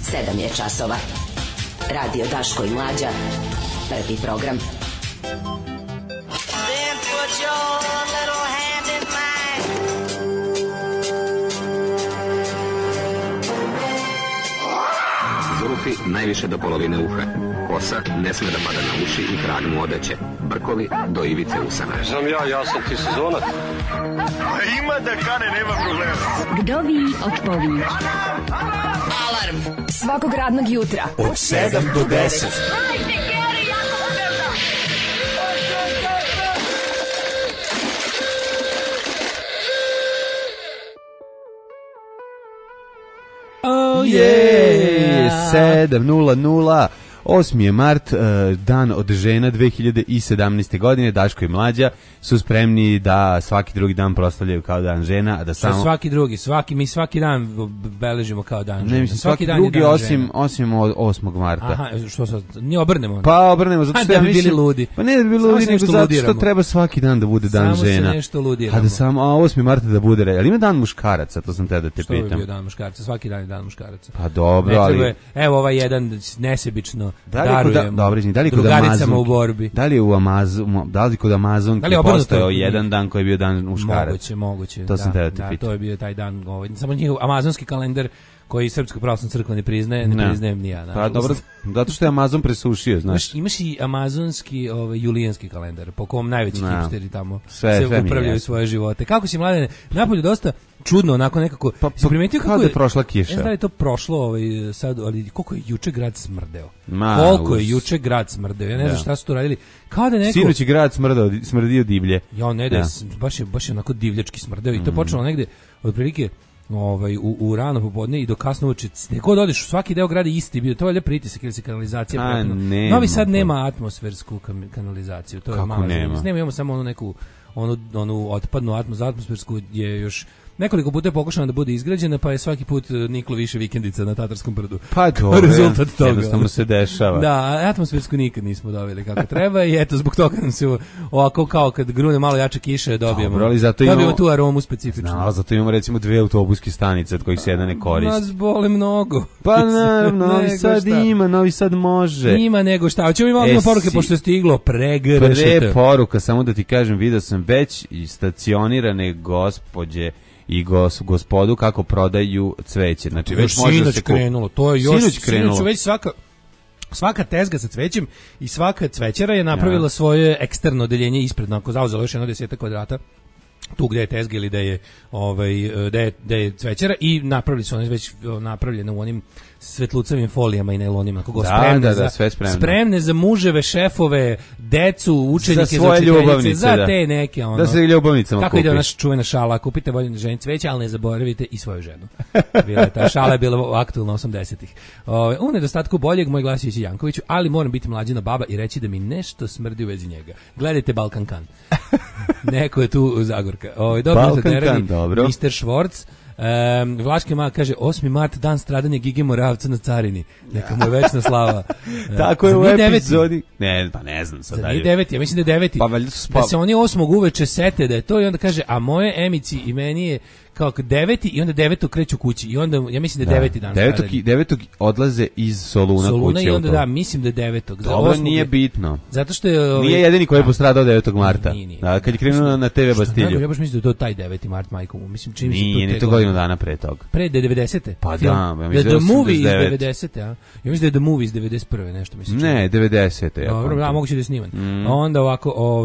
7 je časova. Radio Daško i Mlađa. Prvi program. Then put your little hand in mine. Zulufi najviše do polovine uha. Kosa ne sme da pada na uši i krag mu odeće. Brkovi do ivice usana. Znam ja sam ti sezonac. Ima da kane, nema problema. Kdovi odpovi. Alarm Svakog radnog jutra Od 7 do 10. Oh yeah, 7:00. 8. je mart, dan od žena 2017. godine. Daško i Mlađa su spremni da svaki drugi dan proslavljaju kao dan žena, a da samo mi svaki dan beležimo kao dan žena. Ne, mislim, svaki dan drugi dan osim 8. marta. Aha, što sad? Nije obrnemo. Pa obrnemo, zato što da bi bili ludi. Pa ne da bi bili ludi, nego zato što treba svaki dan da bude dan žena. Samo se nešto ludiramo. A da samo 8. marta da bude, ali ima dan muškaraca, to sam te da te što pitam. Što bi bio dan muškaraca? Svaki dan je dan muškaraca. Pa dobro, ali evo ovaj jedan nesebično darujemo drugaricama u borbi. Da li je kod Amazonke postojao jedan dan koji je bio dan muškaraca? Moguće. To sam te da te pitam. To je bio taj dan, samo njihov amazonski kalendar koji Srpska pravoslavna crkva ne priznajem ni ja. Pa dobro, zato što je Amazon presušio, znaš. Imaš i amazonski julijanski kalendar, po kom najveći hipsteri tamo se upravljaju svoje živote. Kako si, Mladene, napolju dosta čudno, onako nekako. Si primetio kako je prošla kiša? Ne znam da je to prošlo sad, ali koliko je juče grad smrdeo. Koliko je juče grad smrdeo. Ja ne znam šta su to radili. Kao da neko sinoć je grad smrdio divlje. Ja ne da baš je onako divljački smrdeo i to počelo negde otprilike u rano popodne i do kasno uveče. Nekod odeš, svaki deo grada isti bio, to je pritisak ili se kanalizacija. Novi Sad nema atmosfersku kanalizaciju, to je malo. Imamo samo onu neku onu otpadnu atmosfersku je još nekoliko puta je pokušano da bude izgrađena, pa je svaki put niklo više vikendica na Tatarskom brdu. Pa dobro, rezultat toga. Jednostavno se dešava. Da, atmosfersku nikad nismo dobili kako treba i eto, zbog toga nam se ovako kao kad grune malo jače kiše dobijemo tu aromu specifičnu. Ali zato imamo recimo 2 autobuske stanice od kojih se jedna ne koristi. Nas boli mnogo. Pa naravno, Novi Sad ima, Novi Sad može. Ima nego šta. Hoćemo imamo poruke pošto je stiglo pre poruka, samo da ti kažem, video sam već i stacionirane gospođe i gospodu kako prodaju cveće. Znači već može da se krenulo. To je još sinoć već svaka tezga sa cvećem i svaka cvećara je napravila svoje eksterno odeljenje ispred, onako zauzelo još 10 kvadrata tu gde je tezga ili da je cvećara i napravili su one već napravljene u onim svetlucavim folijama i nailonima, kako spremne za muževe, šefove, decu, učenike, za učiteljice, za te neke da se ljubavnicama kako ide naša čuvena šala, kupite voljenu ženi cveće, ali ne zaboravite i svoju ženu. Ta šala je bila aktualna 80-ih. U nedostatku boljeg moj glas je Jankoviću, ali moram biti mlađina baba i reći da mi nešto smrdi u vezi njega. Gledajte Balkan Kan. Neko je tu Zagorka. Dobro. Mr. Švorc. Vlaški mag kaže 8. mart, dan stradanja Gige Moravca na carini. Neka mu je večna slava. Tako je u epizodi. Ne znam sad dalje. Nije 9, ja mislim da je 9. Da se oni 8. uveče sete da je to i onda kaže, a moje Emici i meni je kao 9. i onda 9. kreću kući i onda ja mislim da je 9. dan stradanja. 9. odlaze iz Soluna kuće. I onda mislim da je 9. Dobro, nije bitno. Zato što je nije jedini koji je postradao 9. marta. Kad je krenuo na TV Bastilju. Ja baš mislim da je to taj 9. mart, majko mu. Mislim čim nije to godinu dana pre toga. Pre 90. Pa da, ja mislim da je The Movie iz 90. Ja mislim da je The Movie iz 91. nešto mislim. Ne, 90. Dobro, ja moguće da je sniman. Onda ovako,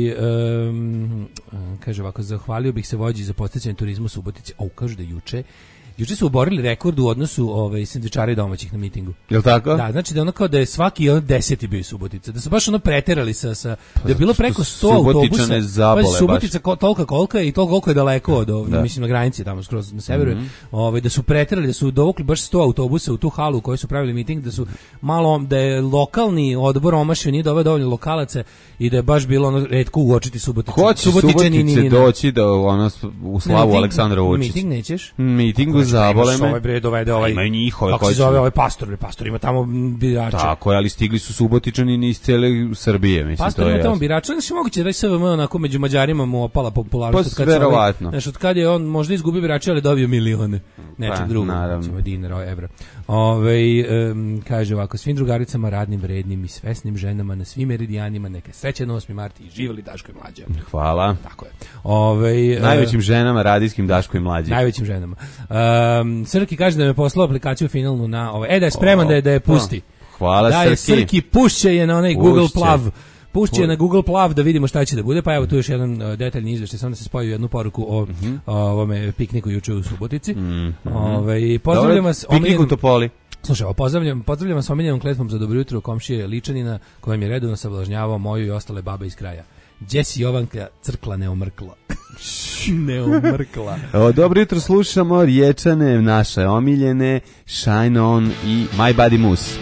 kaže ovako, zahvalio bih se vođi za podsticanje turizma u Subotici. Kažu da juče su oborili rekord u odnosu sendvičara i domaćih na mitingu. Jel tako? Da, znači da ono kao da je svaki 10. bio iz Subotice. Da su baš ono preterali sa da je bilo preko 100 autobusa. Pa Subotica tolika kolika i toliko koliko je daleko od mislim na granici tamo skroz na severu. Da su preterali, da su dovukli baš 100 autobusa u tu halu u kojoj su pravili miting, da su malo da je lokalni odbor omašio, nije doveo dovoljno lokalaca i da je baš bilo ono retko uočiti Suboticu. Ko će Subotice doći da u slavu Aleksandra Vučića? Miting nećeš? Mitingu zabole me. Ovaj bre dovede ovaj. Imaju njihove kako se zove ovaj pastor, pastor ima tamo birače. Tako je, ali stigli su Subotičani iz cele Srbije, mislim pastor to je. Pastor ima tamo birače, znači moguće da je SVM onako među Mađarima mu opala popularnost od kad verovatno. Znači od kad je on možda izgubio birače, ali dobio milione nečeg drugog, naravno. dinara, evra. Kaže ovako, svim drugaricama radnim, vrednim i svesnim ženama na svim meridijanima neka srećan 8. mart i živjeli Daško i Mlađa. Hvala. Tako je. Najvećim ženama radijskim Daško i Mlađa. Najvećim ženama. Srki kaže da me poslao aplikaciju finalnu na ovaj. Da je spreman da je pusti. Hvala Srki. Da je Srki pušće je na onaj Google Plav. Pušće je na Google Plav da vidimo šta će da bude, pa evo tu još jedan detaljni izveštaj, samo da se spoji jednu poruku o ovome pikniku juče u Subotici. Pozdravljam vas pikniku Topoli. Slušaj, pozdravljam vas omiljenom kletvom za dobro jutro komšije Ličanina kojem je redovno sablažnjavao moju i ostale babe iz kraja. Đesi Jovanka crkla neomrkla. Neomrkla. Dobro jutro, slušamo Riječane, naše omiljene, Shine On i My Body Moose.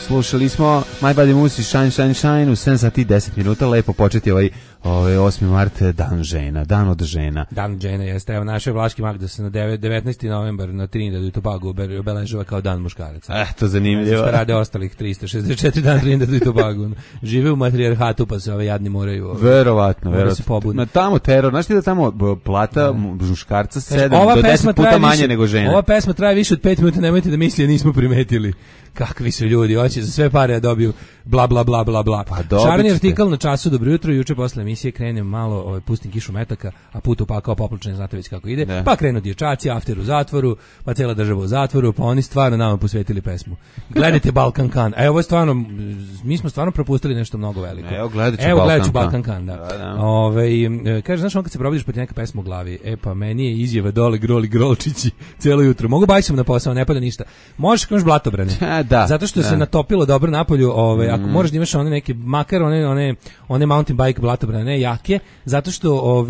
slušali smo My Body Moves i Shine, Shine, Shine u 7 sati 10 minuta, lepo početi ovaj 8. mart, dan žena, dan od žena. Dan žena jeste, evo naše Vlaški mag da se na 19. novembar na Trinidadu i Tobagu obeležava kao dan muškaraca. To zanimljivo. Što rade ostalih 364 dan Trinidadu i Tobagu. Žive u matrijarhatu pa se ove jadni moraju... Verovatno. Se pobudne. Na tamo teror, znaš ti da tamo plata muškarca 7 do 10 puta manje nego žena. Ova pesma traje više od 5 minuta, nemojte da misli, nismo primetili. Kakvi su ljudi, hoće za sve pare da dobiju bla bla bla bla bla. Pa Šareni artikl na Času, dobro jutro, juče posle emisije krenem malo, pustim kišu metaka, a put upakao popločene, znate već kako ide, pa krenu dječaci, after u zatvoru, pa cijela država u zatvoru, pa oni stvarno nama posvetili pesmu. Gledajte Balkan Kan, a ovo je stvarno, mi smo stvarno propustili nešto mnogo veliko. Evo gledat ću Balkan Kan, da. Kaže, znaš on kad se probudiš pa ti neka pesma u glavi, pa meni je izjava dole groli grolčići cijelo jutro, mogu bajsam na posao, ne pada ništa. Možeš kao blatobrane. Da, zato što se natopilo dobro napolju, ako možeš da imaš one neke, makar one mountain bike blatobrane jake, zato što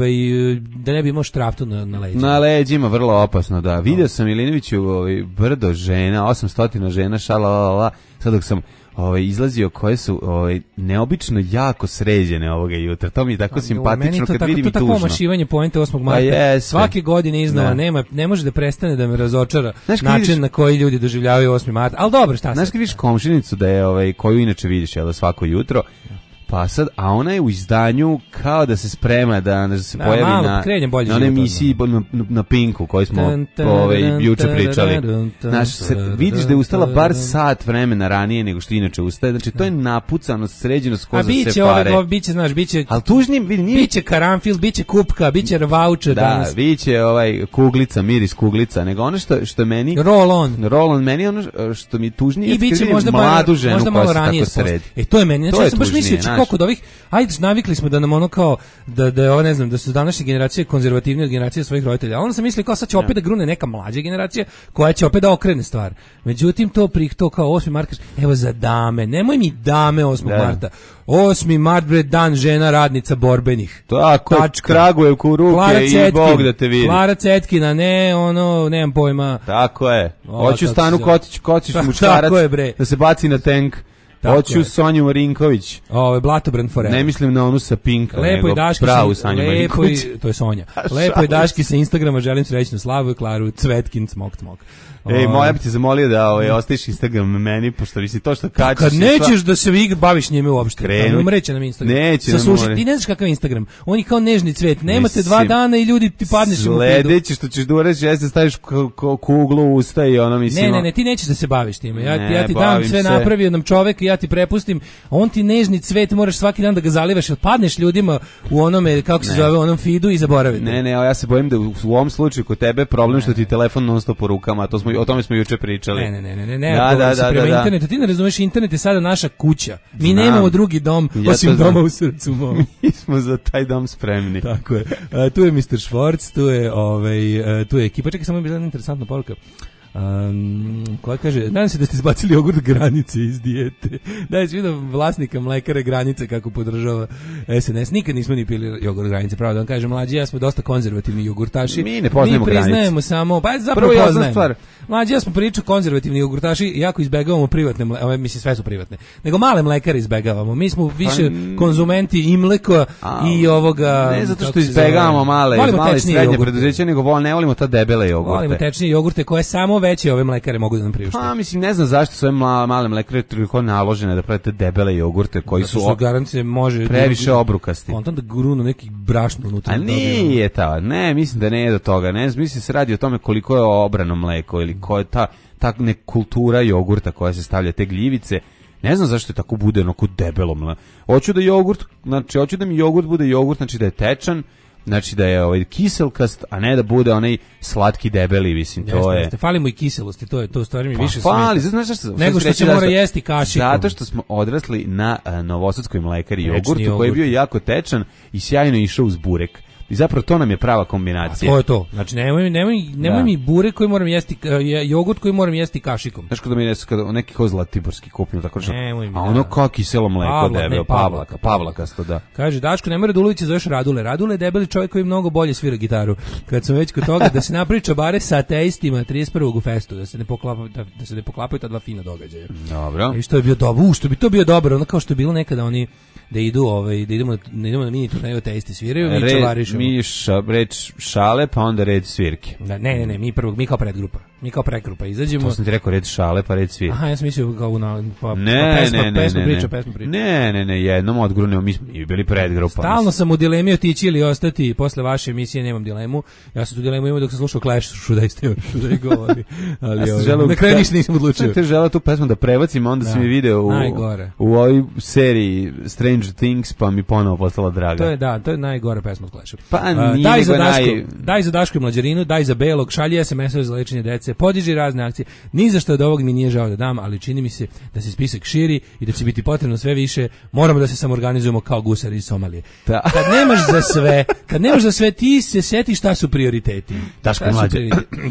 da ne bi imao štraftu na leđima. Na leđima, vrlo opasno, da. Vidio sam Milinoviću brdo žena, 800 žena, šalalala, sad dok sam izlazio koje su neobično jako sređene ovoga jutra. To mi je tako simpatično kad vidim i tužno. To tako omašivanje poente 8. marta. Svake godine iznova ne može da prestane da me razočara način na koji ljudi doživljavaju 8. marta. Ali dobro, šta se? Znaš kad vidiš komšinicu da je koju inače vidiš svako jutro, pa sad, a ona je u izdanju kao da se sprema da se pojavi na onoj emisiji na Pinku koju smo juče pričali. Znaš, vidiš da je ustala bar sat vremena ranije nego što inače ustaje. Znači, to je napucano, sređeno, skoza sve pare. A biće, znaš, biće... Ali tužnim, vidi, nije... Biće karanfil, biće kupka, biće voucher danas. Da, biće kuglica, miris kuglica, nego ono što meni... Roll on, meni ono što mi tužnije je kad mladu ženu koja se tako sredi. To je meni, znači, ja sam baš mislio koliko od ovih, ajde, navikli smo da nam ono kao, da je ovo, ne znam, da su današnje generacije konzervativnije od generacije svojih roditelja, a onda sam mislio kao sad će opet da grune neka mlađa generacija koja će opet da okrene stvar. Međutim, to kao 8. mart, evo za dame, nemoj mi dame 8. marta. 8. mart, bre, dan žena radnica borbenih. Tako, Kragujevku u ruke i Bog da te vidi. Klara Cetkina, nemam pojma. Tako je. Hoću Stanu Kocić muškarac da se baci na tank. Hoću Sonju Marinković. Blatobran forever. Ne mislim na onu sa Pinka, nego pravu Sonju Marinković. To je Sonja. Lepo je Daški sa Instagrama, želim srećnu slavu i Klaru Cvetkin, smok. Ej, moja bi ti zamolio da ostaviš Instagram meni, pošto si to što kačiš... Kad nećeš da se baviš njime uopšte, krenu. Umreće nam Instagram. Neće. Ti ne znaš kakav Instagram. On je kao nežni cvet. Nemate 2 dana i ljudi ti padneš u feedu. Sledeće što ćeš da uradiš jeste staviš kuglu u usta i ono mislim... Ne, ti nećeš da se baviš time. Ja ti dam sve napravio nam čovek i ja ti prepustim. On ti nežni cvet, moraš svaki dan da ga zalivaš, jer padneš ljudima u onome, kako se zove, onom feedu i zaboravite. Ne, ja se bojim da u ovom slučaju kod tebe problem što ti telefon non stop po rukama, o tome smo juče pričali. Ne. Prema internetu, ti ne razumeš, internet je sada naša kuća. Mi nemamo drugi dom, osim doma u srcu mom. Mi smo za taj dom spremni. Tako je. Tu je Mr. Schwartz, tu je ekipa. Čekaj, samo je bila interesantna poruka. Koja kaže, nadam se da ste izbacili jogurt granice iz dijete. Da je vidio vlasnika mlekare granice kako podržava SNS. Nikad nismo ni pili jogurt granice, pravo da vam kažem, mlađi, ja smo dosta konzervativni jogurtaši. Mi ne poznajemo granice. Mi priznajemo samo, zapravo poznajemo. Mlađi, ja smo priču konzervativni jogurtaši, jako izbegavamo privatne, mislim sve su privatne, nego male mlekare izbegavamo. Mi smo više konzumenti i mleka i ovoga... Ne zato što izbegavamo male i srednje preduzeće, nego ne volimo ta debele jogurte. Volimo tečnije jogurte koje samo veće ove mlekare mogu da nam priušte. Mislim, ne znam zašto su ove male mlekare toliko naložene da pravite debele jogurte koji su previše obrukasti. On da grunu neki brašno unutra. A nije ta, mislim da ne je do toga. Ne, mislim se radi o tome koliko je obrano mleko ili koja je ta kultura jogurta koja se stavlja te gljivice. Ne znam zašto je tako bude onako debelo mleko. Hoću da mi jogurt bude jogurt, znači da je tečan, znači da je kiselkast, a ne da bude onaj slatki debeli, mislim, to je... Falimo i kiselosti, to stvari mi više fali, znaš što nego što se mora jesti kašikom. Zato što smo odrasli na novosadskoj mlekari jogurtu koji je bio jako tečan i sjajno išao uz burek. I zapravo to nam je prava kombinacija. A to je to. Znači nemoj mi bure koji moram jesti, jogurt koji moram jesti kašikom. Znaš kada mi je neki ko zlatiborski kupio, tako što, a ono kao kiselo mleko debelo, Pavlakasto, da. Kaže, Daško, ne mora Radulovića zoveš Radule. Radule je debeli čovjek koji mnogo bolje svira gitaru. Kad sam već kod toga, da se napriča bare sa ateistima 31. u festu, da se ne poklapaju ta dva fina događaja. Dobro. I što je bio dobro, što bi to bio dobro, ono kao što je bilo nekada oni da idemo na mini turneju ateisti sviraju, mi čavarišemo. Reč šale, pa onda red svirke. Ne, mi kao predgrupa. Mi kao prekrupa izađemo. To sam ti rekao red šale, pa red svirke. Aha, ja sam mislio kao pesmu priča. Ne, jednom odgrunemo, mi smo bili predgrupa. Stalno sam u dilemi otići ili ostati, posle vaše emisije nemam dilemu. Ja sam tu dilemu imao dok sam slušao Clash, Should I Go, ali na kraju ništa nisam odlučio. Sam te želeo tu pesmu da prebacim, onda si mi video u ovoj seriji Strange Things, pa mi ponovo postala draga. To je najgore pesma od Clasha. Pa nije daj za Daško i Mlađarinu, daj za Belog, šalji SMS-ove za lečenje dece, podiži razne akcije. Ni za što od ovog mi nije žao da dam, ali čini mi se da se spisak širi i da će biti potrebno sve više. Moramo da se samoorganizujemo kao gusari iz Somalije. Da. Kad nemaš za sve, ti se seti šta su prioriteti. Daško i Mlađa.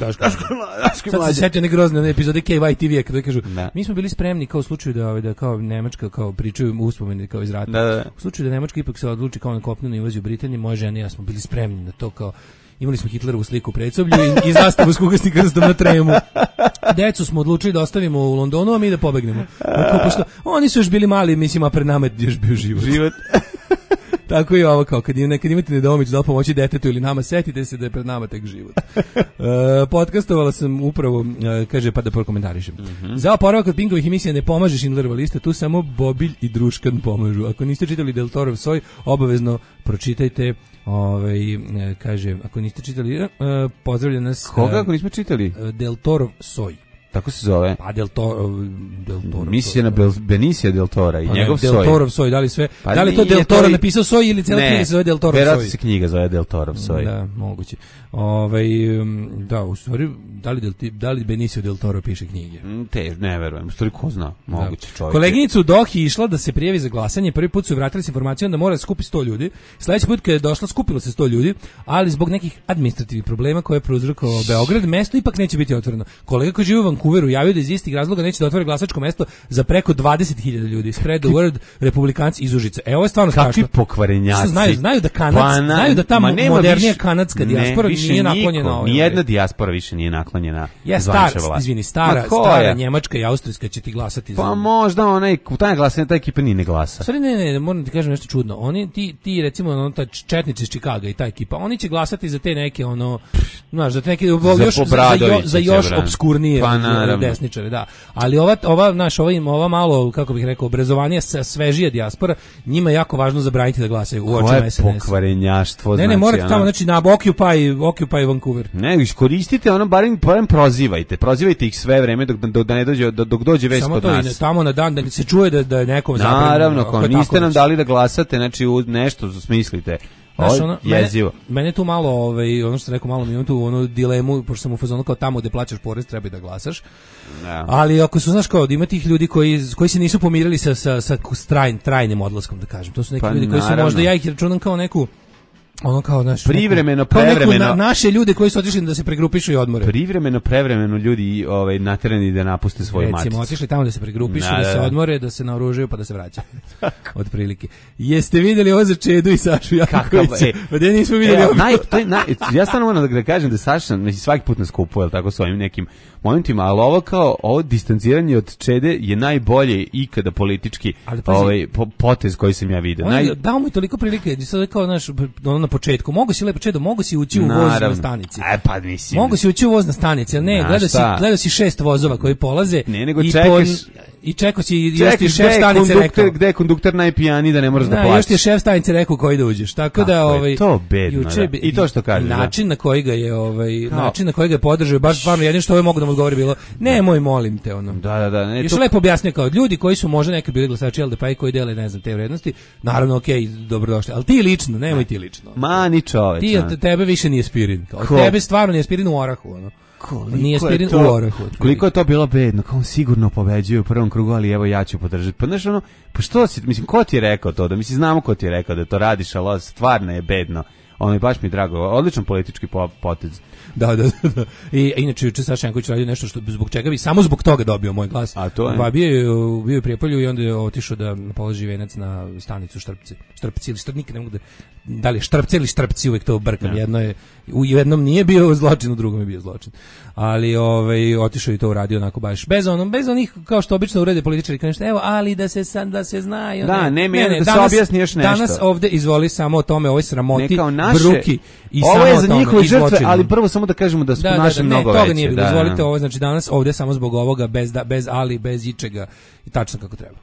Sad se setio neke grozne epizode KY TV-a kada kažu, mi smo bili spremni kao u slučaju da kao Nemačka kao pričaju uspomeni kao iz rata. U slučaju da Nemačka ipak se odluči kao na kopnenu invaziju Britanije, moja žena i ja smo bili spremni na to, kao imali smo Hitlerovu sliku u predsoblju i zastavu s kuglasnim krstom na tremu. Decu smo odlučili da ostavimo u Londonu, a mi da pobegnemo. Pošto oni su još bili mali, mislim, a pred nama je još bio život. Tako i ovo, kao kad imate nedoumicu da pomoći detetu ili nama, setite se da je pred nama tek život. Podcastovala sam upravo, kaže, pa da prokomentarišem. Za oporavak od Pinkovih emisija ne pomaže Schindlerova lista, tu samo Bobilj i Druškan pomažu. Ako niste čitali Del Torov Soj, obavezno pročitajte. Kaže, ako niste čitali, pozdravlja nas. Koga ako nismo čitali? Del Torov Soj. Tako se zove. Pa Del Toro. Misija na Benicia Del Tora i njegov Soj. Del Torov Soj, da li sve? Pa da li to Del Toro napisao Soj ili cela knjiga se zove Del Torov Soj? Verovatno se knjiga zove Del Torov Soj. Da, moguće. Da, u stvari, da li Benicio Del Toro piše knjige? Ne verujem, u stvari ko zna, moguće čovjek. Koleginicu Dohi išla da se prijavi za glasanje, prvi put su vratili s informacijom da mora da skupi 100 ljudi. Sledeći put kad je došla, skupilo se 100 ljudi, ali zbog nekih administrativnih problema koje je prouzrokovao Beograd, mesto ipak neće biti otvoreno. Kolega koji živi u Vancouveru javio da iz istih razloga neće da otvori glasačko mesto za preko 20.000 ljudi. Spread the word, republikanci iz Užica. Ovo je stvarno strašno. Kakvi pokvarenjaci. Znaju da ta modernija kanadska dijaspora nije naklonjena ovoj. Nijedna dijaspora više nije naklonjena. Stara njemačka i austrijska će ti glasati za. Pa možda taj glasanje, ta ekipa nije ne glasa. Sorry, ne, moram ti kažem nešto čudno. Oni ti recimo ta četnici iz Čikaga i ta ekipa, oni će glasati za te neke znaš, za te neke za još obskurnije desničare, da. Ali ova malo, kako bih rekao, obrazovanije, svežija dijaspora, njima je jako važno zabraniti da glasaju u očima SNS. Koje pokvarenjaštvo, ne, morate tamo, znači na Occupy Vancouver. Ne, iskoristite barem prozivajte ih sve vreme dok dođe vest kod nas. Samo to, tamo na dan da se čuje da je nekom zabranjeno. Naravno, kao niste nam dali da glasate, znači nešto smislite. Mene tu malo, ono što sam rekao, malo mi imam tu dilemu, pošto sam u fazonu kao tamo gde plaćaš porez, treba i da glasaš. No. Ali ako su, znaš, kao da ima tih ljudi koji se nisu pomirili sa trajnim odlaskom, da kažem. To su neki ljudi koji su možda, ja ih računam kao neku, kao naš privremeno naše ljude koji su otišli da se pregrupišu i odmore. Privremeno ljudi naterani da napuste svoju maticu. Recimo otišli tamo da se pregrupišu, da se odmore, da se naoružaju pa da se vraćaju. Otprilike. Jeste vidjeli ovo za Čedu i Sašu Jankovića? Pa da nismo vidjeli ovo. Ja stvarno moram da kažem da Saša svaki put nas kupuje tako svojim nekim momentima, ali ovo distanciranje od Čede je najbolje ikada politički potez koji sam ja vidio. Dao mi toliko prilike, sad kao na početku, mogu si ući u voz na stanici. Pa mislim. Mogu si ući u voz na stanici, ali ne, gledao si 6 vozova koji polaze. Ne, nego čekaš. I čekao si, još ti je šef stanice rekao. Gde je kondukter najpijaniji da ne moraš da plaćaš. Još ti je šef stanice rekao koji da uđeš. Tako da to bedno. I to što kažeš. Način na koji ga je podržao, baš stvarno jedino što mogu da mu odgovori bilo, nemoj, molim te, Da. Još lepo objasnio kao ljudi koji su možda nekad bili glasači LDP i koji dele, ne znam, te vrednosti, naravno, okej, dobrodošli, ali ti lično, nemoj ti lično. Ma, ni čoveč. Tebe više nije aspirin. Tebe stvarno nije aspirin u orahu, nije aspirin u orahu. Koliko je to bilo bedno, kao on sigurno pobeđuje u prvom krugu, ali evo ja ću podržati. Pa znaš pa što si, mislim, ko ti je rekao to, da znamo ko ti je rekao da to radiš, ali stvarno je bedno. Baš mi je drago, odličan politički potez. Da. I inače juče Saša Janković radio nešto što zbog čega bi samo zbog toga dobio moj glas. A to je. Bio je u Prijepolju i onda je otišao da položi venac na stanicu Štrpci ili nikad ne mogu da li je Štrpci ili Štrpci, uvek to brkam. Jedno je, u jednom nije bio zločin, u drugom je bio zločin. Ali otišao i to uradio onako baš bez onih kao što obično urede političari, kao nešto, evo, ali da se zna i da se objasni još nešto. Danas ovde izvoli samo o tome, ovoj sramoti, bruki i ovo samo je o za tome, njihove žrtve, ali prvo samo da kažemo da su naše mnogo veće. Toga nije bilo, izvolite ovo, znači danas ovde samo zbog ovoga, bez ali, bez ičega i tačno kako treba.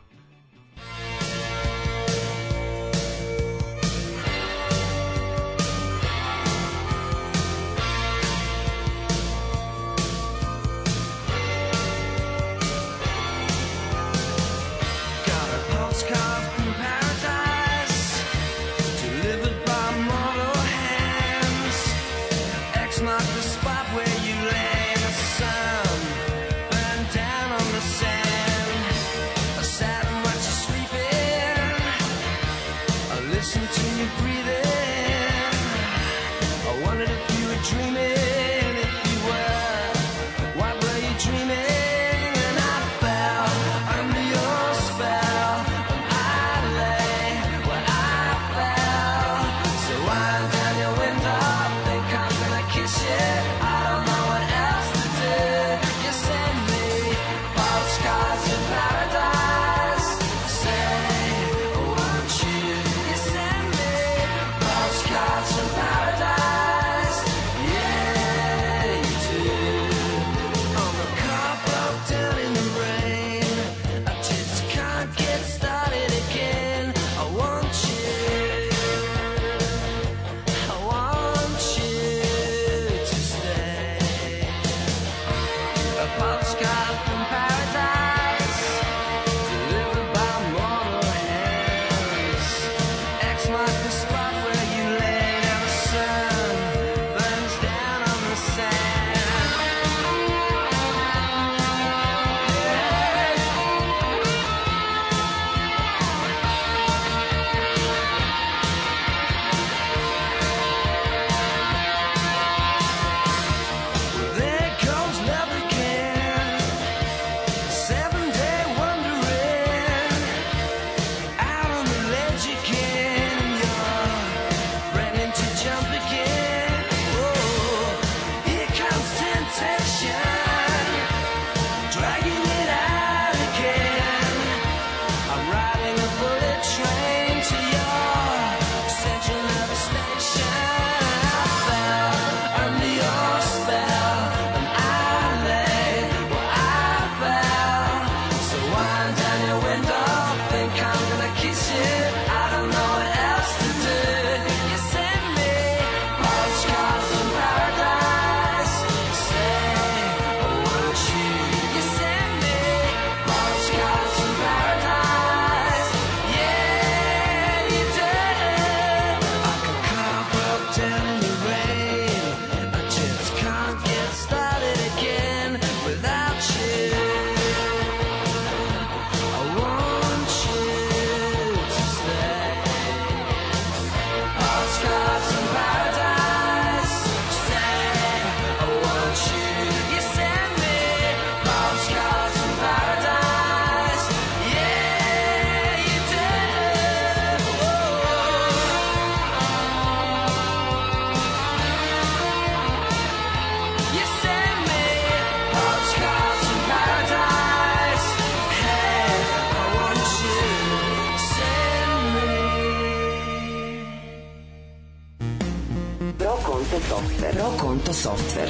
Pro Konto software.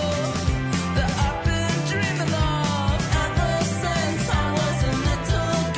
I've been dreaming of ever since I was a little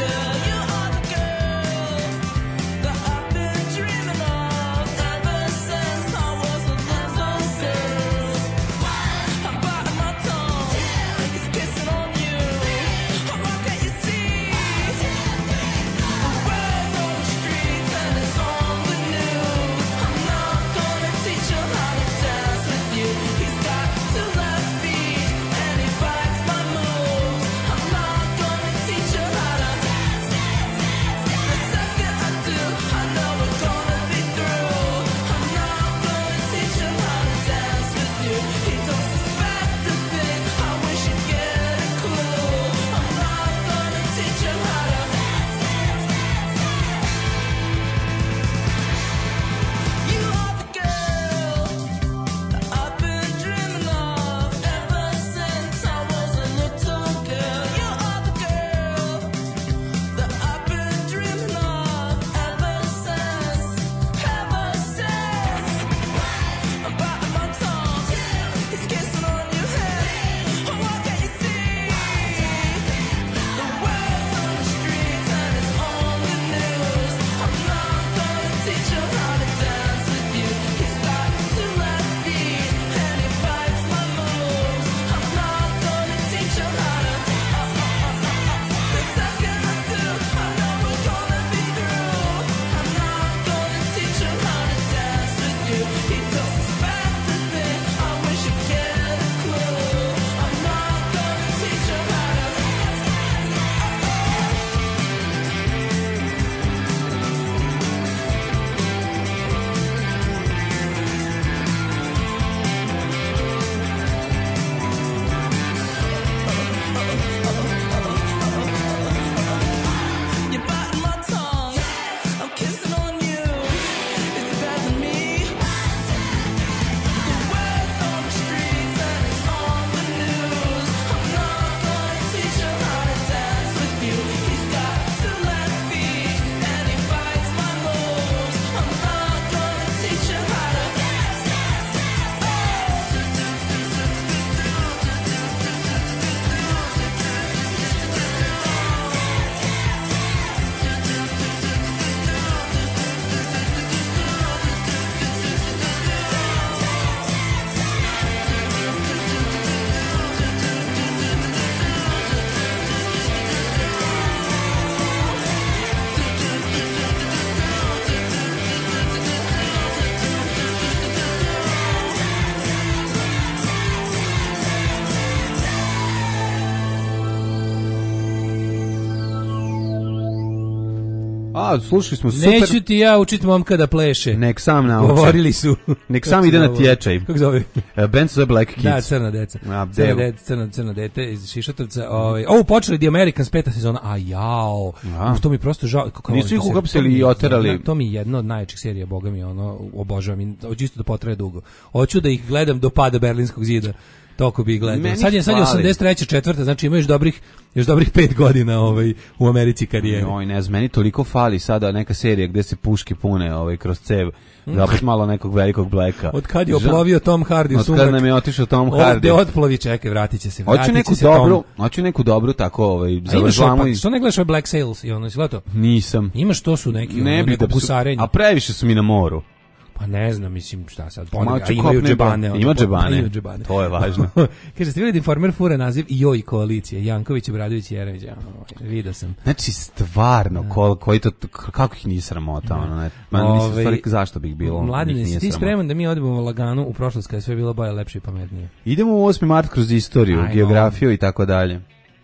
A, slušali smo super. Neću ti ja učiti momka da pleše. Nek sam nauči. Govorili su. Nek sam ide na tječaj. Kako zove? Band se zove Black Kids. Da, crna deca. Crno dete iz Šišatovca. Počeli The Americans 5. sezona. A jao. To mi prosto žao. Nisu ih uhapsili i oterali. To mi je jedna od najjačih serija, boga mi, obožavam. Hoću isto da potraje dugo. Hoću da ih gledam do pada Berlinskog zida. Toko bi gledao. Sad je 83. četvrta, znači ima još dobrih 5 godina u Americi karijere. Oj, ne znam, meni toliko fali sada neka serija gde se puške pune kroz cev. Da opet malo nekog velikog Blacka. Od kad je oplovio Tom Hardy u sumak. Od kad nam je otišao Tom Hardy. Ovde otplovi, čekaj, vratit će se. Hoću neku dobru tako završavamo. Što ne gledaš Black Sails i ono, si gledao? Nisam. Imaš to su neki neko gusarenje. A previše su mi na moru. Pa ne znam, mislim šta sad. Imaju džebane. Ima džebane. To je važno. Kaže, ste vidjeli da Informer fura naziv Joj koalicije. Janković, Obradović i Jeremić. Vidio sam. Znači, stvarno, kako ih nije sramota? Zašto bi ih bilo? Mladine, si ti spreman da mi odemo u laganu u prošlost kada je sve bilo bolje, lepše i pametnije? Idemo u 8. mart kroz istoriju, geografiju i tako dalje.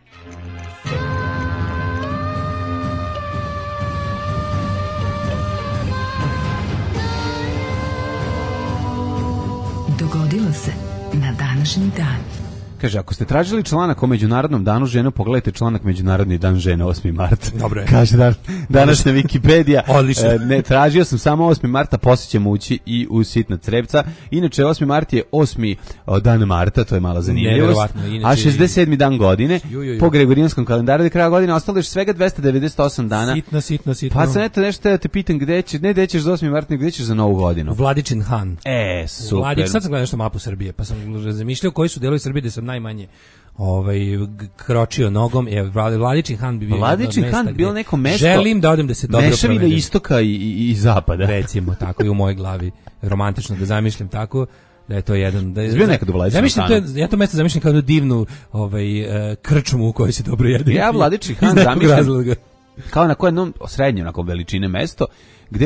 Dogodilo se na današnji dan. Kaže, ako ste tražili članak o Međunarodnom danu žena, pogledajte članak Međunarodni dan žena 8. mart. Dobro je. Kaže današnja Wikipedija. Odlično. Ne, tražio sam samo 8. marta, poslije ćemo ući i u sitna crevca. Inače, 8. mart je 8. dan marta, to je mala zanimljivost. A 67. dan godine, po Gregorijanskom kalendaru do kraja godine, ostalo je svega 298 dana. Sitno. Pa sam eto nešto da te pitam, gde ćeš za 8. mart, nego gde ćeš za Novu godinu? Vladičin Han. Super. Sad sam gledao nešto mapu Srbije, pa sam razmišljao koji su delovi Srbije gde sam najmanje kročio nogom. Vladičin Han bi bio Vladičin Han bilo neko mesto. Želim da odem da se dobro provedem. Mešavina istoka i zapada. Recimo, tako i u mojoj glavi. Romantično da zamišljam tako. Da je to jedan bio nekad u Vladičinom Hanu. Ja to mesto zamišljam kao jednu divnu krčmu u kojoj se dobro jede. Ja Vladičin Han zamišljam kao na jednom srednjem onako veličine mesto gde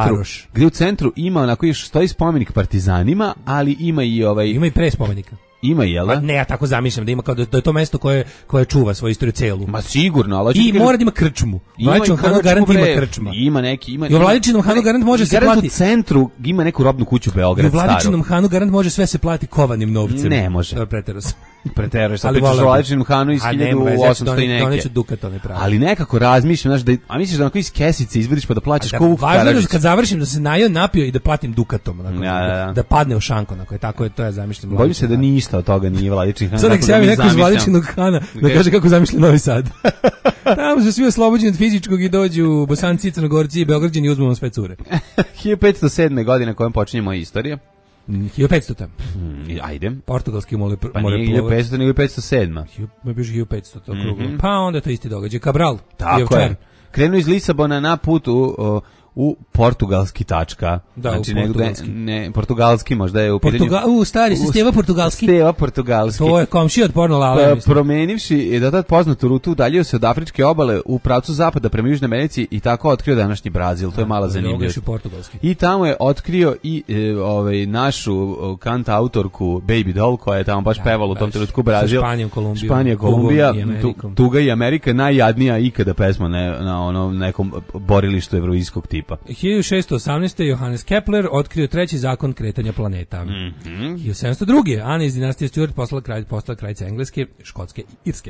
u centru ima onako još stoji spomenik partizanima, ali ima i ima i pre spomenika. Ima, jel? Ne, ja tako zamišljam da ima kao da je to mesto koje čuva svoju istoriju celu. Ma sigurno, ali i mora da ima krčmu. Vladičinom Hanu garant ima krčma. Ima neki, ima. I u Vladičinom Hanu garant može se plati. U centru ima neku robnu kuću Beograd staru. I u Vladičinom Hanu garant može sve se plati kovanim novcem. Ne može. Preterao sam. Pričaš o Vladičinom Hanu iz 1800 i neke. Doneću dukatone pravo. Ali nekako razmišljam, znaš, a misliš da onako iz kesice izvadiš pa da plaćaš ko Vuk Karadžić. Važno je kad završim da se napio i da platim dukatom. Da padne u šanko. Tako je to ja zamišljam. Bojim se da ništa od toga nije Vladičin Han. Sad nek se javi neko iz Vladičinog Hana da kaže kako zamišlja Novi Sad. Tamo su svi oslobođeni od fizičkog i dođu Bosanci, Crnogorci i Beograđani i uzmemo sve cure. 1507. godine kojom počinjemo istorija. 1500. Ajde. Portugalski more pa nije 1500, nego 507. Ma biš 1500, to kruglo. Pa onda to isti događaj. Cabral. Tako je. Krenuo iz Lisabona na putu u portugalski tačka. Da, znači, u portugalski. Portugalski možda je u pitanju. Stari se Steva portugalski. Steva portugalski. To je komšija od Porno Lale. Promenivši do tad poznatu rutu, udaljio se od afričke obale u pravcu zapada prema Južnoj Americi i tako otkrio današnji Brazil. To je mala zanimljivost. I tamo je otkrio i našu kant autorku Baby Doll, koja je tamo baš pevala u tom trenutku Brazil. Španija, Kolumbija, Tuga i Amerika, najjadnija ikada pesma na nekom borilištu evroizskog tipa. 1618. Johannes Kepler otkrio treći zakon kretanja planeta. 1702. Ana iz dinastije Stuart postala kraljica Engleske, Škotske i Irske.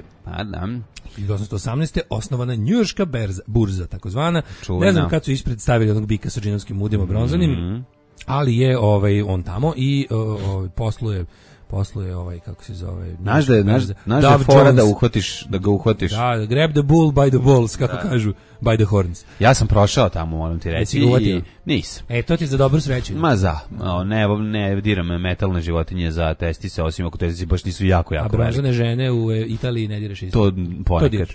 1818. osnovana njujorška burza, takozvana. Ne znam kad su ispred stavili onog bika sa džinovskim udima bronzanim, ali je on tamo i posluje kako se zove. Znaš da je fora da ga uhvatiš. Da, grab the bull by the balls, kako kažu, by the horns. Ja sam prošao tamo, moram ti reći. I nisam. To ti za dobru sreću. Ma ne diram metalne životinje za testise, osim ako testisi baš nisu jako velike. A bronzane žene u Italiji ne direš isto. To ponekad.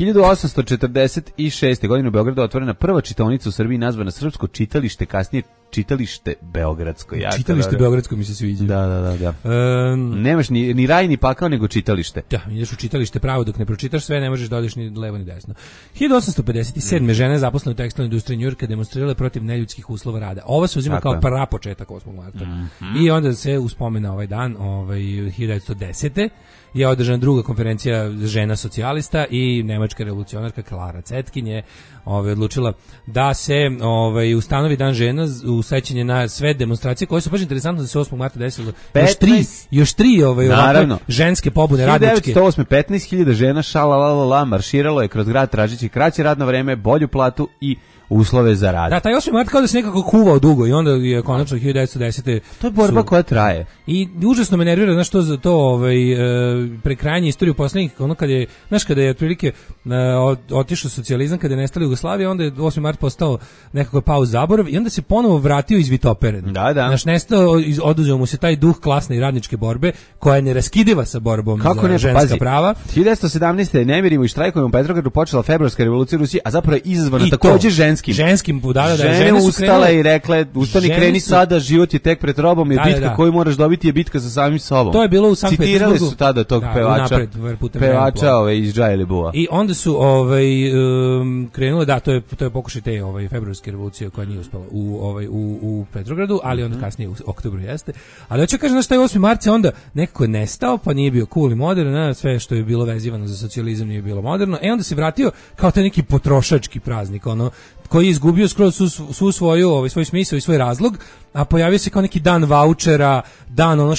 1846. godine u Beogradu otvorena prva čitaonica u Srbiji nazvana Srpsko čitalište, kasnije Čitalište Beogradsko. Čitalište Beogradsko mi se sviđa. Da. Nemaš ni raj ni pakao, nego čitalište. Da, ideš u čitalište pravo, dok ne pročitaš sve, ne možeš da odeš ni levo ni desno. 1857. žene zaposlene u tekstilnoj industriji Njujorka demonstrirale protiv neljudskih uslova rada. Ovo se uzima kao prapočetak 8. marta. I onda se uspomena ovaj dan, 1910. je održana druga konferencija žena socijalista i nemačka revolucionarka Klara Zetkin je odlučila da se ustanovi dan žena u sećanje na sve demonstracije koje su baš interesantno da se 8. marta desilo. Još tri ovakve ženske pobune radničke. 1908. 15.000 žena šalalala marširalo je kroz grad tražeći kraće radno vreme, bolju platu i uslove za rad. Da, taj 8. mart kao da se nekako kuvao dugo i onda je konačno 1910. To je borba koja traje. I užasno me nervira, znaš, to prekrajanje istoriju poslednjih, ono kada je otprilike otišao socijalizam, kada je nestala Jugoslavija, onda je 8. mart postao nekako pao u zaborav i onda se ponovo vratio iz vitopere. Da. Znaš, nestao, oduzeo mu se taj duh klasne i radničke borbe, koja je neraskidiva sa borbom za ženska prava. 1917. nemirimo i štrajkovima u Petrogradu počela februarska revolucija u Rusiji, a zapravo je izazvana takođe ženskim. Žene ustale i rekle, ustani, kreni sada, život je tek pred robom i bitka koju moraš dobiti je bitka sa samim sobom. To je bilo u Sankt Petersburgu. Citirali su tada tog pevača iz Džajli Bua. I onda su krenule, to je pokušaj te februarske revolucije koja nije uspela u Petrogradu, ali onda kasnije u oktobru jeste. Ali hoću kažem, znaš, taj 8. mart se onda nekako je nestao, pa nije bio cool i modern, sve što je bilo vezivano za socijalizam nije bilo moderno. Onda se vratio kao taj neki potrošački praznik, koji je izgubio skroz svu svoju svoj smisao i svoj razlog, a pojavio se kao neki dan vaučera, dan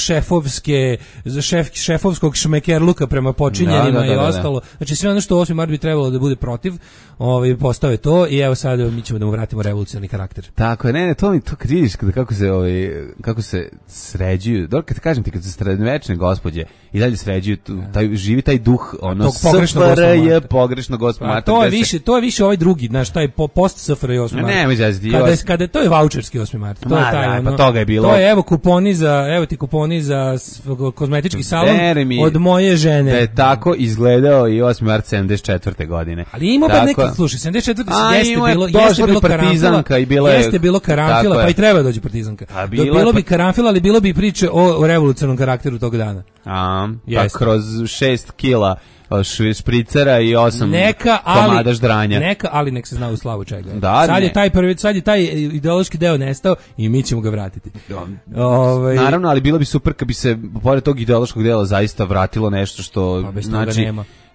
šefovskog šmekerluka prema počinjenima i ostalo. Znači sve ono što 8. mart bi trebalo da bude protiv, postao je to i evo sad mi ćemo da mu vratimo revolucionarni karakter. Tako je, to kad vidiš kako se sređuju, dobro kad kažem ti, kad se srednjevečne gospođe i dalje sređuju, živi taj duh, SFRJ pogrešnog 8. marta. To je više ovaj drugi, znaš, taj post SFRJ 8. marta. Kada to je vaučerski 8. marta. To je taj, pa toga je bilo. To je evo ti kuponi za kozmetički salon od moje žene. Da je tako izgledao i 8. mart 74. godine. Ali ima bar neki, slušaj, 74. jeste bilo partizanka i bilo jeste bilo karanfila, pa i treba dođe partizanka. Bilo bi karanfila, ali bilo bi priče o revolucionarnom karakteru tog dana. Pa kroz 6 kila špricera i 8 komada ždranja. Ali nek se zna u slavu čega. Sad je taj ideološki deo nestao i mi ćemo ga vratiti. Naravno, ali bilo bi super kad bi se pored tog ideološkog dela zaista vratilo nešto što znači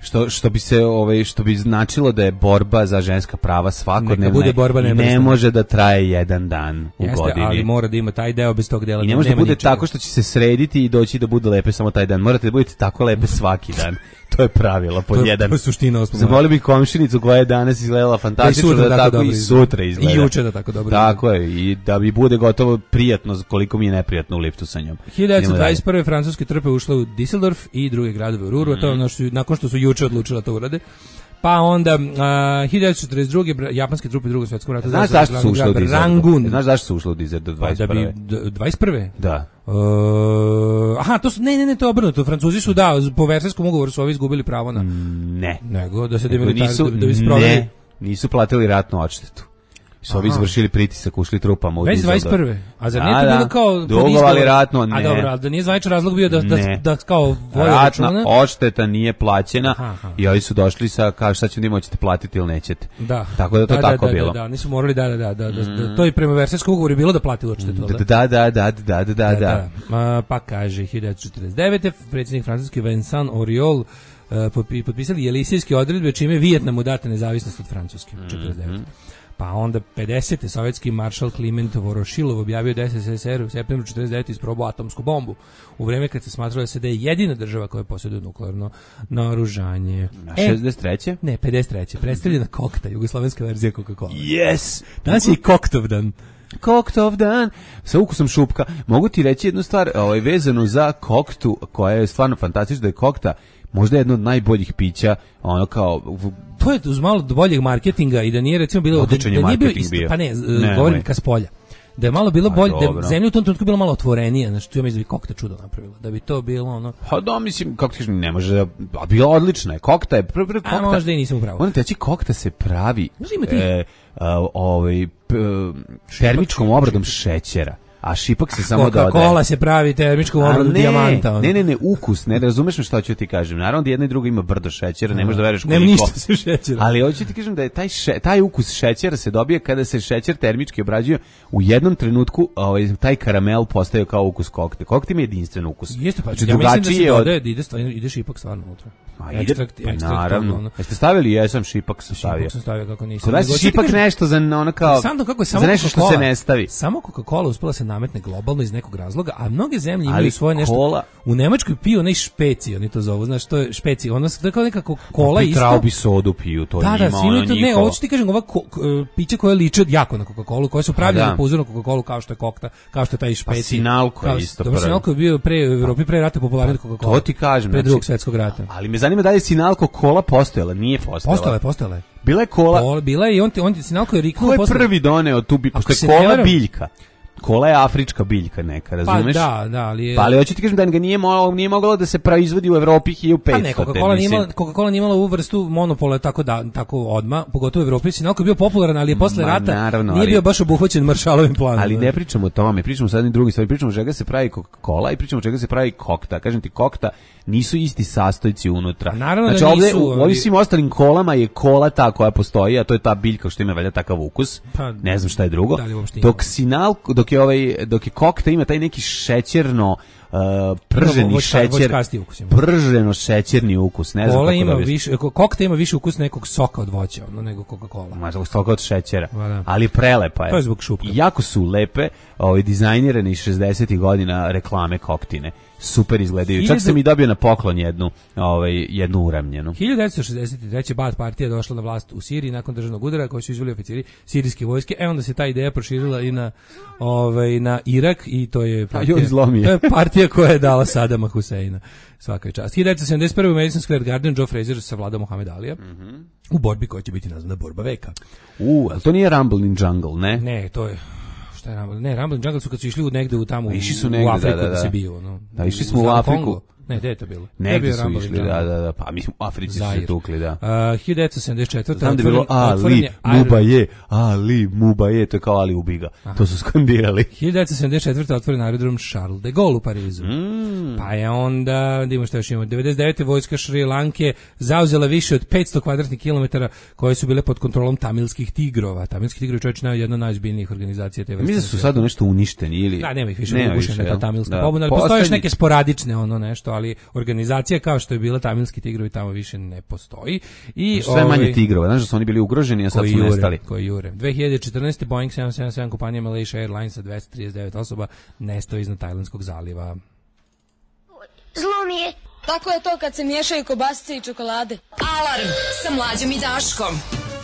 što bi značilo da je borba za ženska prava svakodnevna i ne može da traje jedan dan u godini. Ali mora da ima taj deo, bez tog dela i ne može da bude tako što će se srediti i doći da bude lepe samo taj dan. Morate da budete tako lepe svaki dan. To je pravilo pod jedan. To je suština 8. marta. Zamolio bih komšinicu koja je danas izgledala fantastično da tako i sutra izgleda. I juče da tako dobro. Tako je, i da bi bude gotovo prijatno koliko mi je neprijatno u liftu sa njom. 1921. francuske trupe ušle u Düsseldorf i druge gradove u Ruru, to je nakon što su juče odlučila to urade. Pa onda 1942. japanske trupe Drugog svjetskog rata. Znaš zašto su ušle u Rangun? Znaš zašto su ušle u Düsseldorf 21. 21. Da. To su to je obrnuto. Francuzi su po Versajskom ugovoru su ovi izgubili pravo na nego da se nisu platili ratnu odštetu. Su ovi izvršili pritisak, ušli trupama u Düsseldorf. Već 21. A zar nije to bilo kao... Dugovali ratno, ne. A dobro, ali da nije zvaničan razlog bio da kao vode računa? Ratna odšteta nije plaćena i ovi su došli sa, kao šta ćemo da ćete platiti ili nećete. Da. Tako da to tako bilo. Da, nisu morali to i prema Versajskom ugovoru bilo da plati odštetu. Da. Pa kaže, 1949. predsjednik francuski Vincent Auriol potpisali Jelisejske odredbe čime Vijetnam mu date nezavisnost od Francuske. 49. Pa onda 50. sovjetski maršal Kliment Vorošilov objavio da SSSR u septembru 49. isprobao atomsku bombu u vreme kad se smatralo da se da je jedina država koja posjeduje nuklearno naoružanje. 63. Ne, 53. Predstavljena kokta, jugoslovenska verzija Coca-Cola. Yes! Danas je i koktov dan. Koktov dan sa ukusom šupka. Mogu ti reći jednu stvar vezanu za koktu koja je stvarno fantastična, da je kokta možda jedno od najboljih pića, ono kao... To je uz malo boljeg marketinga i da nije recimo bilo... Odličan je marketing bio. Pa ne, govorim ka spolja. Da je malo bilo bolje, da je zemlja u tom trenutku bilo malo otvorenija, znači tu ja mislim da bi kokta čudo napravila, da bi to bilo ono... Pa da, mislim, kako ti kažem, ne može, a bila odlična je, kokta je, kokta... A možda i nisam upravo. Onda teći kokta se pravi termičkom obradom šećera. a šipak se samo dodaje. Coca-Cola se pravi termičkom obradom dijamanta. Ne, ukus, ne razumeš me šta ću ti kažem. Naravno da jedna i druga ima brdo šećera, ne možeš da veruješ koliko. Nema ništa sa šećerom. Ali hoću ti kažem da je taj ukus šećera se dobije kada se šećer termički obrađuje u jednom trenutku, taj karamel postaje kao ukus kokte. Kokte ima jedinstven ukus. Jeste, pa ja mislim da se dodaje, ide šipak stvarno unutra. Ekstrakt, naravno. Jeste stavili? Jesam šipak sam stavio. Šipak sam stavio kako nisam. Kod šipak nešto za ono kao za nešto što se ne stavi. Samo Coca-Cola uspela se nametne globalno iz nekog razloga, a mnoge zemlje imaju svoje nešto. U Nemačkoj piju onaj špeci, oni to zovu, znaš, to je špeci. Ono je kao neka Coca-Cola isto. Traubi sodu piju, to njima, ono njihovo. Ne, ovo ću ti kažem, ova piće koje liče jako na Coca-Colu, koje su pravljene po uzoru na Coca-Colu kao što je kokta, kao što je taj špeci. Sinalko je isto. Dobro, Sinalko je bio u Evropi pre rata popularniji od Coca-Cola. To ti kažem. Pre Drugog svjetskog rata. Ali me zanima da je Sinalko kola postojala, nije postojala. Postojala je. Bila je kola. Bila je i on Sinalko je riknuo posle. Ko je prvi doneo tu biljku? Što je kola biljka. Kola je afrička biljka neka, razumeš? Pa da, ali je... Pa ali hoću ti kažem da ga nije moglo da se proizvodi u Evropi 1500. Pa ne, Coca-Cola nije imala ovu vrstu monopola tako odma, pogotovo u Evropi. Sinalko je bio popularan, ali je posle rata naravno, nije bio baš obuhvaćen Marshallovim planom. Ali ne pričamo o tome, pričamo sad jednim drugim stvari, pričamo o čega se pravi Coca-Cola i pričamo o čega se pravi kokta. Kažem ti, kokta nisu isti sastojci unutra. Naravno znači, da nisu. U ovim svim ostalim kolama je kola ta koja postoji, a to je ta biljka što ima valjda takav ukus. Pa, ne znam šta je drugo. Dok je kokta ima taj neki šećerno prženi šećer, prženo šećerni ukus, ne znam Cola kako ima više, kokta ima više ukus nekog soka od voća, nego Coca-Cola. Možda soka od šećera, ali prelepa je. To je zbog šupka. Jako su lepe, dizajnirane iz 60-ih godina reklame koktine. Super izgledaju. Čak sam i dobio na poklon jednu uramljenu. 1963. Baath partija došla na vlast u Siriji nakon državnog udara koji su izveli oficiri sirijske vojske. Onda se ta ideja proširila i na Irak i to je partija koja je dala Sadama Huseina. Svaka je čast. 1971. u Madison Square Garden Joe Frazier savladao Mohamed Alija u borbi koja će biti nazvana borba veka. Ali to nije Rumble in Jungle, ne? Ne, to je... Šta je Rumble? Ne, Rumble in Jungle su kad su išli negde u Afriku da se bio. Da, išli smo u Afriku. Ne, gde je to bilo? Negde su išli, da. Pa mi smo u Africi su se tukli, da. 1974. Znam da je bilo Ali Mubaje, to je kao Ali ubiga. To su skandirali. 1974. otvoren aerodrom Charles de Gaulle u Parizu. Pa je onda, da imamo što još imamo, 99. vojska Šri Lanke zauzela više od 500 kvadratnih kilometara koje su bile pod kontrolom tamilskih tigrova. Tamilski tigrovi čovječ jedna od najozbiljnijih organizacija te vrste. Mi da su sad nešto uništeni ili... Da, nema ih više, ugušena ta tamilska pobuna, ali postoje još neke sporadične nešto, ali organizacija kao što je bila tamilski tigrovi tamo više ne postoji. I sve manje tigrova, znaš da su oni bili ugroženi, a sad su nestali. Koji jure. 2014. Boeing 777 kompanija Malaysia Airlines sa 239 osoba nestao iznad Tajlandskog zaliva. Zlo mi je. Tako je to kad se miješaju kobasice i čokolade. Alarm sa Mlađom i Daškom.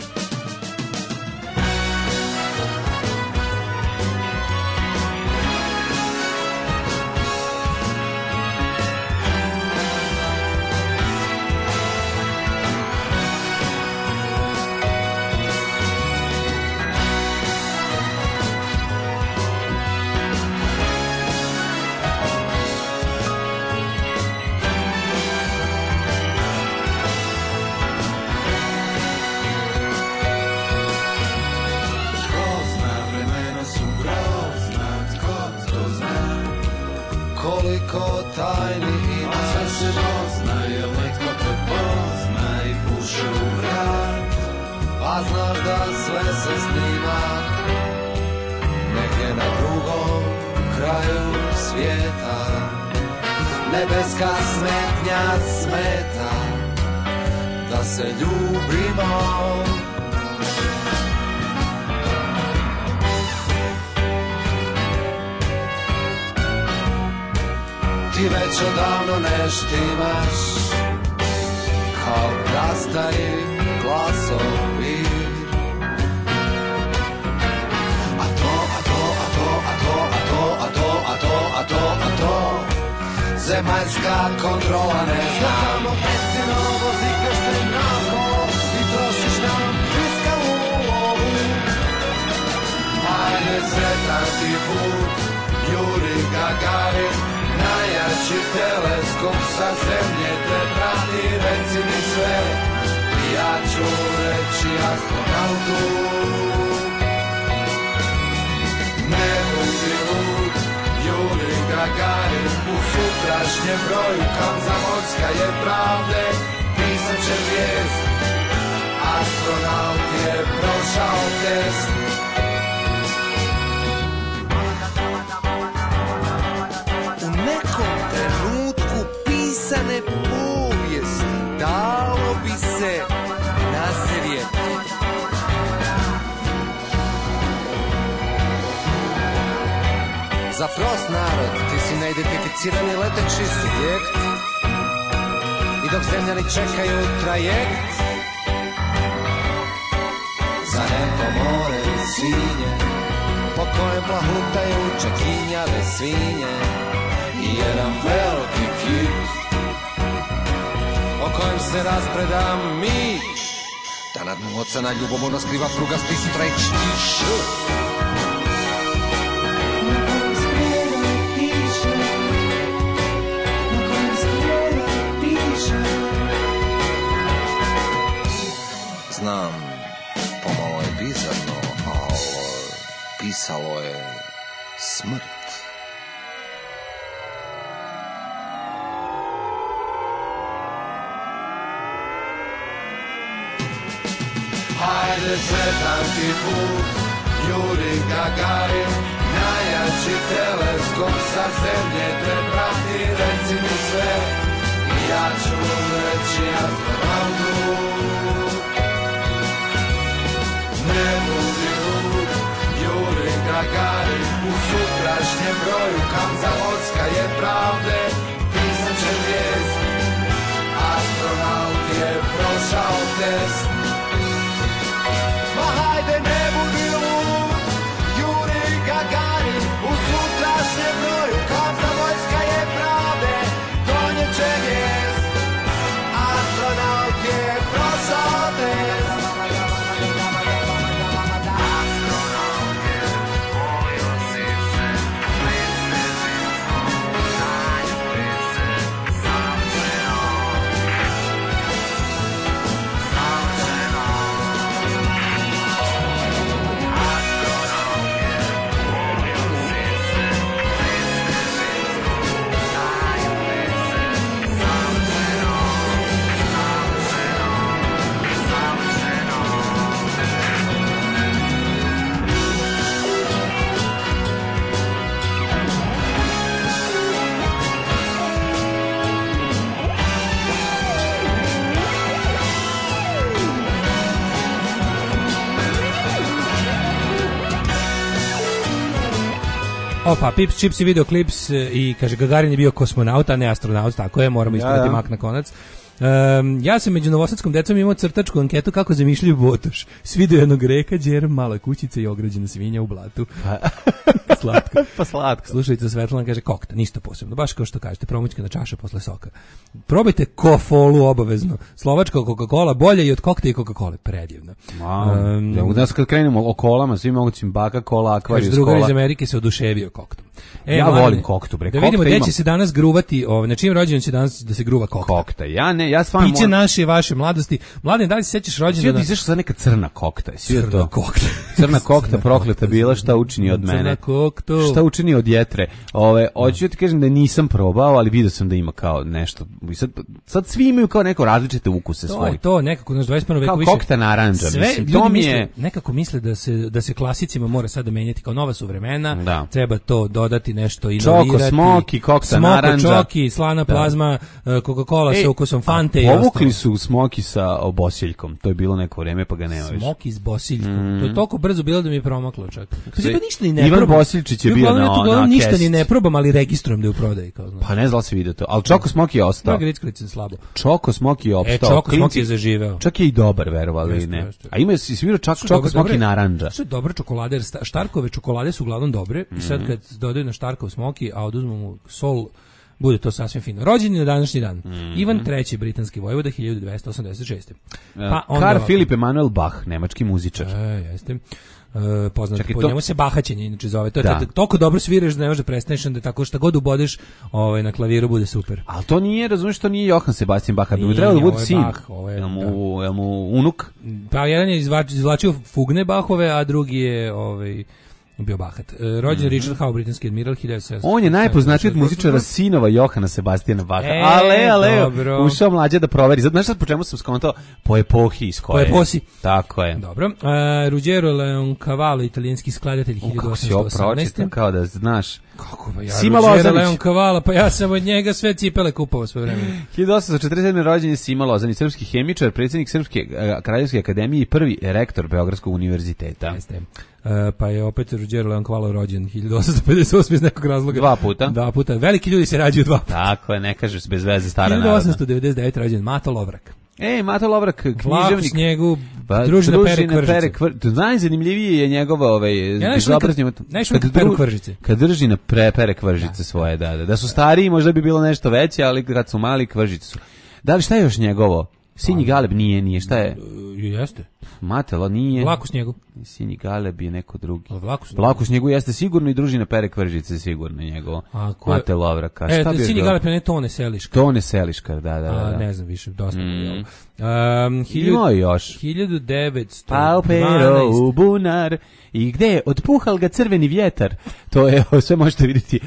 Koliko tajni ima, sve se dozna, jer netko te pozna i puše u vrat. A znaš da sve se snima, negdje na drugom kraju svijeta. Nebeska smetnja smeta, da se ljubimo. Ti već odavno ne štimaš, kao rastari glasovi. A to, zemaljska kontrola ne zna. Samo pecino vozikaš se nazvo i trošiš nam fiskalnu lovu. Ajde sretan ti put, Juri Gagarin, najjači teleskop sa zemlje te prati, reci mi sve, ja ću reći astronautu. Ne budi lud, u sutrašnjem broju Kamzamorska je pravde, pisat će vijest. Astronaut je prošao test. U nekom trenutku pisane povijesti dalo bi se nazrijeti. Za Frost narod ti si neidentificirani leteći subjekt. I dok zemljani čekaju trajekt, za neko more svinje, po kojem plahutaju čekinjave svinje. I jedan veliki kit, o kojem se raspreda mić, da nad mu ocena ljubomorno skriva prugasti strećniš. Znam, pomalo je bizarno, ali pisalo je smrt. Hajde sretan ti put, Juri Gagarin, najjači teleskop sa zemlje te prati, reci mi sve, i ja ću reći astronautu. Ne budi lud, Juri Gagarin, u sutrašnjem broju Kamzamorska je pravde, pisat će vijest. Astronaut je prošao test. Ma hajde ne budi lud, Juri Gagarin, u sutrašnjem broju Kamzamorska je pravde, donijet će vijest. Astronaut je prošao test. Opa, Pips, Chips i videoklips i kaže Gagarin je bio kosmonaut, a ne astronaut, tako je, moramo ispraviti mak na konac. Ja sam među novosadskom decom imao crtačku anketu kako zamišljaju Botoš. Svi do jednog reka, džer, mala kućica i ograđena svinja u blatu. Slatko. Pa slatko. Slušajte, Svetlana kaže kokta, ništa posebno. Baš kao što kažete, promućkana čaša posle soka. Probajte kofolu obavezno. Slovačka Coca-Cola bolje i od kokta i Coca-Cola. Predivno. Da kad krenemo o kolama, svi mogućim baka, kola, akvarijus, kola. Drugar iz Amerike se oduševio koktom. Ja volim koktu, bre. Da vidimo gde će se danas gruvati, na čim rođendan će danas da se gruva kokta. Kokta. Ja stvarno piće naše i vaše mladosti. Mladen, da li se sećaš rođendana? Svi izašla sad neka crna kokta. Crna kokta. Crna kokta prokleta bila, šta učini od mene. Šta učini od jetre. Hoću ti kažem da nisam probao, ali vidio sam da ima kao nešto. Sad svi imaju kao neko različite ukuse svoje. To nekako naš 21. veku više. Kao kokta narandža, mislim. To mi je nekako misle da se klasicima mora sada menjati kao nova su vremena. Treba to dodati nešto inovirati. Čoko, smoki, kokta narandža. Smoko, čoki, slana plazma, Coca-Cola sa ukusom Fante i povukli su smoki sa bosiljkom. To je bilo neko vreme, pa ga nema više. Smoki s bosiljkom. To je toliko brzo bilo da mi je promaklo čak. Pa ništa ni ne Ivan Bosiljčić je bio na ništa ni ne probam, ali registrujem da je u prodaji. Pa ne znam da se vidi to. Ali Čoko Smoki je ostao. Slabo. Čoko Smoki je opstao. Čoko Smoki je zaživeo. Čak je i dobar, verovali ne. A ima si svirao Čoko Smoki narandža. Što je dobra čokolada, jer Štarkove čokolade su uglavnom dobre. I sad kad dodaju na Štarkov Smoki, a oduzmu mu sol, bude to sasvim fino. Rođen je na današnji dan. Ivan III, britanski vojvoda, 1286. Pa Karl Philipp Emanuel Bach, nemački muzičar. Jeste. Poznat po njemu se bahaćenje inače zove. To je toliko dobro sviraš da ne možeš da prestaneš, da tako šta god ubodeš na klaviru bude super. Ali to nije, razumiješ, to nije Johann Sebastian Bach, bi trebalo da bude sin. Jel mu unuk? Pa jedan je izvlačio fugne Bachove, a drugi je bio bahat. Rođen Richard Howe, britanski admiral, 1700. On je najpoznatiji od muzičara sinova Johana Sebastijana Baha. Ale, ušao mlađe da proveri. Znaš sad po čemu sam skontao? Po epohi iz koje. Po eposi. Tako je. Dobro. Ruggero Leoncavallo, italijanski skladatelj, 1818. Kako si ovo pročitao, kao da znaš. Kako ba ja, Ruggero Leoncavallo, pa ja sam od njega sve cipele kupovao svoje vreme. 1847. rođen je Sima Lozanić, srpski hemičar, predsjednik Srpske kraljevske akademije i prvi rektor Beogradskog univerziteta. Jeste. Pa je opet Ruggero Leoncavallo rođen 1858 iz nekog razloga. Dva puta. Veliki ljudi se rađaju dva puta. Tako je, ne kažeš bez veze stara narodna. 1899. rođen Mato Lovrak. Mato Lovrak, književnik. Vlak u snijegu, družina Pere Kvržice. Najzanimljivije je njegova Peru Kvržice. Kad drži na Pere Kvržice svoje, da su stariji možda bi bilo nešto veće, ali kad su mali Kvržice su. Da li šta je još njegovo? Sinji Galeb nije, šta je? Jeste. Matelo nije. Vlak u snijegu. Sinji Galeb je neko drugi. Vlak u snijegu jeste sigurno i družina Pere Kvržice sigurno njegovo. Mate Lovraka. Šta bi Sinji Galeb je ne Tone Seliškar. Tone Seliškar, da. Ne znam više, dosta mi Ima još. 1912. Paupero u bunar. I gde? Otpuhal ga crveni vjetar. To je, sve možete vidjeti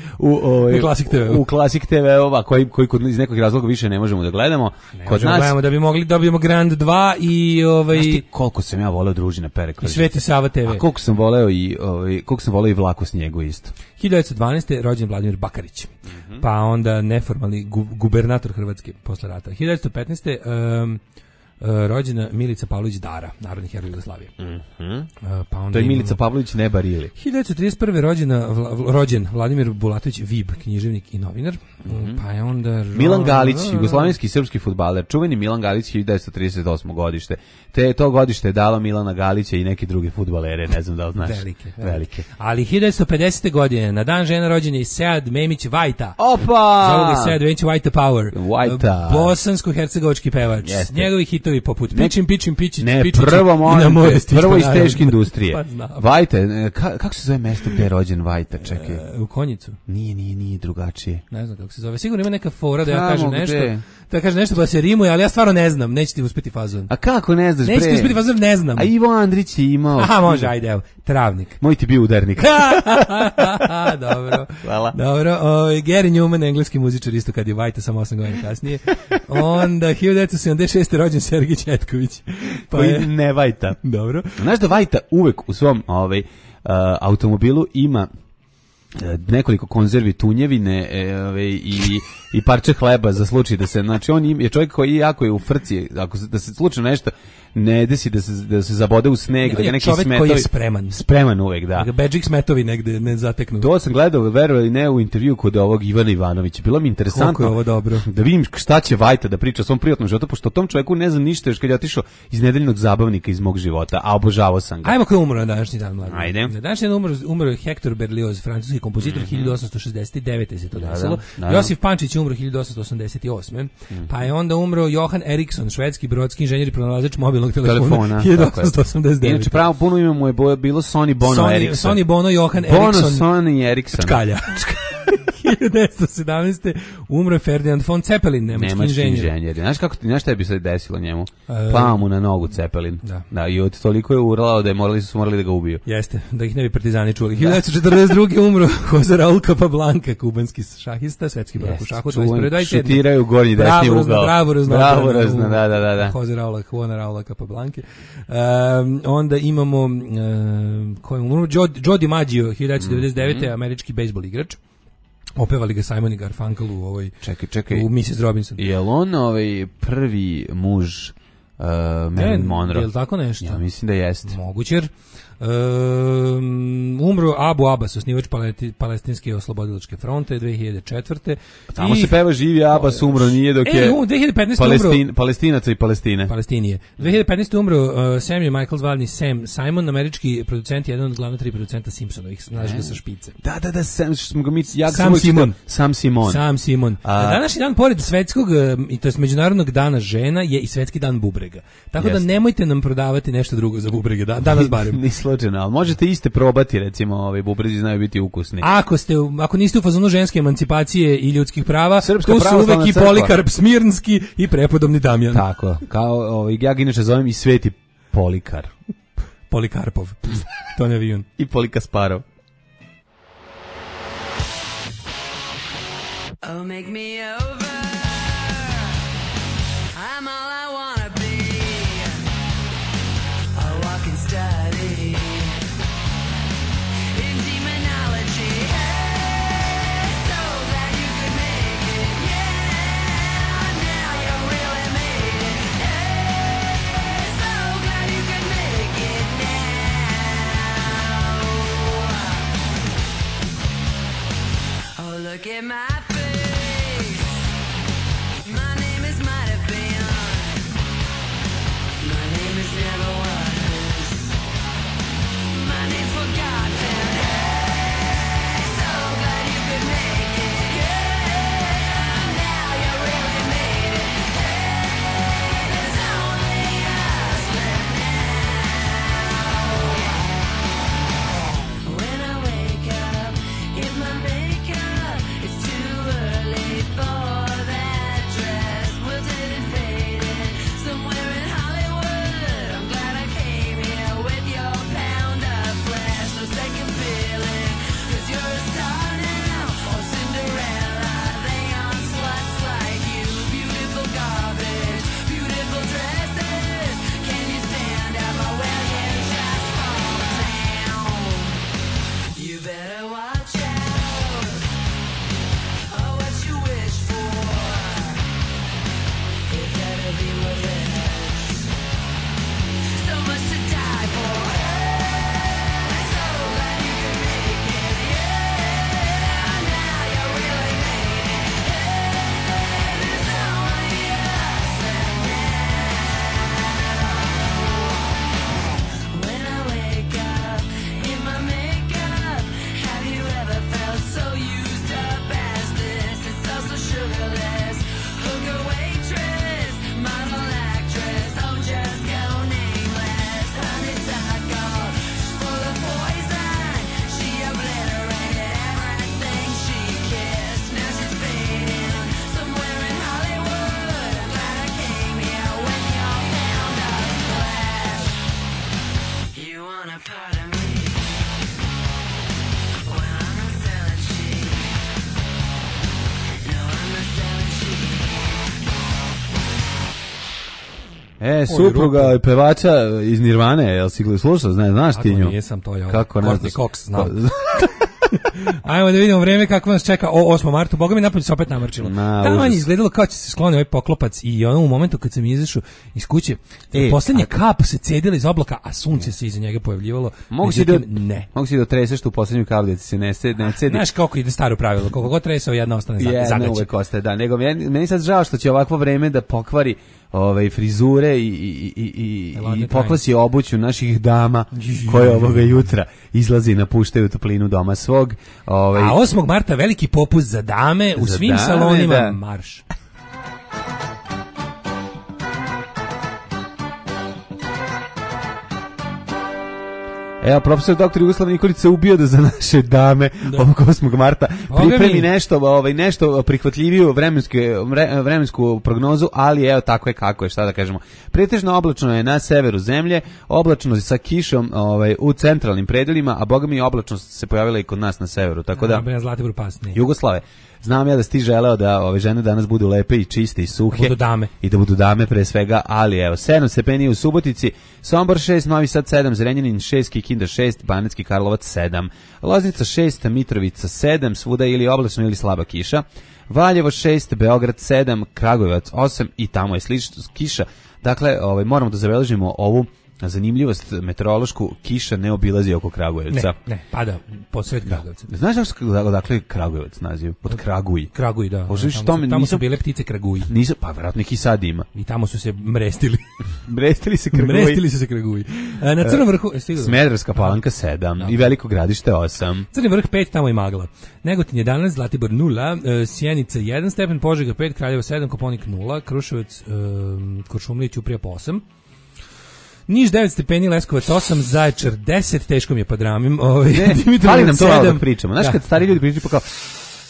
u Klasik TV, koji iz nekog razloga više ne možemo da gledamo. Kod nas gledamo da bi mogli dobijemo Grand 2 i Znaš ti koliko sam ja voleo družina Pere Kvržice. I Sveti Sava TV. A koliko sam voleo i Vlak u snijegu isto. 1912. rođen Vladimir Bakarić. Pa onda neformalni gubernator Hrvatske posle rata. 1915. Rođena Milica Pavlović Dara, narodni heroj Jugoslavije. Pa onda to je Milica Pavlović Neba Rili. 1931. rođen Vladimir Bulatović Vib, književnik i novinar. Pa je onda Milan Galić, jugoslavenski srpski fudbaler, čuveni Milan Galić, 1938. godište. Te to godište je dalo Milana Galića i neki drugi fudbalere, ne znam da li znaš. Velike. Ali 1950. godine, na dan žena rođen je Sead Memić Vajta. Opa! Zovu ga Sead Memić Vajta Power. Vajta. Bosansko-hercegovački pevač. Njegovi hitovi poput Pičim, ne, prvo iz teške industrije. Vajta, kako se zove mesto gde je rođen Vajta, čekaj. U Konjicu. Nije drugačije. Ne znam kako se zove. Sigurno ima neka fora da ja kažem nešto. Da kažem nešto pa se rimuje, ali ja stvarno ne znam. Neće ti uspeti fazon. A kako ne znaš, bre? Neće ti uspeti fazon, ne znam. A Ivo Andrić je imao. Aha, može, ajde, evo. Travnik. Moj ti bio udarnik. Dobro. Hvala. Dobro. Gary Newman, engleski muzičar, isto kad je Vajta, samo 8 godina kasnije. Onda 1976. rođen Sergij Četković. Koji ne Vajta. Dobro. Znaš da Vajta uvek u svom automobilu ima nekoliko konzervi tunjevine i parče hleba za slučaj da se, znači on je čovjek koji jako je u frci, da se slučajno nešto ne desi da se zabode u sneg, da ga neki smetovi. Koji je spreman uvek, da. Da bedžik smetovi negde ne zateknu. To sam gledao, verovali ne, u intervju kod ovog Ivana Ivanovića. Bilo mi interesantno. Koliko je ovo dobro. Da vidim šta će Vajta da priča o svom privatnom životu, pošto o tom čovjeku ne znam ništa još kad je otišao iz nedeljnog zabavnika iz mog života, a obožavao sam ga. Ajmo ko je umro na današnji dan, mladi. Ajde. Na današnji dan umro je Hector Berlioz, francuski kompozitor, 1869. se to desilo. Josif Pančić umro 1888. Pa je onda umro Johan Eriksson, švedski brodski inženjer i pronalazač mobilnog telefona. 1889. Inače pravo puno ime mu je bilo Sonny Bono Eriksson. Sonny Bono Johan Eriksson. Bono Sonny Eriksson. Čkalja. 1917. umro je Ferdinand von Zeppelin, nemački inženjer. Znaš šta je bi se desilo njemu? Pao mu na nogu Zeppelin. Da, i od toliko je urlao da je su morali da ga ubiju. Jeste, da ih ne bi partizani čuli. 1942. umro Jose Raul Capablanca, kubanski šahista, svetski prvak u šahu. Šutiraju gornji desni ugao. Bravurazno, da. Jose Raula Capablanca. Onda imamo koji umro? Joe DiMaggio, 1999. američki bejsbol igrač. Opevali ga Simon i Garfunkel u ovoj čekaj. U Mrs. Robinson. Je li on prvi muž Marilyn Monroe? Je li tako nešto? Ja mislim da jeste. Moguće. Umro Abu Abbas, osnivač Palestinske oslobodilačke fronte 2004. Tamo se peva živi Abbas, umro nije dok je 2015 umro Palestinaca i Palestine. Palestinije. 2015 umro Samuel Michael zvani Sam Simon, američki producent, jedan od glavna 3 producenta Simpsonovih, znaš ga sa špice. Da, smo ga mi Sam Simon. Današnji dan pored svetskog i to je međunarodnog dana žena je i svetski dan bubrega. Tako da nemojte nam prodavati nešto drugo za bubrege, danas barem. Ali možete iste probati, recimo, bubrezi znaju biti ukusni. Ako niste u fazonu ženske emancipacije i ljudskih prava, Srpska tu su uvek i Polikarp Smirnski i prepodobni Damjan. Tako, kao ja ga inače zovem i Sveti Polikar. Polikarpov, to ne avion. I Polikasparov. Oh, make me over. I'm all I wanna be. A walking study in demonology. Hey, so glad you could make it. Yeah, now you really made it. Hey, so glad you could make it now. Oh, look at my supruga pevača iz Nirvane, jel si slušao, znaš ti nju? Ako nisam to, ja. Kako Courtney Cox, znam. Ajmo da vidimo vreme kako nas čeka 8. marta. Boga mi napolje se opet namrčilo. Tamo je izgledalo kao će se skloni ovaj poklopac i u momentu kad sam izašao iz kuće, poslednja kap se cedila iz oblaka, a sunce se iza njega pojavljivalo. Mogu si da treseš tu poslednju kap da ti se ne cedi. Znaš kako ide staro pravilo, koliko god tresao jedna ostane zagađena. Ne uvek ostaje, da. Nego meni sad žao što će ovakvo vreme da pokvari frizure i pokvasi obuću naših dama koje ovoga jutra izlazi i napuštaju toplinu doma svog. A 8. marta veliki popust za dame u svim salonima, da. Marš. Evo, profesor dr. Jugoslav Nikolić se ubio da za naše dame ovog 8. marta pripremi nešto prihvatljiviju vremensku prognozu, ali evo tako je kako je, šta da kažemo. Pretežno oblačno je na severu zemlje, oblačno sa kišom u centralnim predelima, a boga mi oblačno se pojavila i kod nas na severu, tako da Jugoslave, znam ja da si ti želeo da ove žene danas budu lepe i čiste i suhe i da budu dame pre svega, ali evo 7 stepeni u Subotici, Sombor 6, Novi Sad 7, Zrenjanin 6, Kikinda 6, Banatski Karlovac 7, Loznica 6, Mitrovica 7, svuda ili oblačno ili slaba kiša, Valjevo 6, Beograd 7, Kragujevac 8 i tamo je slično kiša. Dakle, moramo da zabeležimo ovu zanimljivost meteorološku, kiša ne obilazi oko Kragujevca. Ne, pada pod sred Kragujevca. Znaš odakle je Kragujevac naziv? Od Kraguj. Kraguj, da. Tamo su bile ptice Kraguj. Nisu, pa vjerojatno ih i sad ima. I tamo su se mrestili. Mrestili se Kraguj. Na Crnom vrhu... Smederevska Palanka 7 i Veliko Gradište 8. Crni vrh 5, tamo je magla. Negotin 11, Zlatibor 0, Sjenica 1 stepen, Požega 5, Kraljevo 7, Koponik 0, Kruševac, Kuršumlija, Ćuprija 8. Niš 9 stepeni, Leskovac 8, Zaječar 10, teško mi je pod ramim. Fali nam to malo da pričamo. Znaš, kad stari ljudi pričaju pa kao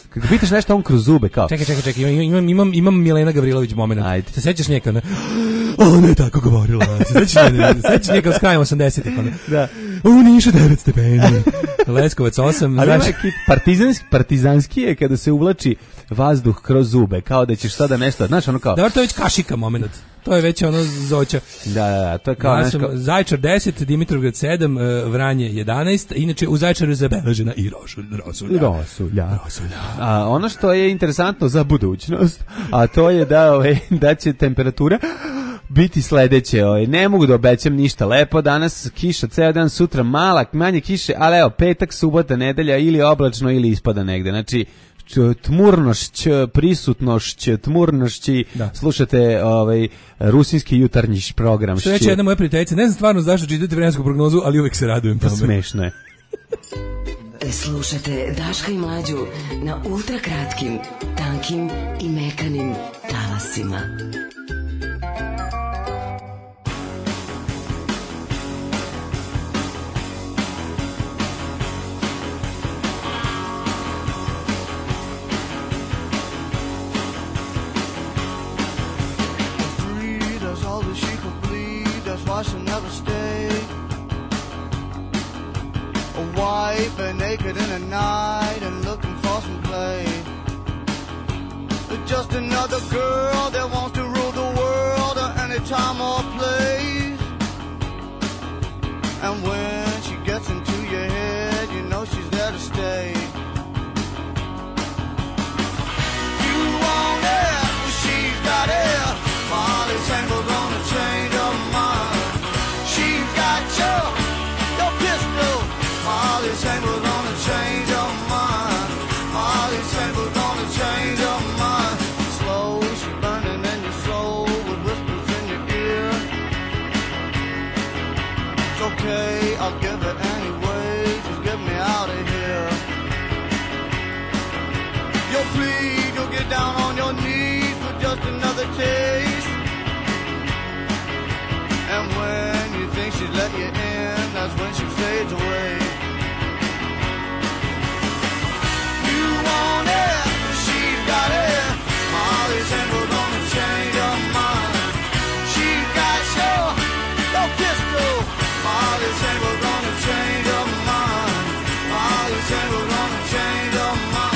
Kad pitaš nešto on kroz zube kao. Čekaj, imam Milena Gavrilović moment. Ajde. Se sećaš nje kao ona je tako govorila. Se sećaš nje kao s krajem 80-ih. Da. U Nišu 9 stepeni. Leskovac 8. Ali znači partizanski je kada se uvlači vazduh kroz zube, kao da ćeš sada nešto, znaš ono kao. Da, to je već kašika moment. To je već ono zoća. Da, to je kao nešto. Zaječar 10, Dimitrovgrad 7, Vranje 11, inače u Zaječaru je zabeležena i rosulja. A ono što je interesantno za budućnost, a to je da će temperatura biti sledeće. Ne mogu da obećam ništa lepo. Danas kiša ceo dan, sutra manje kiše, ali evo, petak, subota, nedelja ili oblačno ili ispada negde. Znači, tmurnošć, prisutnošć, tmurnošći, slušate rusinski jutarnji program. Što reče jedna moja prijateljica, ne znam stvarno zašto čitate vremensku prognozu, ali uvek se radujem tome. Smešno je. Slušate Daška i Mlađu na ultrakratkim, tankim i mekanim talasima. She'll never stay. A wife and naked in the night and looking for some play. Just another girl that wants to rule the world at any time or place. And when she gets into your head, you know she's there to stay. You want it, she's got it. Molly's tangled on a change of mind. Your pistol, Molly's tangled on a change of mind. Molly's tangled on a change of mind. Slow, she's burning in your soul with whispers in your ear. It's okay, I'll give it anyway. Just get me out of here. You'll plead, you'll get down on your knees for just another taste. And when you think she'd let you in, that's when she fades away. You want it, she's got it. Molly's tangled on a change of mind. She's got your pistol. Molly's tangled on a change of mind. Molly's tangled on a change of mind.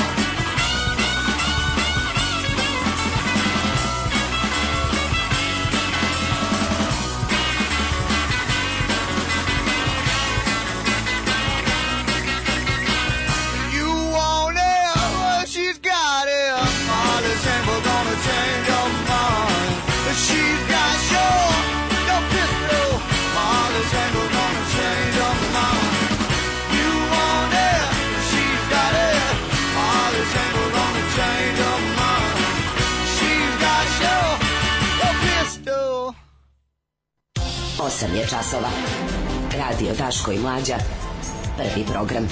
Osam je časova. Radio Daško i Mlađa. Prvi program.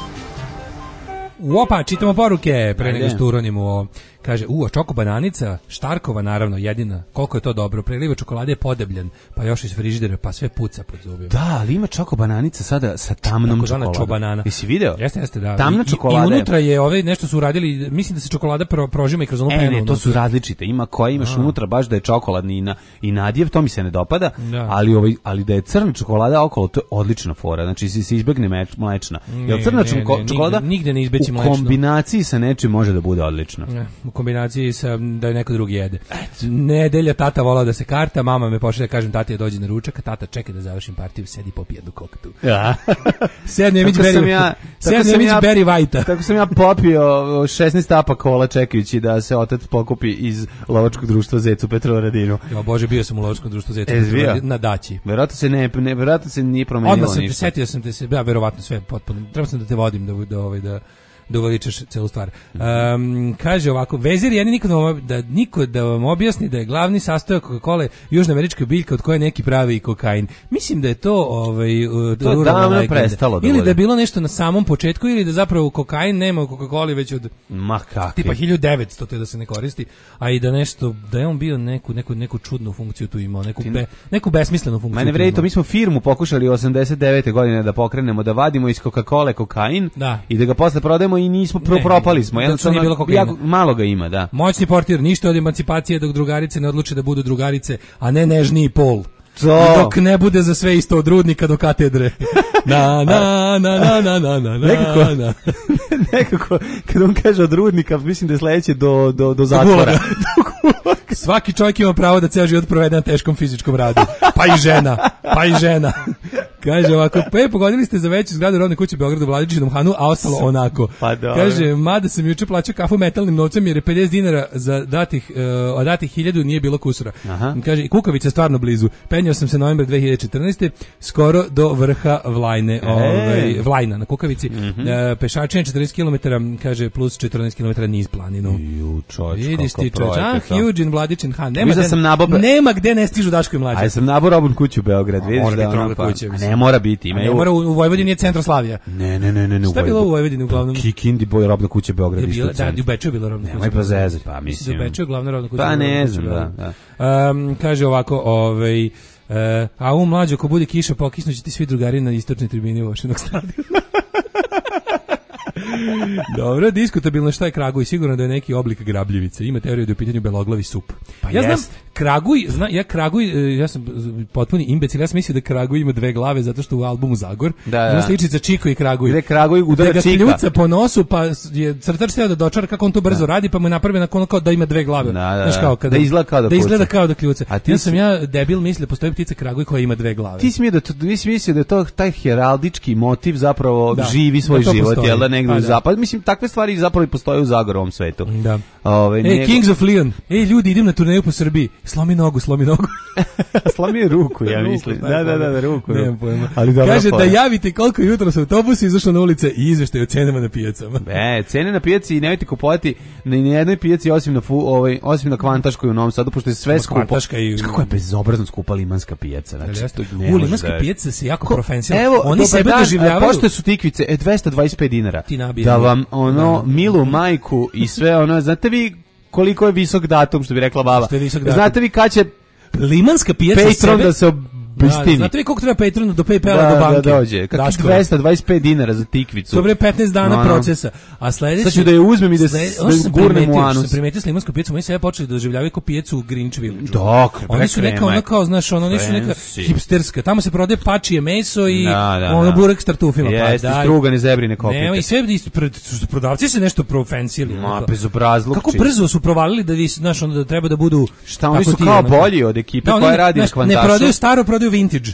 Opa, čitamo poruke pre nego što uronimo ovo. Kaže, čoko bananica, Štarkova naravno, jedina. Koliko je to dobro. Preliva čokolade je podebljen, pa još iz frižidera, pa sve puca pod zubima. Da, ali ima čoko bananica sada sa tamnom čokoladom. Čobanana. Jesi video? Jeste, da. Tamna čokolada. I unutra je nešto su uradili, mislim da se čokolada prožima i kroz onu penu. Ne, to su različite. Ima koja imaš unutra baš da je čokoladni i nadjev, to mi se ne dopada, ali da je crna čokolada okolo, to je odlična fora. Znači se izbegne mlečna. Jer crna čokolada nigde ne izbeći mlečno. U kombinaciji sa nečim može da bude odlična. U kombinaciji sa da neko drugi jede. Nedelja tata volao da se karta, mama me pošalje da kažem tati da dođe na ručak, a tata čeka da završim partiju, sedi popije jednu koktu. Ja. Sednemić Barry White. Tako sam ja popio 16 tapa kola čekajući da se otac pokupi iz lovačkog društva Zecu Petrovaradinu. Jo bože, bio sam u lovačkom društvu Zecu Petrovaradinu na daći. Verovatno se nije promenilo ništa. Setio sam te se, verovatno sve potpuno. Treba sam da te vodim da uveličaš celu stvar. Kaže ovako, vezir jedni niko da vam objasni da je glavni sastojak Coca-Cola južnoamerička biljka od koje neki pravi i kokain. Mislim da je to to davno prestalo da ili da je bilo nešto na samom početku ili da zapravo kokain nema u Coca-Coli već od tipa 1900 to je da se ne koristi, a i da nešto da je on bio neku čudnu funkciju tu imao, neku besmislenu funkciju. Mene vredi to, mi smo firmu pokušali 89. godine da pokrenemo, da vadimo iz Coca-Cole kokain i da ga posle prodajemo nismo i nismo propali smo. Jednostavno malo ga ima, da. Moćni portir, ništa od emancipacije dok drugarice ne odluče da budu drugarice, a ne nežniji pol. Dok ne bude za sve isto od rudnika do katedre. Nekako, kad on kaže od rudnika, mislim da je sledeće do zatvora. Svaki čovjek ima pravo da ceo život provede na teškom fizičkom radu. Pa i žena. Kaže ovako, pogodili ste za veću zgradu rodne kuće u Beogradu u Vladičinom Hanu, a ostalo onako. Kaže, mada sam juče plaćao kafu metalnim novcem jer je 50 dinara za datih 1000 nije bilo kusura. Kaže, i Kukavica stvarno blizu. Penjao sam se novembar 2014. skoro do vrha Vlajna na Kukavici. Pešačenje 40 km, kaže, plus 14 km niz planinu. Vidiš ti čovjek, huge in Vladičin Han. Nema gde ne stižu Daško i Mlađa. Aj sam nabao robnu kuću u Beograd, vidiš da ne mora biti. Ne mora, u Vojvodini je Centroslavija. Ne. Šta je bilo u Vojvodini uglavnom? Kikindi, robna kuća Beograd. Da, u Beču je bila robna kuća. Nemoj pa zezati, pa mislim. U Beču je glavna robna kuća. Pa ne znam, da. Kaže ovako, a u Mlađo, ako bude kiša, pokisnuće ti svi drugari na istočnoj tribini Vošinog stadiona. Dobro, diskutabilno šta je Kraguj, sigurno da je neki oblik grabljivice. Ima teoriju da je u pitanju beloglavi sup. Pa ja znam Kraguj, ja sam potpuni imbecil, ja sam mislio da Kraguj ima dve glave zato što u albumu Zagor ima sličica Čiko i Kraguj. Gde Kraguj udara Čika. Da ga kljuca po nosu, pa je crtač hteo da dočara kako on to brzo radi, pa mu je napravio nakon kao da ima dve glave. Znaš da izgleda kao da kljuca. Ja debil mislio da postoji ptica Kraguj koja ima dve glave. Ti si mislio da to taj heraldički motiv zapravo živi svoj život, jel da negdje u zapad. Mislim, takve stvari zapravo i postoje u Zagorovom svetu. Da. Kings of Leon. Ljudi, idem na turneju po Srbiji. Slomi nogu. Slomi ruku, ja mislim. Da, ruku. Nemam pojma. Kaže da javite koliko jutro sa autobusa izašlo na ulice i izveštaj o cenama na pijacama. Cene na pijaci i nemojte kupovati na jednoj pijaci osim na Kvantaškoj u Novom Sadu, pošto je sve skupo. Kako je bezobrazno skupa limanska pijaca. Limanska pijaca se jako profesionalno. Oni sebe doživljavaju. Pošto su tikvice 225 dinara. Da vam milu majku i sve znate vi koliko je visok datum, što bi rekla baba. Znate vi kad će limanska pijaca Patreon da se obistini. Znate vi koliko treba Patreonu do PayPala do banke? Da dođe. Kako 225 dinara za tikvicu. Dobro je 15 dana procesa. A sledeće sad ću da je uzmem i da gurnem u anus. Što primetio s limanskom pijacom, oni se počeli da doživljavaju kao pijacu u Greenwich Village. Oni su neka kao, znaš, oni su neka hipsterska. Tamo se prodaje pačije meso i burek s tartufima. Jeste, strugane zebrine kopite. Nema, i sve prodavci se nešto profensili. Bezobrazluk. Kako brzo su provalili da vi, znaš, da treba da budu... Šta, oni su kao bolji od ekipe koja radi na Kvantašu. Ne prodaju staro, prodaju vintage.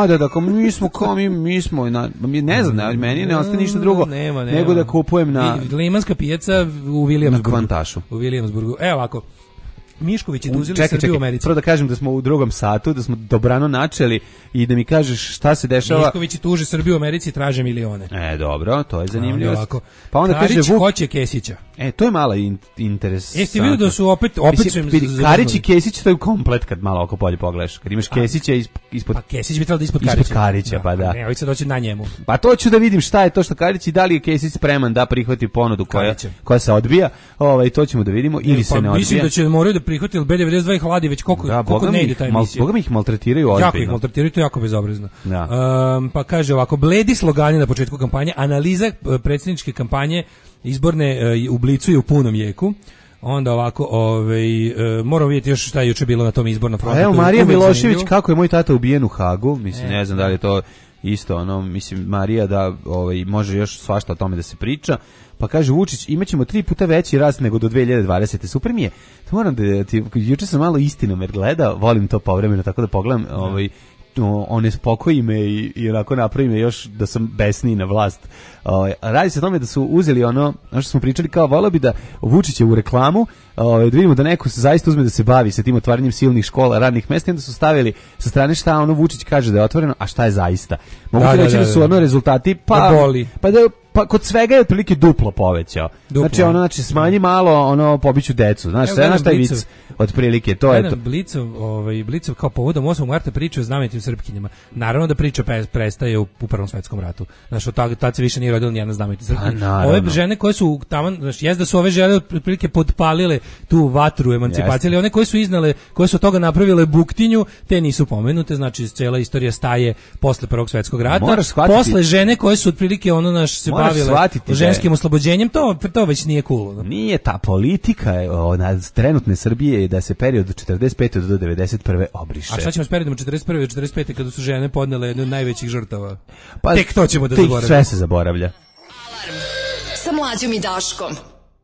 Mi smo, ne znam, meni ne ostaje ništa drugo nego da kupujem na... Limanska pijaca u Williamsburgu. Na Kvantašu. U Williamsburgu. Evo ovako. Mišković je tuzili Srbiju u Americi. Prvo da kažem da smo u drugom satu, da smo dobrano načeli i da mi kažeš šta se dešava. Mišković tuži Srbiju u Americi, traže milione. Dobro, to je zanimljivo. Pa onda Karić kaže hoće Kesića. To je mala interesantna. Jeste vidio da su opet su im Karić i Kesić, to je komplet kad malo oko polje pogledaš. Kad imaš Kesića ispod... Pa Kesić bi trebalo da ispod Karića, pa da. Ne, ovdje se doći na njemu. Pa to ću da vidim šta je to što Karić i da li je Kesić spreman da prihvati ponudu koja se odbija. To ćemo da vidimo ili se ne odbija. Mislim da će moraju da prihvati B92 hladi već koliko ne ide taj emisija. Boga mi ih maltretiraju ozbiljno. Jako ih maltretiraju, to je jako bezobrazno. Pa kaže ovako, bledi slogani na početku kampanje, analiza predsjedničke kampanje izborne u Blicu i u punom jeku. Onda ovako, moramo vidjeti još šta je juče bilo na tom izbornom frontu. Evo Marija Milošević, kako je moj tata ubijen u Hagu, mislim, ne znam da li je to isto, mislim, Marija da može još svašta o tome da se priča. Pa kaže Vučić, imaćemo 3 puta veći rast nego do 2020. Super mi je. Moram da juče sam malo istinomer gledao, volim to povremeno, tako da pogledam, one spokoji me i onako napravi me još da sam besniji na vlast. Radi se o tome da su uzeli ono što smo pričali, kao volio bi da Vučić je u reklamu, da vidimo da neko se zaista uzme da se bavi sa tim otvaranjem silnih škola, radnih mesta, i onda su stavili sa strane šta Vučić kaže da je otvoreno, a šta je zaista. Mogu ti reći da su rezultati, pa kod svega je otprilike duplo povećao. Znači smanji malo, pobiću decu. Znaš, šta je vic? Otprilike, to je to. Blicov kao povodom 8. marta priča o znamenitim Srpkinjama. Naravno da priča prestaje u Prvom svetskom ratu. Znaš, tad se više nije rodila nijedna znamenita Srpkinja. Ove žene koje su tamo, znaš, da su ove žene otprilike potpalile tu vatru emancipacije, ali one koje su iznale, koje su od toga napravile buktinju, te nisu pomenute, znači cijela istorija staje posle Prvog svjetskog rata. Posle žene koje su otprilike bavile shvatiti ženskim oslobođenjem, to već nije cool. No? Nije ta politika trenutne Srbije je da se period od 45. do 91. obriše. A šta ćemo s periodom od 41. do 45. kada su žene podnele jednu od najvećih žrtava? Pa, tek to ćemo da zaboravimo. Sve se zaboravlja. Alarm sa Mlađom i Daškom.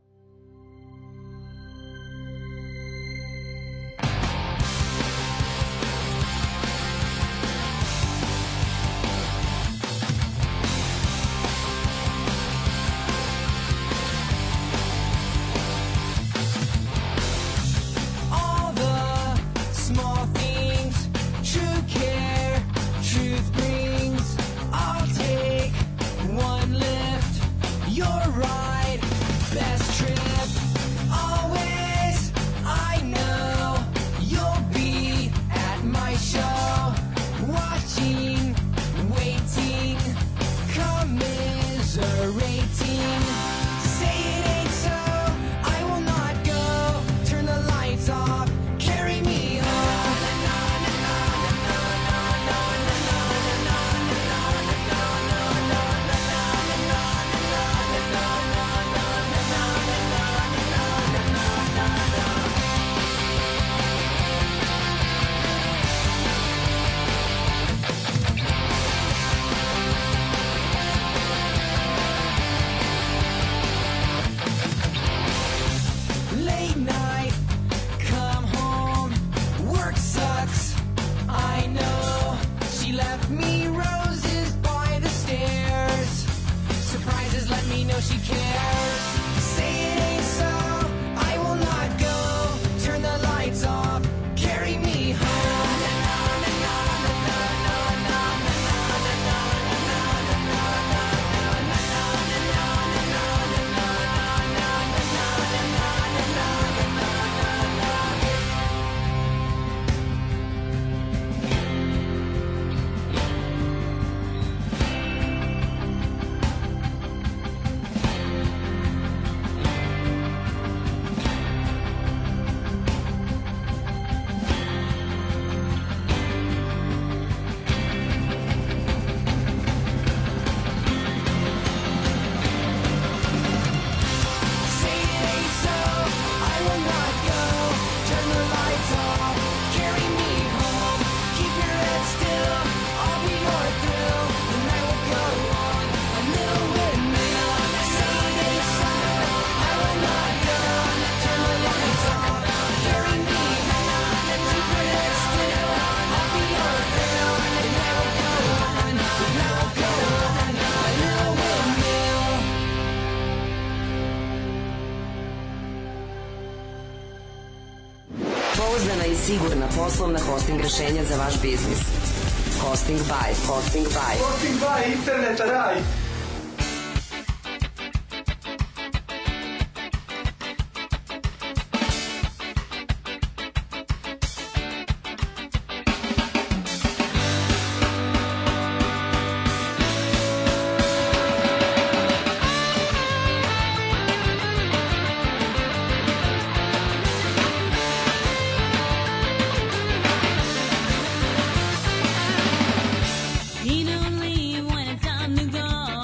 Pouzdana i sigurna poslovna hosting rešenja za vaš biznis. Hosting by. Hosting by interneta raj. You don't leave when it's time to go.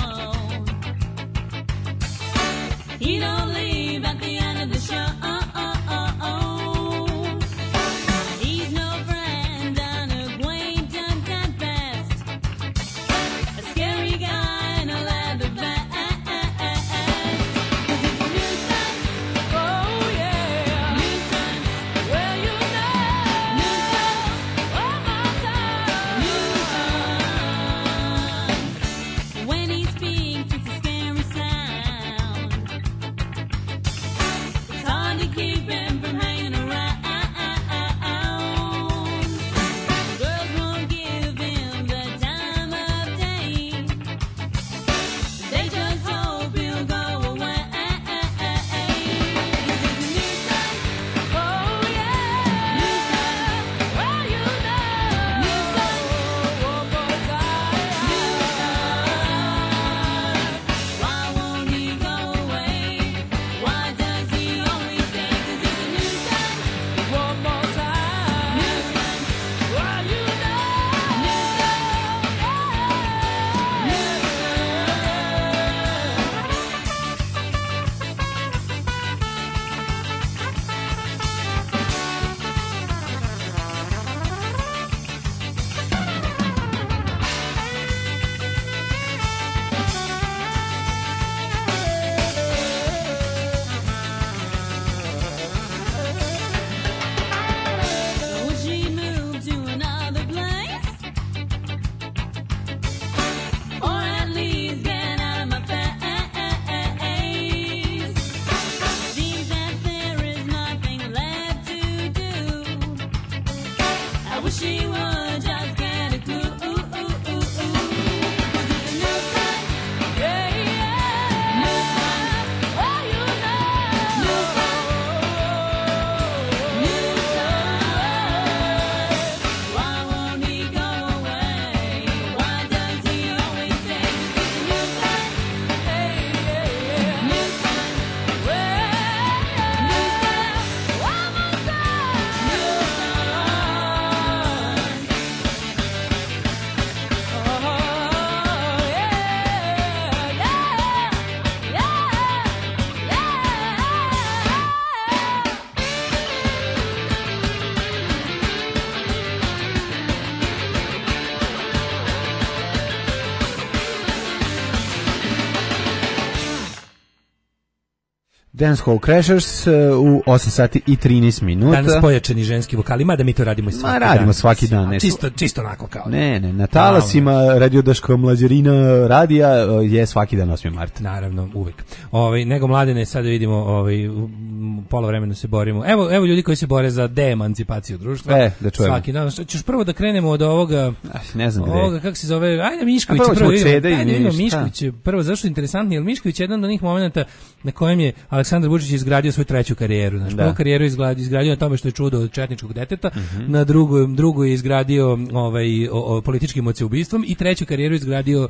Dancehall Crashers u 8 sati i 13 minuta. Danas pojačani ženski vokali, mada mi to radimo i svaki dan. Radimo svaki dan. Ne, čisto onako kao. Ne, na talasima radiodaška mlađarina radija je svaki dan 8. mart. Naravno, uvek. Nego Mladene, sad vidimo, pola vremena se borimo. Evo ljudi koji se bore za deemancipaciju društva. Da čujemo. Svaki dan. Ćeš prvo da krenemo od ovoga, ne znam gde. Ovoga, kako se zove, ajde Mišković. Prvo vidimo Mišković. Prvo, zašto je interesantno, jer Mišković je jedan od onih momenata na kojem je Aleksandar Vučić izgradio svoju treću karijeru. Znači, prvu karijeru izgradio na tome što je čudo od četničkog deteta, na drugu je izgradio političkim oceubistvom i treću karijeru izgradio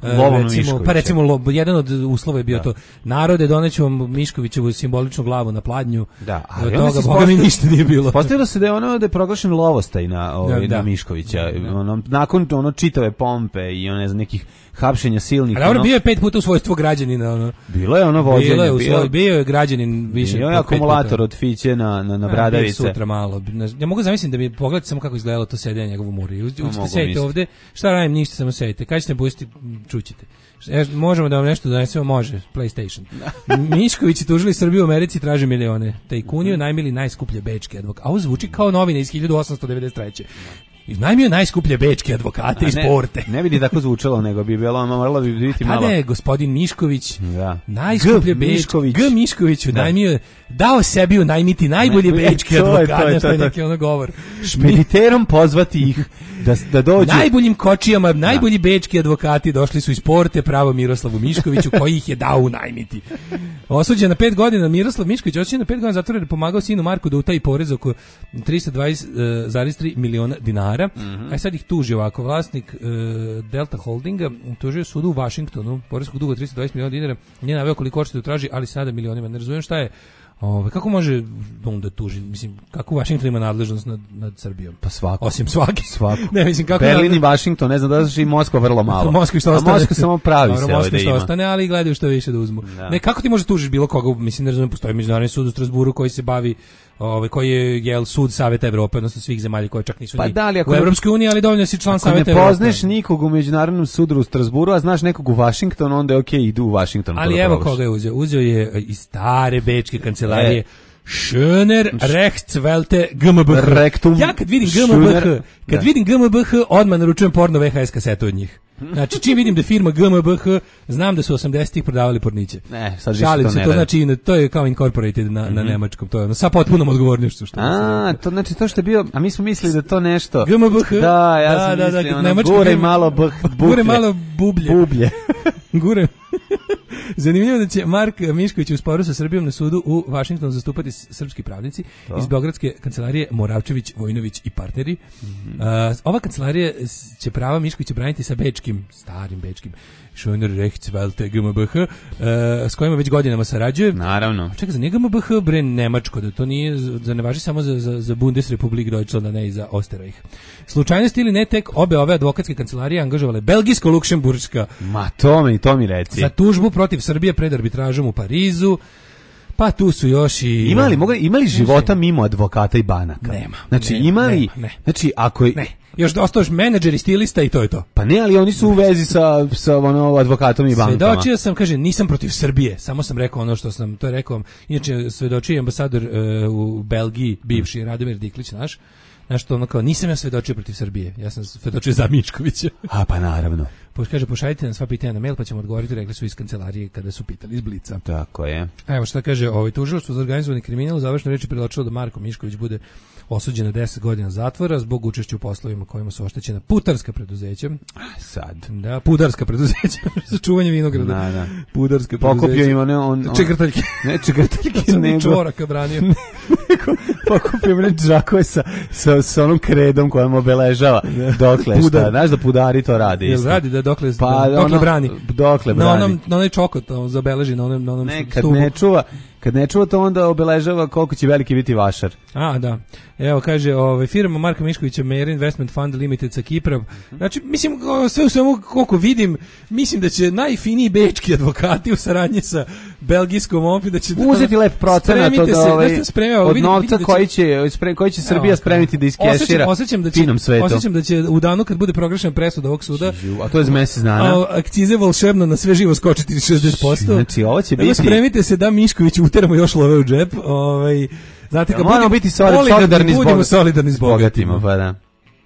recimo jedan od uslova je bio to: narode, doneću vam Miškovićevu simboličnu glavu na pladnju. Da, ali od toga boga mi ništa nije bilo. Postavilo se da je proglašen lovostaj na Miškovića. Nakon čitave pompe i ne znam, nekih hapšenja silnih. Ali bio je 5 puta u svojstvu građanina. Bilo je vođenje. Bio je građanin više. Bio je akumulator od Fiće na Bradavice. Sutra malo. Ja mogu zamisliti da mi pogledate samo kako izgledalo to sedenje njegovu muri. Uđite, sedite ovde, šta radim, ništa, samo sedite. Kad ćete pustiti, čućete. Možemo da vam nešto donesemo, može, PlayStation. Mišković tužili Srbiju u Americi, traži milione. Tajkuniju najmili najskuplje bečke advokate. A ovo zvuči kao novine iz 1893. Iznajmio najskuplje bečke advokate iz Porte. Ne bi tako zvučalo, nego bi bilo, moralo bi biti malo. Tada je gospodin Mišković, najskuplje bečke, G. Miškoviću, dao sebi unajmiti najbolje bečke advokate, što je neki ono govor. Špediterom pozvati ih da dođu. Najboljim kočijama, najbolji bečki advokati došli su iz Porte pravo Miroslavu Miškoviću, koji ih je dao unajmiti. Osuđen na 5 godina, Miroslav Mišković osuđen na 5 godina zatvora jer je pomagao sinu Marku da utaji porez oko 320,3 miliona dinara. A sad ih tuži ovako. Vlasnik Delta Holdinga tužio sudu u Vašingtonu poreskog duga 320 miliona dinara. Nije naveo koliko odštetu traži, ali sada milionima. Ne razumijem šta je. Kako može on da tuži? Mislim, kako Vašington ima nadležnost nad Srbijom? Pa svako. Osim svaki. Svako. Ne, mislim, kako Berlin i Vašington, ne znam da znači i Moskva vrlo malo. Moskva što ostane. Moskva samo pravi se Moskva što ostane, ali gledaju što više da uzmu. Ne, kako ti može tužiš bilo koga? Mislim, ne razumijem, postoji međunarodni sud u Strasburu koji se bavi koji je sud Saveta Evrope, odnosno svih zemalja koje čak nisu u Evropskoj uniji, ali dovoljno si član Saveta Evrope. Ako ne poznaš nikog u Međunarodnom sudu u Strasburu, a znaš nekog u Washingtonu, onda je okej, idu u Washington. Ali evo koga je uzeo. Uzeo je iz stare bečke kancelarije Schöner Rechtswelte GmbH. Ja kad vidim GmbH, odmah naručujem porno VHS kasetu od njih. Znači, čim vidim da firma GmbH, znam da su 80-ih prodavali porniće. Ne, sad više šalim to se, ne to znači, to je kao incorporated na nemačkom, to je ono, sa potpunom odgovornošću. To znači to što je bio, a mi smo mislili da to nešto. GmbH? Da, ja sam mislio, gure malo bublje. Gure. Zanimljivo da će Mark Mišković u sporu sa Srbijom na sudu u Vašingtonu zastupati srpski pravnici iz beogradske kancelarije Moravčević, Vojnović i partneri. Ova kancelarija će prava Miškovića braniti sa starim bečkim Schöner Rechtswelte GmbH, s kojima već godinama sarađuje. Naravno. Čekaj, za njega GmbH bre nemačko, da to nije, da ne važi samo za Bundesrepublik Deutschland, a ne i za Österreich. Slučajnost ili ne, tek obe ove advokatske kancelarije angažovale belgijsko-luksemburška. Ma to mi reci. Za tužbu protiv Srbije pred arbitražom u Parizu. Pa tu su još i... Imali života mimo advokata i banaka? Nema. Znači, Ne. Znači, ako... Ne. Još ostaš menadžer i stilista i to je to. Pa ne, ali oni su u vezi sa advokatom i bankama. Svedočio sam, kaže, nisam protiv Srbije, samo sam rekao ono što sam, to je rekao. Inače, svedočio je ambasador u Belgiji, bivši Radomir Diklić naš, što ono kao, nisam ja svedočio protiv Srbije, ja sam svedočio za Miškovića. A pa naravno. Kaže, pošaljite nam sva pitanja na mail, pa ćemo odgovoriti, rekli su iz kancelarije kada su pitali iz Blica. Tako je. Evo šta kaže, tužilaštvo za organizovani kriminal u završnoj reči predočilo da Marko Mišković bude osuđen na 10 godina zatvora zbog učešća u poslovima kojima su oštećena putarska preduzeća. Sad. Da, pudarska preduzeća za čuvanje vinograda. Da. Pudarska pokupio ima čegrtaljke. Ne čegrtaljke, nego čvoraka branio. Pokupio ne džakove sa onom kredom kojom obeležava. Dokle šta? Znaš da pudari to radi isto. Radi da dokle brani. Dokle brani. Na onaj čokot zabeleži na onom stubu. Kad ne čuva to onda obeležava koliko će veliki biti vašar. A, da. Evo, kaže, firma Marka Miškovića, Meir Investment Fund Limited sa Kipra. Znači, mislim, sve u svemu, koliko vidim, mislim da će najfiniji bečki advokati u saradnji sa belgijskom opi da će uzeti lep procenat od novca koji će Srbija spremiti da iskešira finom svetu. Osjećam da će u danu kad bude proglašena presuda ovog suda, a to je za mesec dana, akcize volšebno na sve živo skočiti 60%. Znači ovo će biti. Spremite se da Mišković uteramo još love u džep. Znate, kad moramo biti solidarni s bogatima, pa da.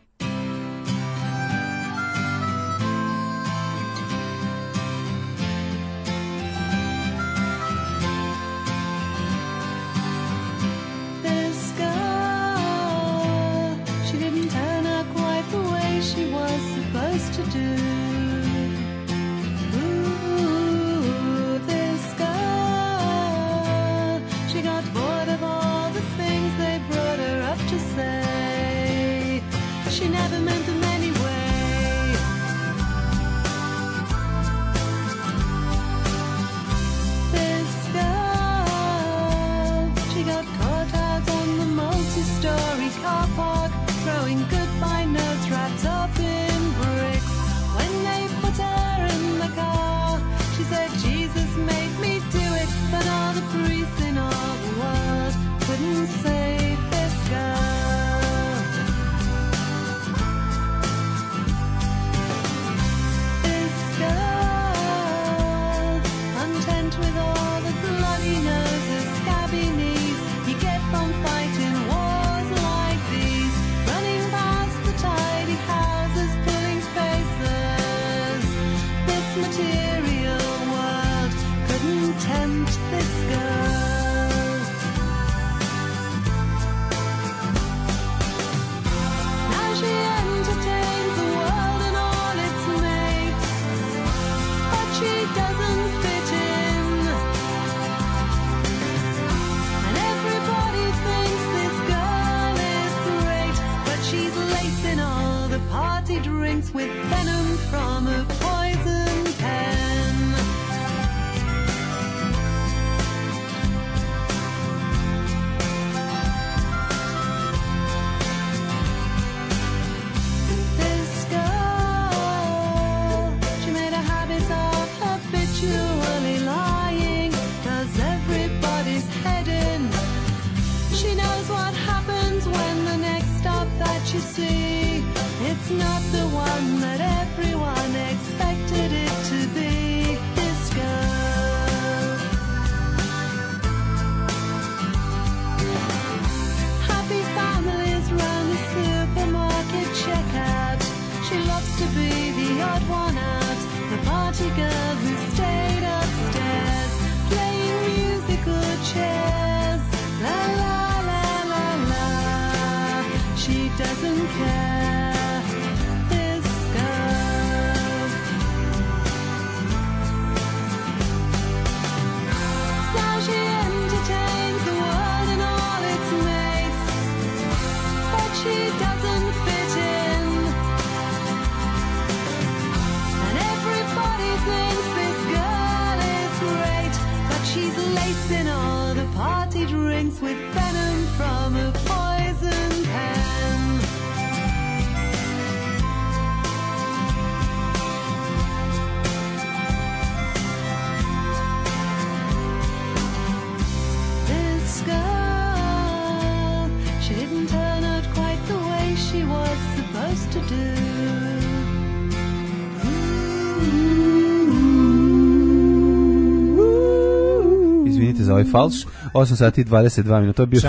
Za ovaj falš, 8 sati i 22 minuta, to je bio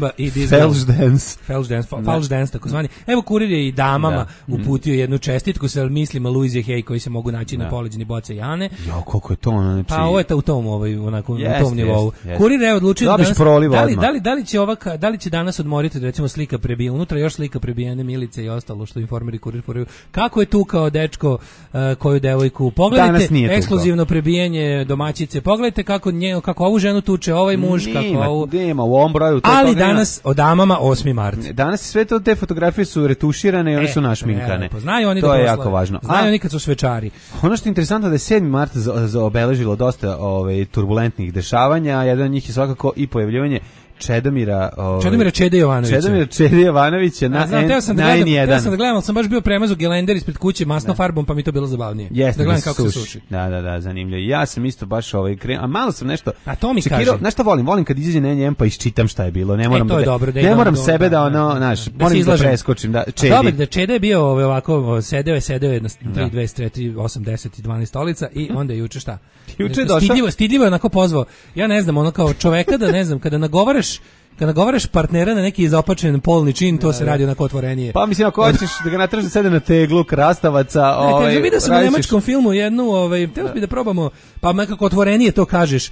falš dance, tako zvani. Evo, Kurir je i damama uputio jednu čestitku sa mislima Luize Hay koji se mogu naći na poleđini boce Jane. Jo, koliko je to ono, znači... Pa ovo je u tom, u tom nivou. Kurir je odlučio da li će danas odmoriti, recimo, slika prebija, unutra još slika prebijene Milice i ostalo što informeri Kurir foraju. Kako je tu kao dečko koju devojku? Pogledajte ekskluzivno prebijanje domaćice, pogledajte kako ovu ženu tuče ovaj muž, kako ovu... Nema, u ovom broju... Ali danas o damama 8. mart. Danas sve te fotografije su retuširane i one su našminkane. Znaju oni to je jako važno. Znaju oni kad su svečari. Ono što je interesantno da je 7. mart obeležilo dosta turbulentnih dešavanja, jedan od njih je svakako i pojavljivanje Čedomira Čede Jovanovića. Čedomira Čede Jovanovića na N1. Teo sam da gledam, ali sam baš bio premazu gelender ispred kuće masnom farbom, pa mi to bilo zabavnije. Jeste, da gledam kako se suši. Da, zanimljivo. Ja sam isto baš a malo sam nešto. A to mi kaže. Znaš šta volim kad izađe na N1 pa isčitam šta je bilo. Ne moram ne moram sebe da moram da preskočim da Čedi. Dobro, da Čede je bio ovako sedeo je na 3, 23, 8, 10 i 12 stolica i onda je juče šta? Juče je došao. Stidljivo je onako pozvao. Ja ne znam, ono kao čoveka da ne znam, kada nagovaraš partnera na neki izopačen polni čin, to se radi onako otvorenije. Pa mislim, ako hoćeš da ga natraži da sede na teglu krastavaca... Kaže, vidio sam u nemačkom filmu jednu, htjeli bi da probamo, pa nekako otvorenije to kažeš,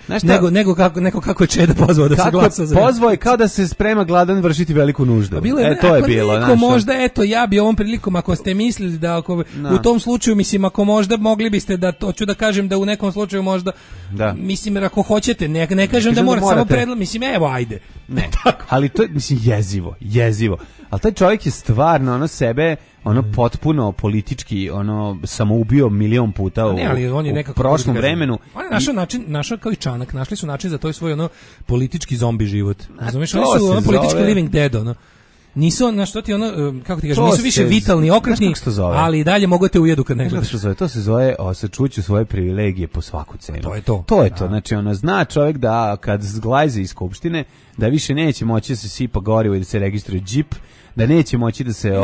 nego kako je Čeda pozvao da se glasa za... Pozvao je kao da se sprema gladan vršiti veliku nuždu. To je bilo. Ako možda, ja bi ovom prilikom, ako ste mislili da u tom slučaju, mislim, ako možda mogli biste da, hoću da kažem da u nekom slučaju možda, mislim, ako hoćete, ne kažem da morate, samo predlog, mislim, evo, ajde. Ne, ali to je, mislim, jezivo. Ali taj čovjek je stvarno sebe potpuno politički samoubio milion puta u prošlom vremenu. On je našao kao i Čanak, našli su način za to svoj politički zombi život. Razumiješ, oni su politički living dead, nisu, što ti kako ti kažem, nisu više vitalni, okretni, ali i dalje mogu te ujedu kad ne gledaš. To se zove sačuću svoje privilegije po svaku cenu. To je to. Znači, zna čovjek da kad zglajze iz skupštine, da više neće moći da se sipa gorivo i da se registruje džip, da neće moći da se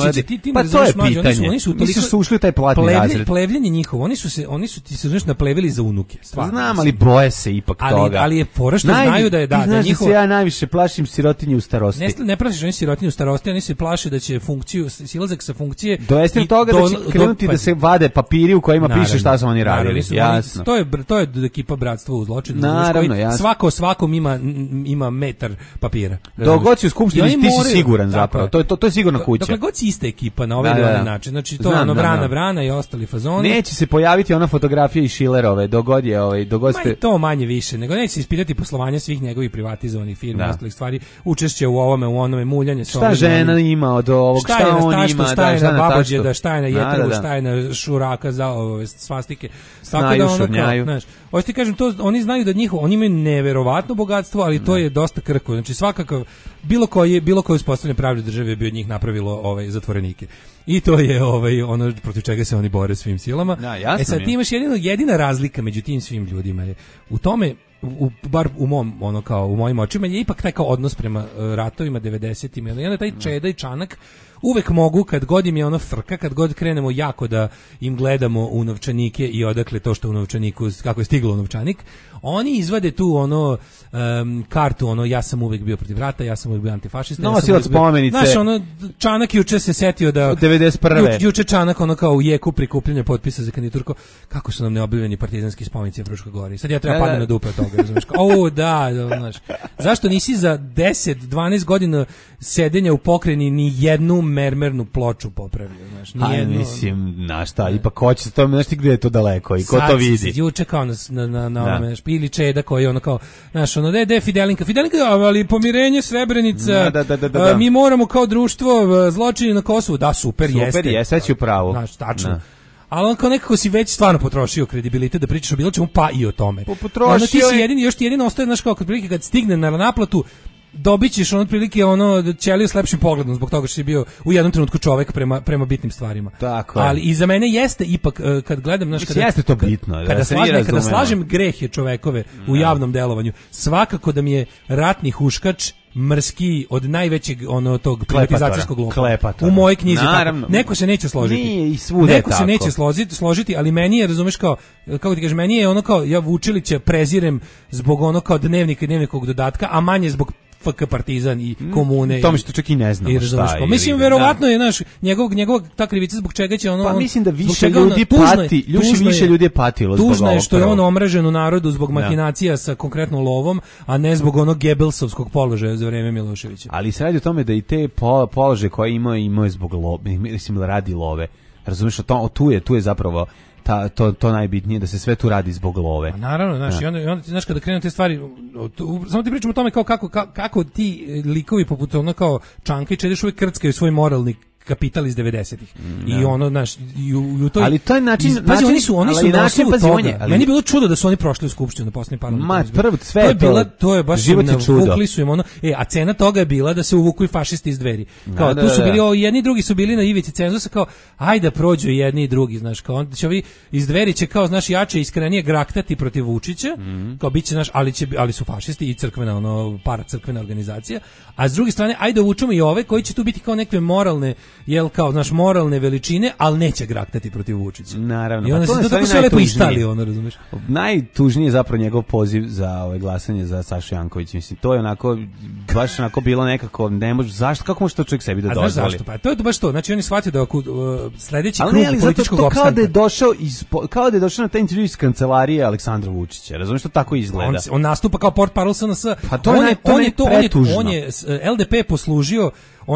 pa to je pitanje. Oni su ušli u taj platni razred. Plevljenje njihovo, oni su ti se naplevili za unuke. Znam, ali boje se ipak toga. Ali je fora što znaju da je da njihovo. Ja najviše plašim sirotinju u starosti. Ne plašiš oni sirotinju u starosti, oni se plaše da će silazak sa funkcije dovesti do toga da će krenuti da se vade papiri u kojima piše šta su oni radili. Jasno. To je ekipa Bratstva u zločinu. Svako svakom ima metar papira. Dogod si u skupštini ti si siguran zapravo. To je sigurno kuća. Dokle god si ista ekipa na ovaj ili onaj način. Znači to je vrana i ostali fazoni. Neće se pojaviti ona fotografija iz Šilerove, dogod ste... to manje više, nego neće se ispitati poslovanje svih njegovih privatizovanih firmi i ostalih stvari, učešće u ovome, u onome, muljanje. Šta žena ima od ovog, šta on ima, šta je na babođe, šta je na jetrvu, šta je na šuraka za svastike. Snaju, šurnjaju. Hoće ti kažem, oni znaju da oni imaju neverovatno bogatstvo, ali to je dosta krko. Znači svakako bilo koje uspostavljanje pravne države bi od njih napravilo zatvorenike. I to je ono protiv čega se oni bore svim silama. Sad ti imaš jedina razlika među tim svim ljudima je u tome, bar u mom u mojim očima je ipak taj kao odnos prema ratovima 90-im. I onda taj Čeda i Čanak uvek mogu, kad god im je frka, kad god krenemo jako da im gledamo u novčanike i odakle to što u novčaniku, kako je stiglo u novčanik, oni izvade tu kartu, ja sam uvek bio protiv rata, ja sam uvek bio antifašista. Nosilac spomenice. Znaš, Čanak juče se setio da... 91. Juče Čanak kao u jeku prikupljanja potpisa za kandidaturku, kako su nam neobjavljeni partizanski spomenici u Fruškoj Gori. Sad ja treba padnem na dupe od toga, razumiješ? Znaš. Zašto nisi za 10-12 godina sedenja u Pokrajini ni jednu mermernu ploču popravio, znaš? Mislim, znaš šta, ipak hoće se to, znaš ti gdje je to daleko i ko to vidi? Juče kao na ili Čeda koji kao, znaš, gde Fidelinka, ali pomirenje, Srebrenica, mi moramo kao društvo zločini na Kosovu, da, super, jeste. Sve će u pravu. Znaš, tačno. Ali on kao nekako si već stvarno potrošio kredibilitet da pričaš o bilo čemu, pa i o tome. Potrošio ti si još ti jedino ostaje, znaš, kao kad stigne na naplatu, dobit ćeš otprilike ćeliju s lepšim pogledom zbog toga što si bio u jednom trenutku čovek prema bitnim stvarima. Tako ali i za mene jeste ipak kad gledam, znaš, jeste to bitno, kada slažem grehe čovekove u javnom delovanju, svakako da mi je ratni huškač mrski od najvećeg tog privatizacijskog lopova. U mojoj knjizi tako. Neko se neće složiti. Neko se neće složiti, ali meni je, razumeš, kako ti kažem, meni je kao ja Vučilića prezirem zbog kao dnevnika i dnevnikog dodatka, a manje zbog FK Partizan i komune. To mi što čak i ne znamo šta je. Mislim, verovatno je njegov ta krivica zbog čega će Pa mislim da više ljudi pati, više ljudi je patilo zbog ovoga. Tužno je što je on omražen u narodu zbog mahinacija sa konkretno lovom, a ne zbog onog Gebelsovskog položaja za vreme Miloševića. Ali se radi o tome da i te položaje koje imaju zbog love, mislim, radi love. Razumiješ, tu je zapravo to najbitnije, da se sve tu radi zbog love. A naravno, znaš, i onda ti znaš kada krenu te stvari, samo ti pričamo o tome kako ti likovi poput kao Čanka i Čeda uvijek krckaju svoj moralni kapital iz 90-ih. I ono, znaš, u toj... Ali to je način... Pazi, oni su na osnovu toga. Ali... Meni je bilo čudo da su oni prošli u skupštinu na poslednji parlament. Prvo, sve to je baš navukli su im ono... A cena toga je bila da se uvuku i fašisti iz Dveri. Kao, tu su bili, jedni i drugi su bili na ivici cenzusa, kao, ajde prođu jedni i drugi, znaš, kao, onda će ovi iz Dveri će, kao, znaš, jače iskrenije graktati protiv Vučića, kao, bit će, znaš, ali su fašisti i crkvena, ono, paracrkvena organizacija, a s druge strane, ajde uvučemo i ove koji će tu biti kao nekve moralne, jel, kao, znaš, moralne veličine, ali neće graktati protiv Vučića. Naravno. I onda se to tako sve lepo istali, ono, razumiješ? Najtužnije je zapravo njegov poziv za glasanje za Sašu Jankovića. Mislim, to je onako, baš onako bilo nekako, ne može, zašto, kako može to čovjek sebi da dozvoli? A znaš zašto? Pa to je baš to, znači oni shvatio da sledeći krug političkog opstanka. Kao da je došao na taj intervju iz kancelarije Aleksandra Vučića. Razumiješ što tako izgleda? On nastupa kao portparol SNS. Pa to je pretužno. On je LDP poslužio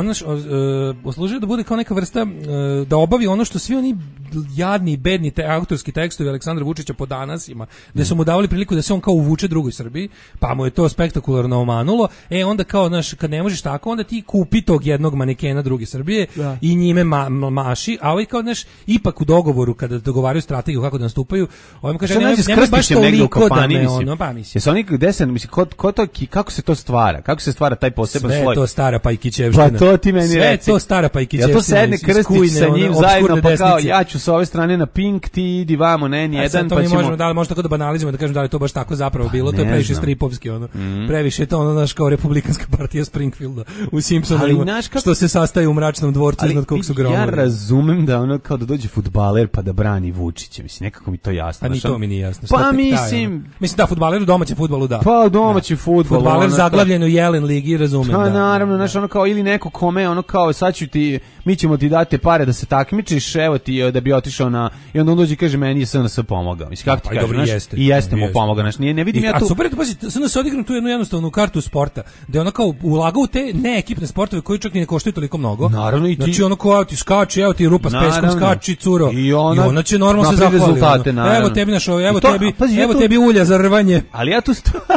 poslužio da bude kao neka vrsta, da obavi ono što svi oni jadni, bedni autorski tekstovi Aleksandra Vučića po danasima, da su mu davali priliku da se on kao uvuče drugoj Srbiji, pa mu je to spektakularno omanulo. Onda kao, znaš, kad ne možeš tako, onda ti kupi tog jednog manekena druge Srbije i njime maši, a ovaj kao, znaš, ipak u dogovoru, kada dogovaraju strategiju kako da nastupaju, ovaj mu kaže, nemoj baš toliko da me ono, pa mislim. Jesu oni desen, mislim, kako se to stvara? Kako se stvara taj poseban sloj? Sve to stara Pajkićevština. To ti meni sve reci. To stara Pajkićevština. Ja to sedne Krstić sa njim zajedno, pa kao, ja ću sa ove strane na Pink, ti idi vamo na N1, pa ćemo... Možemo tako da banalizujemo, da kažem da li to baš tako zapravo bilo, to je previše stripovski, ono. Previše to ono, naš kao republikanska partija Springfielda u Simpsonovima, što se sastaje u mračnom dvorcu iznad kog su gromovi. Ja razumem da ono kao da dođe fudbaler pa da brani Vučića, mislim, nekako mi to jasno. A ni to mi nije jasno. Pa mislim da, fudbaler u domaćem fudbalu, da. Pa domaći fudbal. Fudbaler zaglavljen u Jelen ligi, razumem. Pa naravno, znaš, ono kao ili neko kome, ono kao sad ću ti, mi ćemo ti dati pare da se takmičiš, evo ti da bi otišao na, i onda on dođe i kaže meni je SNS pomogao. Mislim, kako ti kažeš, znaš, i jeste mu pomogao, znaš, ne vidim ja tu. A super je to, pazi, SNS odigram tu jednu jednostavnu kartu sporta, da je ono kao ulagao u te neekipne sportove koji čak ni ne koštaju toliko mnogo. Naravno i ti. Znači ono kao ti skače, evo ti rupa s peskom, skači curo. I ona će normalno se zahvaliti. Evo tebi našo, evo tebi ulja za rvanje. Ali ja tu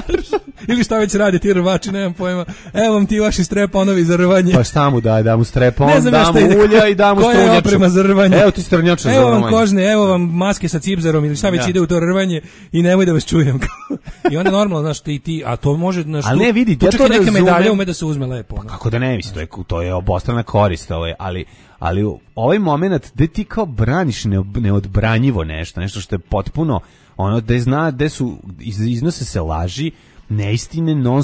ili šta već radi ti rvači, nemam pojma. Evo vam ti vaši streponovi za rvanje. Pa šta mu da mu strepon, da mu ulja i da mu strunjaču. Koja je oprema za rvanje? Evo ti strunjača za rvanje. Evo vam kožne, evo vam maske sa cipzerom ili šta već ide u to rvanje i nemoj da vas čujem. I onda normalno, znaš, ti, a to može, znaš, ali ne vidi, ja to neke medalje ume da se uzme lepo. Pa kako da ne, mislim, to je obostrana korist, ali ovaj moment gde ti kao braniš neodbranjivo nešto što je potpuno, ono, gde su, iznose se laži, neistine, non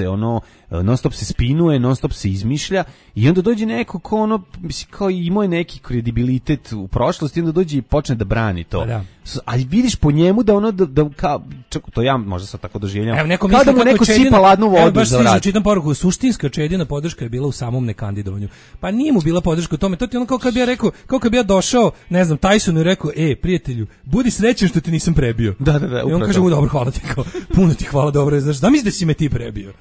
stop se spinuje, non stop se izmišlja i onda dođe neko ko ono, mislim, kao imao je neki kredibilitet u prošlosti, onda dođe i počne da brani to. Da. A vidiš po njemu da ono, da kao, čak, to ja možda sad tako doživljam, kao da mu neko sipa ladnu vodu baš za vrat. Čitam poruku, suštinska Čedina podrška je bila u samom nekandidovanju. Pa nije mu bila podrška u tome, to ti ono kao kad bi ja rekao, kao kad bi ja došao, ne znam, Tysonu i rekao, prijatelju, budi srećan što te nisam prebio. Da, i on kaže mu, dobro, hvala ti, kao, puno ti hvala, dobro, znaš, da misliš da si me ti prebio?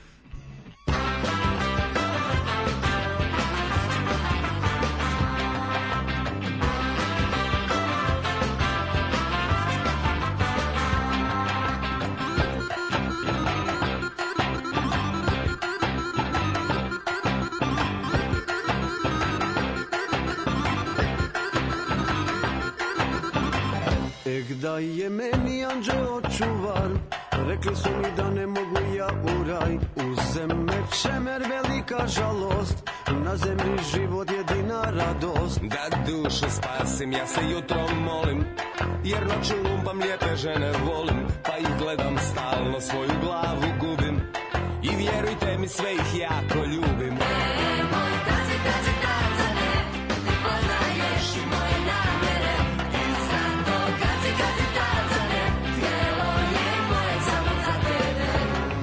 Da je meni anđeo čuvar, rekli su mi da ne mogu ja u raj. Uze me čemer, velika žalost, na zemlji život jedina radost. Da dušu spasim, ja se jutro molim, jer noću lumpam, lijepe žene volim, pa ih gledam stalno, svoju glavu gubim. I vjerujte mi, sve ih jako ljubim. Moj kazi, Tarzane, ti poznaješ i moje namjere, i zato kazi, Tarzane, tijelo je moje samo za tebe.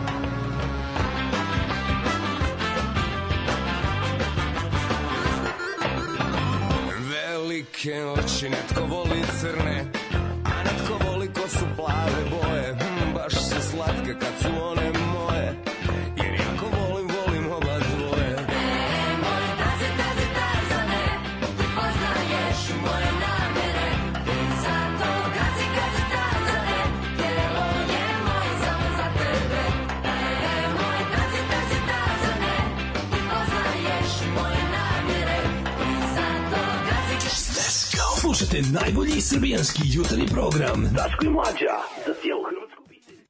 Velike oči, netko voli crne, a netko voli ko su plave boje. Baš su slatke kad su one moje, jer jako volim oba dvoje. Moj kazi, Tarzane, ti poznaješ moje namjere, i zato kazi, Tarzane, tijelo je moje samo za tebe. Moj kazi, Tarzane, ti poznaješ moje namjere, i zato Slušajte najbolji srbijanski jutarnji program Daško i Mlađa za cijelu Hrvatsku.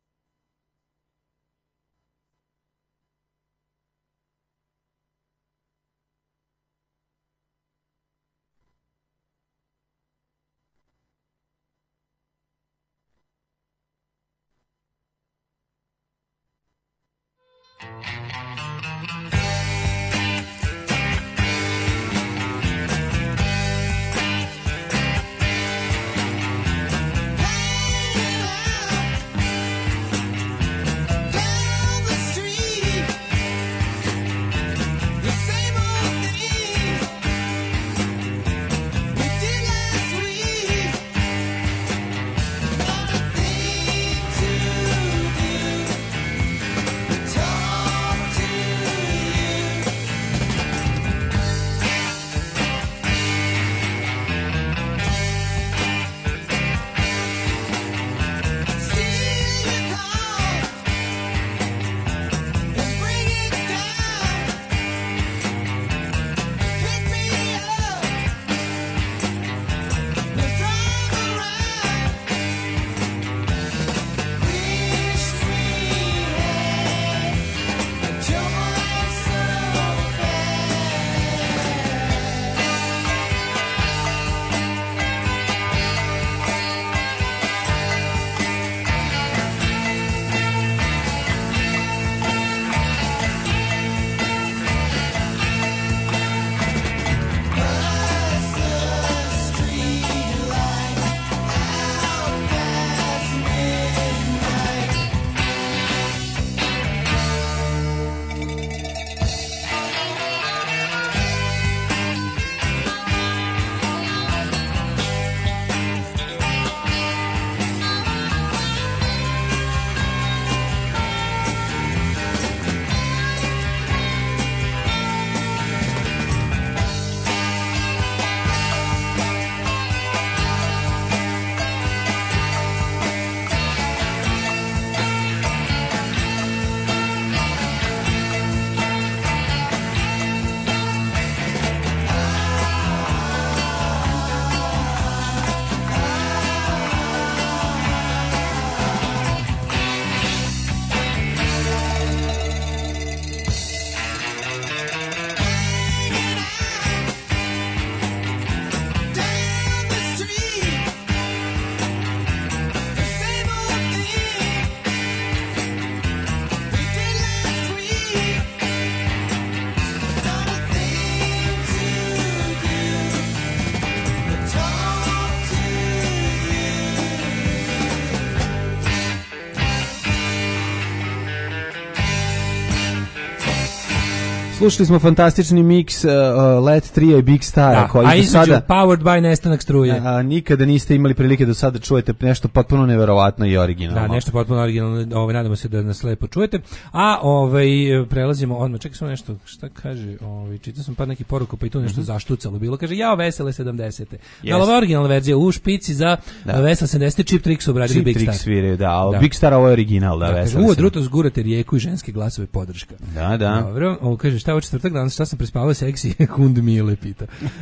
Slušali smo fantastični miks Let 3 i Big Star, koji a do sada Powered by nestanak struje. Nikada niste imali prilike do sada čujete nešto potpuno neverovatno i originalno. Da, nešto potpuno originalno, nadamo se da nas lepo čujete. A prelazimo odmah, čekaj samo nešto, šta kaže, čitao sam par nekih poruka, pa i tu nešto zaštucalo bilo, kaže, jao, vesele 70. Da, ova originalna verzija u špici za vesele 70, Chip Tricks obradili Big Star. Chip Tricks sviraju, da, Big Star ovo je original, da, vesele 70. Druto zgurate rijeku i ženske glasove podrška. Da. Dobro, ovo kaže, šta je četvrtak danas, šta sam prespavao seksi, Hund Mile pita.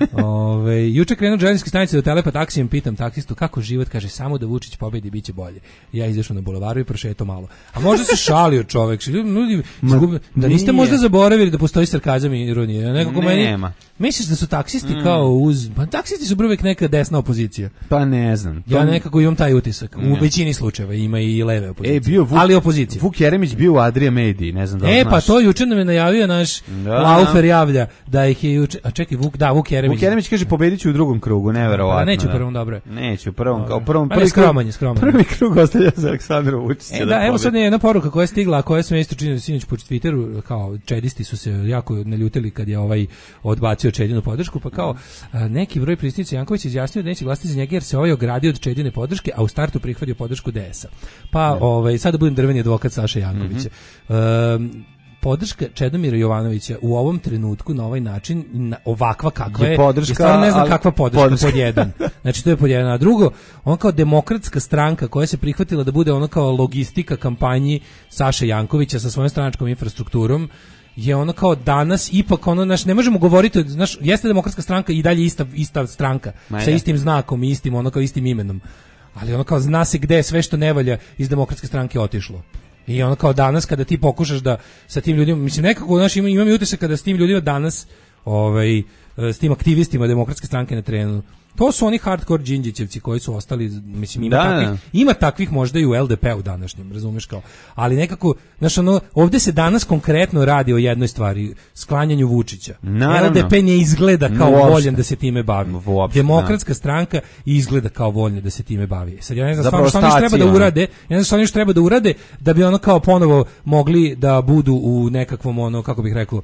Juče krenuo željezničke stanice do Telepa taksijem, pitam taksistu kako život, kaže, samo da Vučić pobedi, biće bolje. Ja izašao na bulevaru i prošetao malo. A možda se šalio čovek, da niste možda zaboravili da postoji sarkazam i ironija. Nekako meni, misliš da su taksisti kao uz... Pa taksisti su uvek neka desna opozicija. Pa ne znam. Ja nekako imam taj utisak. U većini slučajeva ima i leve opozicije. Ali opozicija. Vuk Jeremić bio u Adria Mediji, ne znam da li znaš. Pa to juče nam je najavio naš Laufer javlja da ih je juče... A čekaj, Vuk Jeremić. Vuk Jeremić kaže pobedit će u drugom krugu, neverovatno. Neće u prvom, dobro. Neće u prvom, kao prvom. Skroman. Prvi krug ostavlja za Aleksandra Vučića. Evo sad je jedna poruka koja je stigla, koja sam isto činio sinoć po Twitteru, kao čedisti su se jako naljutili kad je odbacio Čedinu podršku, pa kao neki broj prisutnih Janković izjasnio da neće glasati za njega jer se ogradio od Čedine podrške, a u startu prihvatio podršku DS-a. Pa sada budem drveni advokat Saše Jankovića. Podrška Čedomira Jovanovića u ovom trenutku na ovaj način, ovakva kakva je podrška, stvarno ne znam kakva podrška pod jedan. Znači to je pod jedan. A drugo, on kao demokratska stranka koja se prihvatila da bude ono kao logistika kampanji Saše Jankovića sa svojom stranačkom infrastrukturom, je ono kao danas ipak ono, ne možemo govoriti, jeste Demokratska stranka i dalje ista stranka, sa istim znakom i istim, ono kao istim imenom, ali ono kao zna se gde je sve što ne valja iz Demokratske stranke otišlo. I ono kao danas kada ti pokušaš da sa tim ljudima, mislim nekako imam utisak kada s tim ljudima danas, s tim aktivistima Demokratske stranke na terenu, to su oni hardcore džinđićevci koji su ostali, mislim ima takvih možda i u LDP-u današnjem, razumeš kao, ali nekako, ovdje se danas konkretno radi o jednoj stvari, sklanjanju Vučića. Naravno. LDP ne izgleda kao voljen da se time bavi. Demokratska stranka izgleda kao voljna da se time bavi. Sad ja ne znam što oni treba da urade, treba da urade da bi ono kao ponovo mogli da budu u nekakvom ono, kako bih rekao,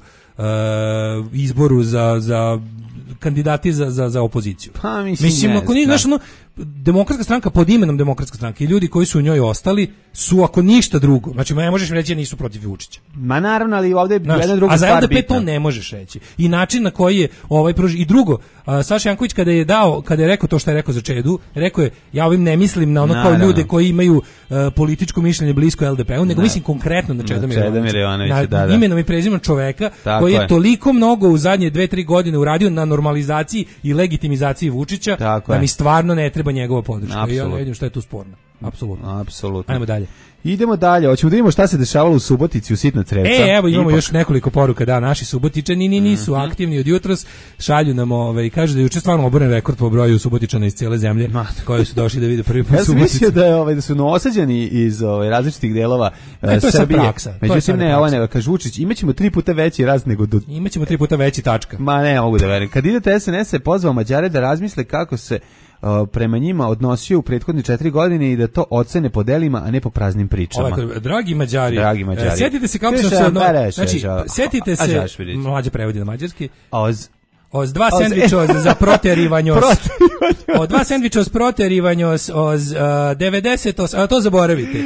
izboru za kandidati za opoziciju. Pa mislim ako nije Demokratska stranka pod imenom Demokratska stranka i ljudi koji su u njoj ostali su ako ništa drugo. Znači ne možeš reći da nisu protiv Vučića. Ma naravno, ali ovdje je jedna druga stvar. A za LDP to ne možeš reći. I način na koji je i drugo, Saša Janković kada je rekao to što je rekao za Čedu, rekao je ja ovim ne mislim na ono kao ljude koji imaju političko mišljenje blisko LDP-u, nego mislim konkretno na Čeda Mirovanovića. Imenom i prezimenom čoveka koji je toliko mnogo u zadnje 2-3 godine uradio na normalizaciji i legitimizaciji Vučića da mi stvarno ne treba njegova podrška. I ja ne vidim šta je tu sporno. Apsolutno. Ajmo dalje. Idemo dalje, hoćemo da vidimo šta se dešavalo u Subotici u Sitna Creca. Evo imamo još nekoliko poruka, naši Subotičani nisu aktivni od jutros, šalju nam, kažu da je juče stvarno oboren rekord po broju Subotičana iz cijele zemlje, koji su došli da vide prvi put Suboticu. Ja sam mislio da su novosađeni iz različitih delova Srbije. Međutim, ne, kaže Vučić, imaćemo 3 puta veći rast nego imaćemo 3 puta veći tačka. Ma ne, mogu da verujem. Kad idete SNS je pozvao Mađare da razmisle kako se prema njima odnosio u prethodne 4 godine i da to ocene po delima, a ne po praznim pričama. Dragi Mađari, sjetite se kako sam se sjetite se, mlađe prevodi na mađarski, od 2 sendviča za proterivanje od 2 sendviča s proterivanje od 90, a to zaboravite.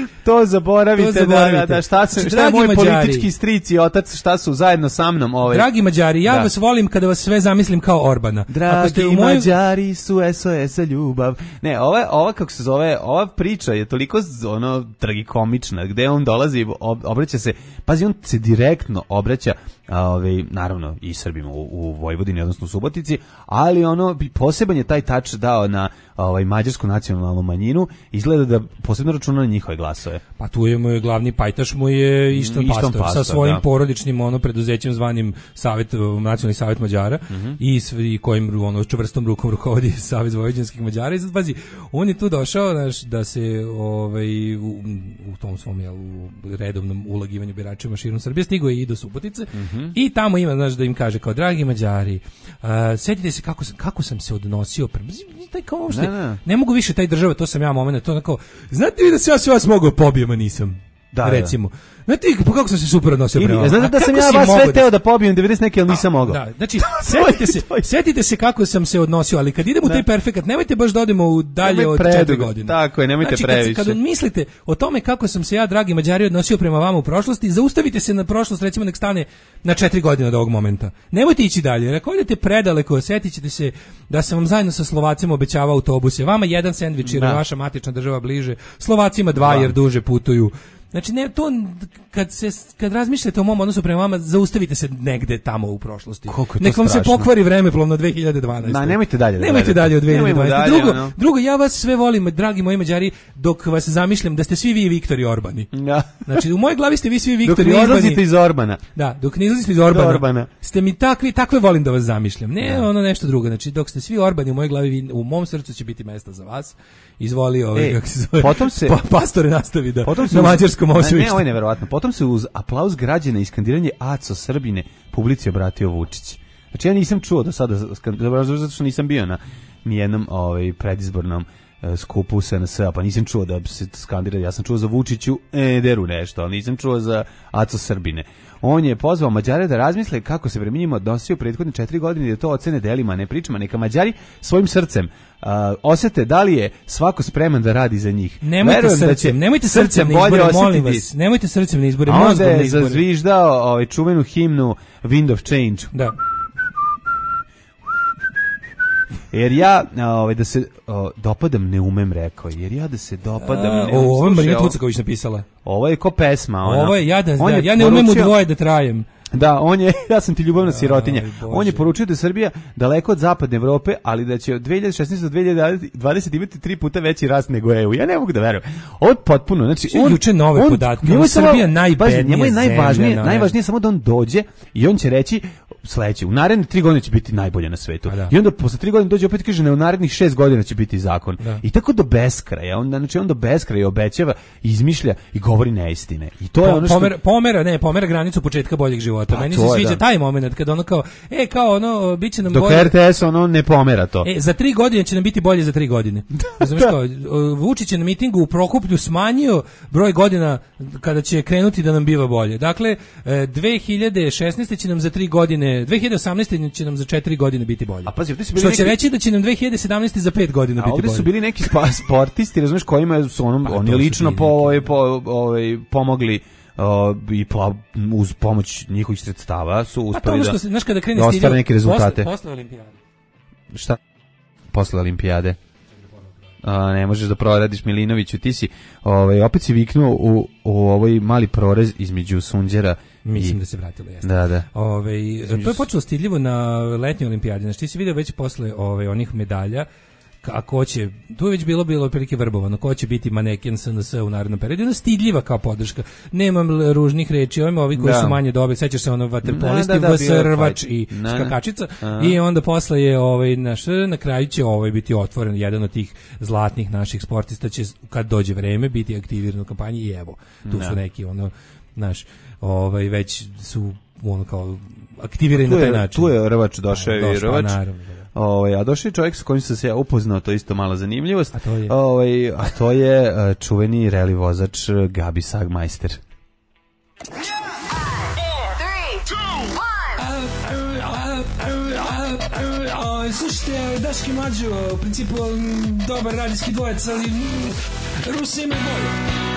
Da, šta je moj politički stric i otac, šta su zajedno sa mnom. Dragi Mađari, ja vas volim kada vas sve zamislim kao Orbana. Dragi Mađari su SOS ljubav. Ne, ova kako se zove, ova priča je toliko tragikomična, gde on dolazi, obraća se, pazi, on se direktno obraća, naravno i Srbima u Vojvodini, odnosno u Subotici, ali poseban je taj tač dao na mađarsku nacionalnu manjinu, izgleda da posebno računa na njihove glasove. Pa tu je moj glavni pajtaš, mu je Ištan Pastor sa svojim porodičnim preduzećem zvanim Nacionalni savjet Mađara i kojim čvrstom rukom rukovodi Savez vojvođanskih Mađara. I sad pazi, on je tu došao da se u tom svom redovnom ulagivanju biračima širom Srbije stigao je i do Subotice i tamo ima da im kaže kao dragi Mađari, sjetite se kako sam se odnosio prema taj kao uopšte, ne mogu više taj država, to sam ja moment, to onako, znate vi da se ja sve vas mogao pobijem, a nisam, recimo. Znate kako sam se super odnosio prema vama? Znate da sam ja vas sve teo da pobijem 90 neke, ali nisam mogao. Da, znači, sjetite se kako sam se odnosio, ali kad idemo u taj perfekat, nemojte baš da odemo u dalje od 4 godine. Tako je, nemojte previše. Znači, kad mislite o tome kako sam se ja, dragi Mađari, odnosio prema vama u prošlosti, zaustavite se na prošlost, recimo nek stane na 4 godine od ovog momenta. Nemojte ići dalje, jer ako idete predaleko, sjetit ćete se da sam vam zajedno sa Slovacima obećavao autobuse. Vama 1 sendvič jer je vaša matična država bliže, Slovacima 2 jer duže putuju. Znači, ne, to, kad razmišljate o mom odnosu prema vama, zaustavite se negde tamo u prošlosti. Nek vam se pokvari vremeplovno 2012. Nemojte dalje. Nemojte dalje od 2012. Drugo, ja vas sve volim, dragi moji Mađari, dok vas zamišljam da ste svi vi Viktori Orbani. Znači, u mojoj glavi ste vi svi Viktori Orbani. Dok ne izlazite iz Orbana. Da, dok ne izlazite iz Orbana. Ste mi takve volim da vas zamišljam. Ne, nešto drugo. Znači, dok ste svi Orbani u mojoj glavi, u mom srcu će biti mesta za vas. Izvoli kako se zove. Potom se Pastore nastavi da na mađarskom osvištu. Ne, ovo je neverovatno. Potom se uz aplauz građana i skandiranje Aco Srbine publici obratio Vučić. Znači ja nisam čuo do sada, zato što nisam bio na nijednom predizbornom skupu SNS-a, pa nisam čuo da se skandira. Ja sam čuo za Vučiću Ederu nešto, ali nisam čuo za Aco Srbine. On je pozvao Mađare da razmisle kako se prema njima odnosio prethodne 4 godine i da to ocene delima, ne pričama. Neka Mađari svojim srcem osjete da li je svako spreman da radi za njih. Nemojte srcem na izbore, molim vas. Nemojte srcem na izbore, mozgom na izbore. A onda je zazviždao čuvenu himnu Wind of Change. Da. Jer ja da se dopadam ne umem, rekao. Jer ja da se dopadam ne umem. Ovo je Marija Tucaković napisala. Ovo je ko pesma. Ovo je ja ne umem u dvoje da trajem. Da, on je, ja sam ti ljubavna sirotinja. On je poručio da je Srbija daleko od zapadne Evrope, ali da će od 2016 do 2020 imati 3 puta veći rast nego EU. Ja ne mogu da verujem. Ovo je potpuno, znači on juče nove podatke. Srbija najbednija. Njemu je najvažnije samo da on dođe i on će reći sledeće, u naredne 3 godine će biti najbolje na svetu. I onda posle 3 godine dođe opet kaže ne, u narednih 6 godina će biti zakon. I tako do beskraja. On do beskraja obećava, izmišlja i govori neistine. I to je ono što pomera granicu početka boljeg života. Meni se sviđa taj momenat kad ono kao biće nam dok bolje. Dok RTS ne pomera to. Za 3 godine će nam biti bolje za 3 godine. Znaš kao, Vučić je na mitingu u Prokuplju smanjio broj godina kada će krenuti da nam biva bolje. Dakle, 2016 će nam za 3 godine, 2018 će nam za 4 godine biti bolje. A pazi, što će reći da će nam 2017 za 5 godina biti bolje. A ovdje su bili neki sportisti, razumiješ, kojima su oni lično pomogli i uz pomoć njihovih sredstava su uspeli da ostvare neke rezultate. Posle olimpijade. Šta? Posle olimpijade. Ne možeš da proradiš Milinoviću, ti si opet si viknuo u ovaj mali prorez između Sunđera. Mislim da se vratilo, jeste. Da. To je počelo stidljivo na letnjoj olimpijadi. Znači ti si vidio već posle onih medalja, a ko će, tu je već bilo prilike vrbovano, ko će biti maneken SNS u narednom periodu, jedna stidljiva kao podrška. Nemam ružnih reči, ovi koji su manje dobri, sećaš se vaterpolisti, Vsrvač i skakačica, i onda posle je na kraju će biti otvoren jedan od tih zlatnih naših sportista, će kad dođe vreme biti aktiviran u kampanji i evo, tu su neki već su kao aktivirani na taj način. Tu je Rvač došao i Rvač. A došao je čovjek s kojim sam se ja upoznao, to je isto mala zanimljivost. A to je čuveni reli vozač Gabi Sagmeister. Slušajte, Daški Mlađo, u principu dobar radijski dvojec, ali Rusi imaju bolje.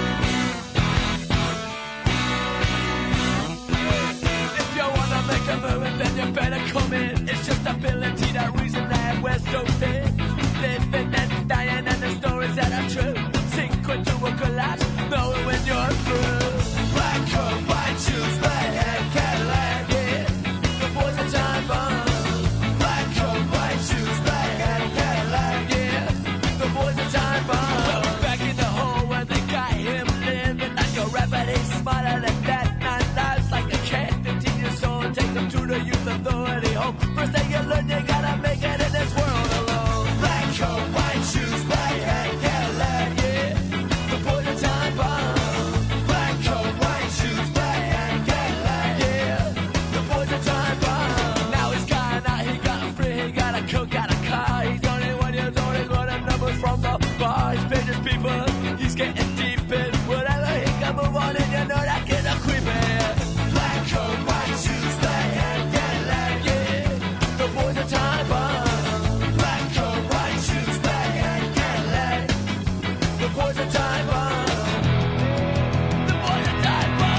Then you better come in. It's just ability, that reason that we're so thin. Living and dying, and the stories that are true. Sink into a collapse, knowing when you're through. Black coat, white shoes, red hair, Cadillac, yeah. The boys are time bomb. Black coat, white shoes, red hair, Cadillac, yeah. The boys are time bomb. Well, back in the hole where they got him living like a rapper, he's smarter than that. 9 lives like a cat, 15 years old, take them to the youth authority home. First thing you learn, you gotta make it in this world alone. Black coat, white shoes, black hat, Cadillac, yeah. The boys are time bomb. Black coat, white shoes, black hat, Cadillac, yeah. The boys are time bomb. Now he's gone out, he got free, he got a coat, got a car. He's 21 years old, he's running numbers from the bar. He's paid his people, he's getting deep in whatever he can move on, and you know that kid's a creepin'. Black coat, white shoes, black hat, Cadillac, yeah. The boys are time bomb. Black coat, white shoes, black hat, Cadillac. The boys are time bomb. The boys are time bomb.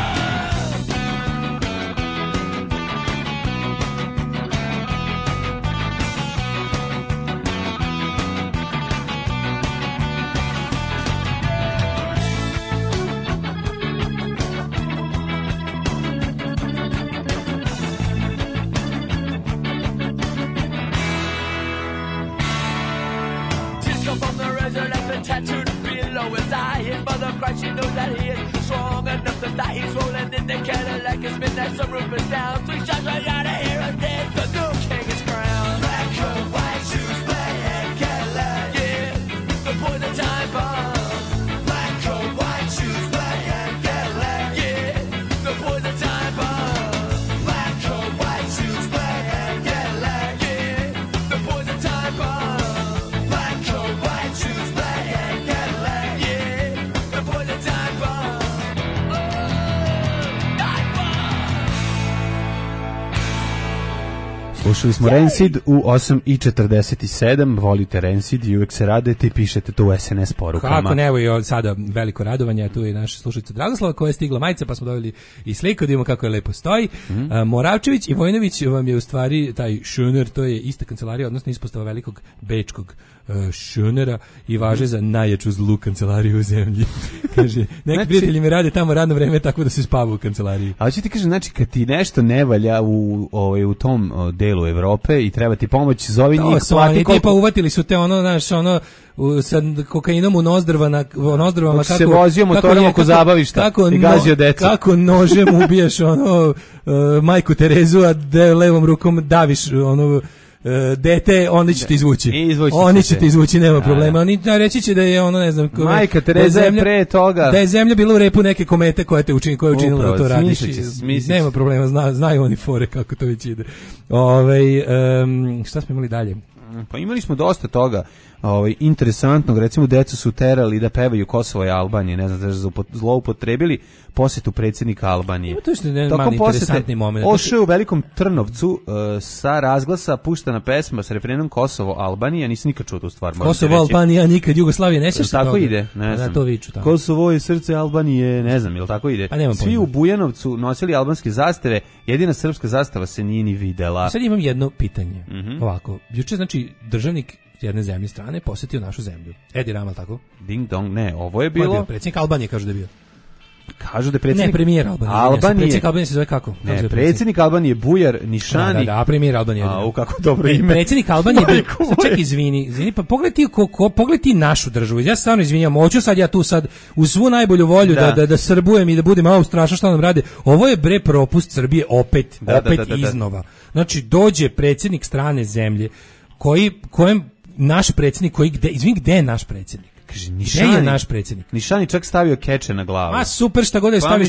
Tears come from the razor that's been tattooed below his eye. His mother cries, she knows that he is strong enough to die. He's rolling in the Cadillac, it's midnight, some roof is down. 3 shots right out of here and dead, the new king is crowned. Black coat, white shoes, black hat, Cadillac, yeah. The boys are time bomb. Black coat, white shoes, black hat, Cadillac, yeah. The boys are time bomb. Black coat, white shoes, black hat, Cadillac, yeah. The boys are time bomb. Black coat, white shoes, black hat, Cadillac, yeah. The boys are time bomb. Time bomb. Slušali smo Rancid u 8:47, volite Rancid i uvek se radete i pišete to u SNS porukama. Kako ne, evo i sada veliko radovanje, tu je naša slušalica Dragoslava koja je stigla majica, pa smo dobili i sliku, da vidimo kako je lepo stoji. Moravčević i Vojnović vam je u stvari taj Schöner, to je ista kancelarija, odnosno ispostava velikog bečkog Schönera i važe za najjaču zlu kancelariju u zemlji. Kaže, neki prijatelji mi rade tamo radno vreme tako da se spava u kancelariji. Ali ću ti kažem, znači, kad ti nešto ne valja u tom delu Evrope i treba ti pomoć, zovi njih, plati koliko... Tipa uvatili su te sa kokainom u nozdrvama kako se vozio motorom oko zabavišta i gazio decu. Kako nožem ubiješ majku Terezu, a levom rukom daviš dete, oni će ti izvući. Oni će ti izvući, nema problema. Oni reći će da je ne znam, majka Tereza je pre toga. Da je zemlja bila u repu neke komete koje je učinila da to radiš. Nema problema, znaju oni fore kako to već ide. Šta smo imali dalje? Pa imali smo dosta toga interesantnog, recimo decu su terali da pevaju Kosovo i Albanije, ne znam da su zloupotrebili posetu predsjednika Albanije. To je mali interesantni moment. Ošao u Velikom Trnovcu sa razglasa puštana pesma sa refrenom Kosovo Albanija, nisi nikad čuo tu stvar. Kosovo Albanija, nikad Jugoslavije, ne sjeća tako ide, ne znam. To viču tamo. Kosovo je srce Albanije, ne znam, jel tako ide. Svi u Bujanovcu nosili albanske zastave, jedina srpska zastava se nije ni videla. Sad imam jedno pitanje. Ovako, juče znači državnik jedne zemlje strane posjetio našu zemlju. Edi Rama, tako? Ding dong, ne, ovo je bilo... Predsjednik Albanije kažu da je bio. Kažu da je predsjednik... Ne, premijer Albanije. Predsjednik Albanije se zove kako? Ne, predsjednik Albanije Bujar Nišani. Da, premijer Albanije. Kako dobro ime. Predsjednik Albanije... Ček, izvini, pa pogledaj ti našu državu. Ja se stvarno izvinjam, hoću sad ja tu sad uz svu najbolju volju da srbujem i da budem strašno što nam rade. Ovo je propust Srbije opet iznova. Znači, dođe predsjednik strane zemlje kojem naš predsjednik gde je naš predsjednik? Kaže, Nišani, gde je naš predsjednik? Nišani čak stavio keče na glavu. A super, šta god je stavio,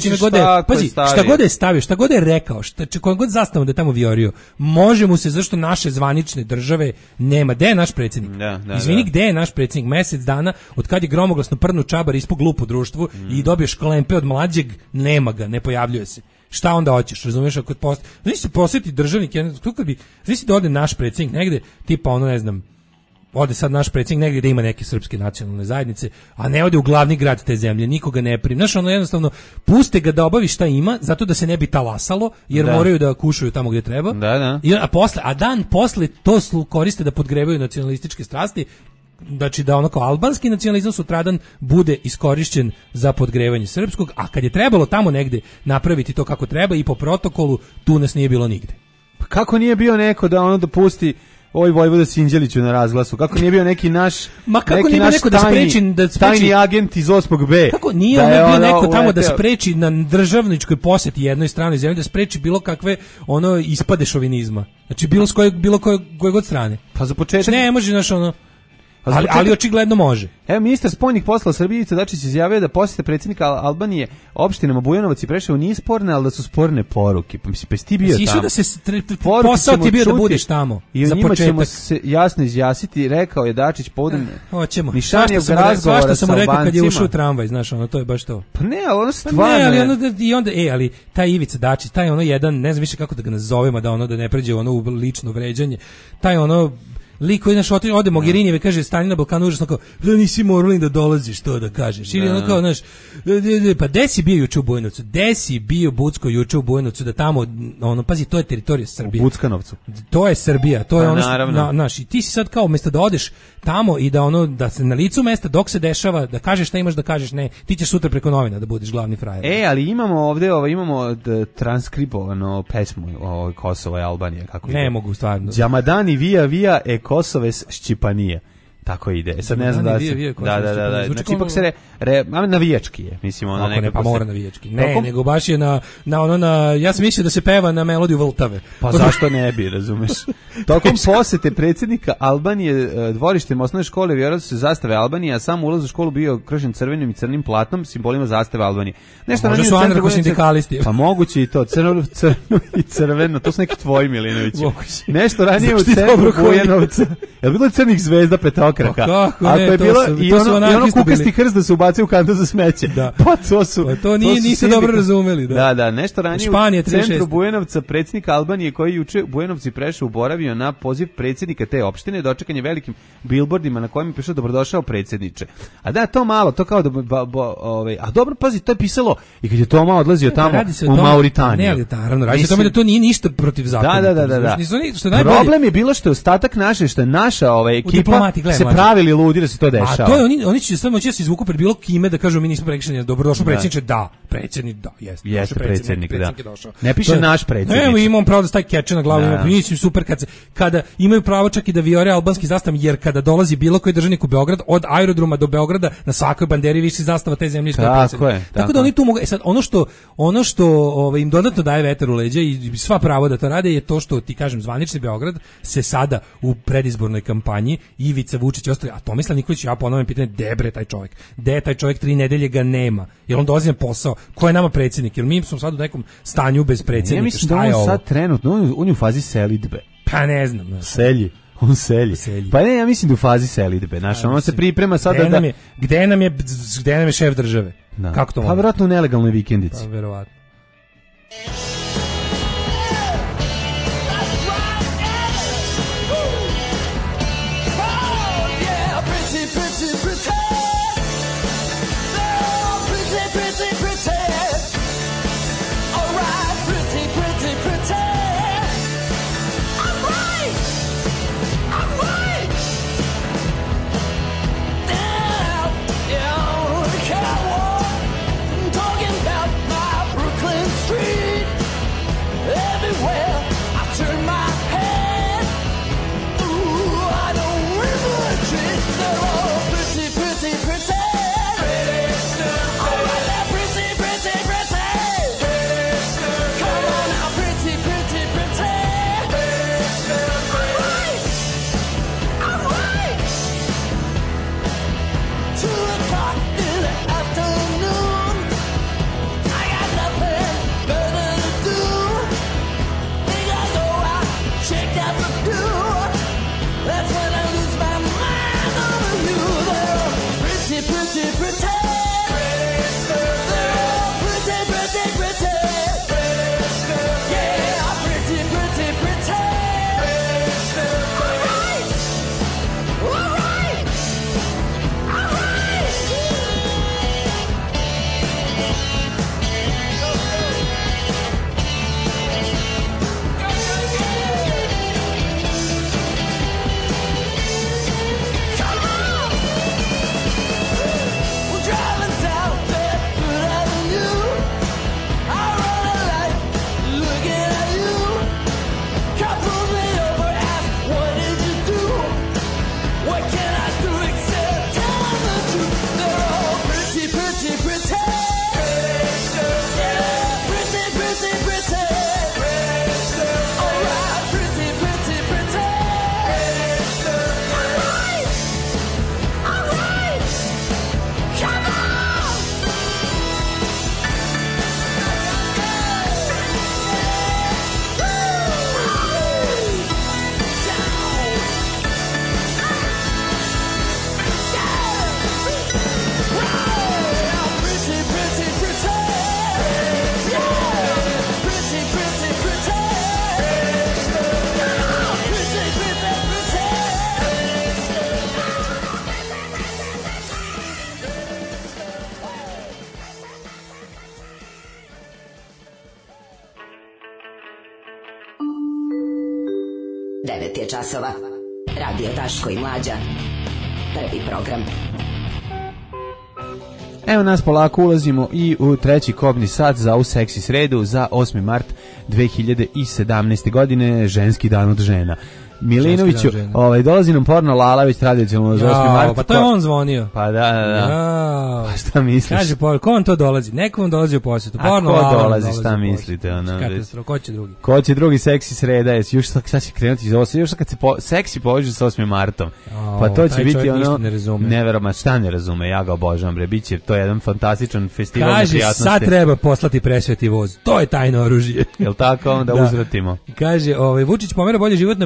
šta god je stavio, šta god je rekao, kojom god zastavom da je tamo viorio, može mu se, zašto naše zvanične države nema. Gde je naš predsjednik? Izvini, gde je naš predsjednik? Mesec dana, od kad je gromoglasno prnu čabar ispod glup u društvu i dobio šklempe od mlađeg, nema ga, ne pojavljuje se. Šta onda hoćeš, razumiješ, ako znači se posjeti državnik, znači da ode naš predsjednik negde, tipa ne znam, ode sad naš predsjednik negdje da ima neke srpske nacionalne zajednice, a ne ode u glavni grad te zemlje, nikoga ne primi. Znaš, jednostavno, puste ga da obavi šta ima, zato da se ne bi talasalo, jer moraju da kušaju tamo gdje treba. A dan posle to koriste da podgrevaju nacionalističke strasti, znači da albanski nacionalizam sutradan bude iskorišćen za podgrevanje srpskog, a kad je trebalo tamo negde napraviti to kako treba i po protokolu, tu nas nije bilo nigde. Pa kako nije bio neko da pusti Vojvoda Sinđeliću na razglasu? Kako nije bio neki naš tajni agent iz 8B? Kako nije bio neko tamo da spreči na državničkoj posjeti jednoj stranoj zemlji, da spreči bilo kakve ispade šovinizma? Znači bilo koje god strane. Pa za početak... Ne može, ali očigledno može. Evo, ministar spoljnih poslova Srbije Ivica Dačić izjavio da posjeta predsjednika Albanije opštinama Bujanovac i Preševo nije sporne, ali da su sporne poruke. Pa mislim, pa si ti bio tamo. Posao ti bio da budeš tamo. I o njima ćemo se jasno izjasniti, rekao je Dačić povodom hoćemo. Nišanijevog razgovora sa Albancima. Sam mu rekao kad je ušao u tramvaj, znaš, to je baš to. Pa ne, ali ono stvarno. Ali taj Ivica Dačić, taj jedan, ne znam više kako da ga nazovemo, da ne pređe u lično vređanje, taj lik koji ode Mogherinijeve, kaže stanje na Balkanu užasno, kao da nisi morali da dolaziš to da kažeš. Ili kao, znaš, pa gde si bio juče u Bujanovcu? Gde si bio Bucko juče u Bujanovcu? Da tamo, pazi, to je teritorija Srbije. U Buckanovcu. To je Srbija, to je naš. I ti si sad kao, umjesto da odeš tamo i da se na licu mesta dok se dešava, da kažeš šta imaš da kažeš, ne, ti ćeš sutra preko novina da budeš glavni frajer. Ali imamo ovde, imamo transkribovano pesmu Kosova i Albanije, kako ide. Ne mogu, stvarno. Džamadani vija Kosoves Šćipanije. Tako ide. Sad ne znam da se... Da. Znači, ipak se navijački je. Mislim, pa mora navijački. Ne, nego baš je ja sam mislio da se peva na melodiju Vltave. Pa zašto ne bi, razumeš? Tokom posete predsjednika Albanije dvorištem osnovne škole vjerojatno su se zastave Albanije, a sam ulaz u školu bio kršen crvenim i crnim platnom, simbolima zastave Albanije. Možda su anarcho-sindikalisti. Pa moguće i to. Crno i crveno. To su neki tvoji, Milinovići. Nešto ranije u centru Bujanovca. Je li bilo crnih zvezda, Petrogradskih okraka. Pa kako Ako ne, je to bilo su- i to su ono anarhisti kukasti bili. krst da se ubacio u kantu za smeće. Da. Pa to su... Pa to su niste sindikati. dobro razumeli, da. Da, nešto ranije Španija, u centru 36. Bujanovca predsjednik Albanije koji juče u Bujanovci prešao boravio na poziv predsjednika te opštine, dočekan je velikim bilbordima na kojima je pišao dobrodošao predsjedniče. A da, to malo, to kao da... a dobro, pazi, to je pisalo i kad je Toma odlazio tamo Radi se o u tome- Mauritaniju. Ne, ali naravno, radi se o tome da to nije ništa protiv zakona. Da. Nisu ni- što je najbolje- Problem je bilo što je ostatak naše, što je naša ekipa diplomati, gledaj, se mlađe. pravili ludi da se to dešava. A to je oni će samo moći da se izvuku pred bilo kime da kažu mi nismo prekršeni, dobrodošao predsjedniče, da, predsjednik, da, jeste. Jeste došao predsjednik, da. predsjednik je došao. Ne piše To je- naš predsjedniče. Evo imam pravo da staje keče na glavu, Da. imam, mislim super kada imaju pravo čak i da viore albanski zastav, jer kada dolazi bilo koji državnik u Beograd, od aerodroma do Beograda, na svakoj banderi visi zastava te zemlje iz koje je Tako predsjednik. je, Tako tako da oni je. tu mogu, sad ono što im dodatno daje vetar u leđa i sva pravo da to rade je to što ti kažem zvanični Beograd se sada u predizbornoj kampanji Ivica Vučić i ostali, a Tomislav Nikolić, ja ponovim pitanje, debre taj čovjek. Gde je taj čovjek 3 nedelje ga nema? Jer on dolazi na posao. Ko je nama predsjednik? Jer mi smo sad u nekom stanju bez predsjednika. Ja mislim Šta da je on ovo? sad trenutno, on je u fazi selidbe. Pa ne znam. znaš. Selji. On selji. Selji. Pa ne, ja mislim da u fazi selidbe. Znaš, on se priprema sada Gde da... nam je šef države? Da. Kako to Pa može? vjerojatno u nelegalnoj vikendici. Pa verovatno. Devet je časova. Radio Daško i Mlađa. Prvi program. Evo nas polako ulazimo i u treći kobni sat za ovu seksi sredu za 8. mart 2017. godine, ženski dan od žena. Milinoviću, dolazi nam porno Lala već tradicionalno za 8. mart. Pa to je on zvonio. Pa da. Pa šta misliš? Kaže, ko vam to dolazi? Neko vam dolazi u posjetu. Porno Lala dolazi, šta mislite? Katastrofa, ko će drugi? Ko će drugi seksi sreda? Još sad će krenuti iz 8. Još kad se seksi poveže sa 8. martom. Pa to će biti ono... Neverovatno, šta ne razume? Ja ga obožavam, bre. Biće to jedan fantastičan festival neprijatnosti. Kaže, sad treba poslati presveti voz. To je tajno oružje. Jel tako? Da uzvratimo. Kaže, Vučić pomera bolje život na 5+,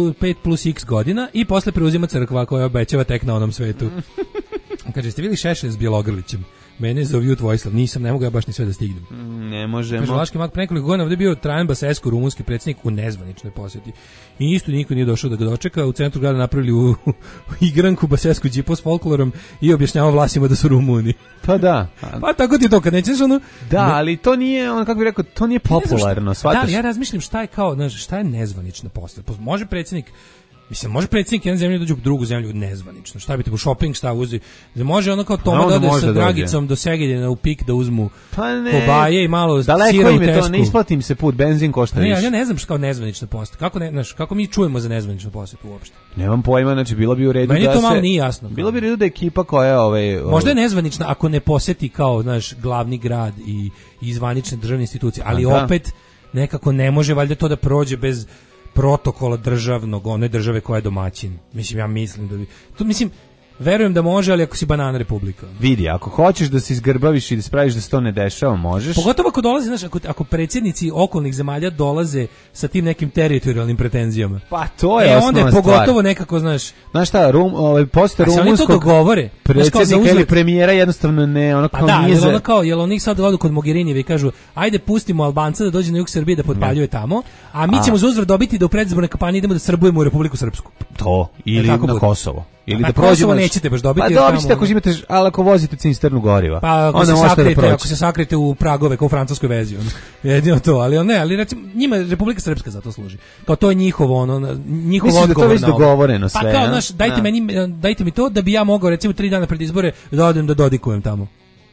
5 plus x godina i posle preuzima crkva koja obećava tek na onom svetu. Kaže, ste vidjeli Šešelj s Bjelogrlićem? Mene zove Jut Vojislav, nisam, ne mogu ja baš ni sve da stignem. Ne možemo. Kaže, Vlaški mak pre nekoliko godina ovdje bio Trajan Basescu, rumunski predsjednik u nezvaničnoj posjeti. I isto niko nije došao da ga dočeka. U centru grada napravili u igranku Basescu džipo s folklorom i objašnjavao Vlasima da su Rumuni. Pa da. Pa tako ti to, kad nećeš ono... Da, ali to nije, on kako bih rekao, to nije popularno, shvataš? Da, ja razmišljam šta je kao, znaš, šta je nezvanična posjeta. Može predsjednik... Mislim, može predsjednik jedne zemlje dođe u drugu zemlju nezvanično. Šta bi te u shopping, šta uzi? Može ono kao Toma da ode sa Dragicom do Segedina u Pik da uzmu kobaje i malo sira u Tesku. Daleko im je to, ne isplati im se put, benzin košta više. Ja ne znam što kao nezvanična posjeta. Kako mi čujemo za nezvaničnu posjetu uopšte? Nemam pojma, znači bilo bi u redu meni da to malo nije jasno. Bilo bi u redu da ekipa koja možda je nezvanična ako ne posjeti kao naš glavni grad i zvanične državne institucije, ali opet nekako ne može valjda to da prođe bez protokola državnog, one države koja je domaćin. Mislim, ja mislim da bi... To, mislim, verujem da može, ali ako si banana republika. Vidi, ako hoćeš da se izgrbaviš i da spraviš da se to ne dešava, možeš. Pogotovo ako dolaze, znaš, ako predsjednici okolnih zemalja dolaze sa tim nekim teritorijalnim pretenzijama. Pa to je osnovna onda je stvar. Pogotovo nekako, znaš šta, poste rumunskog predsjednika ili premijera jednostavno ne, ono kao nije za... jel oni sad odu kod Mogherinijeve i kažu, ajde pustimo Albanca da dođe na jug Srbije da potpaljuje tamo, a mi ćemo za uzvrat dobiti da u predizbornoj kampanji idemo da srbujemo u Republiku Srpsku. To, ili na Kosovo. Ili da prođemo, nećete baš dobiti. Pa dobite ako imate, ali ako vozite cisternu goriva. Pa ako se sakrite u pragove kao u francuskoj verziji. Jedino to, ali recimo njima Republika Srpska za to služi. Kao to je njihovo njihov odgovor. Mislim da to već dogovoreno sve. Pa kao, znaš, dajte mi to da bi ja mogao recimo 3 dana pred izbore da odem da dodikujem tamo.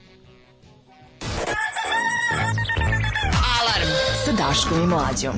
Alarm sa Daškom i Mlađom.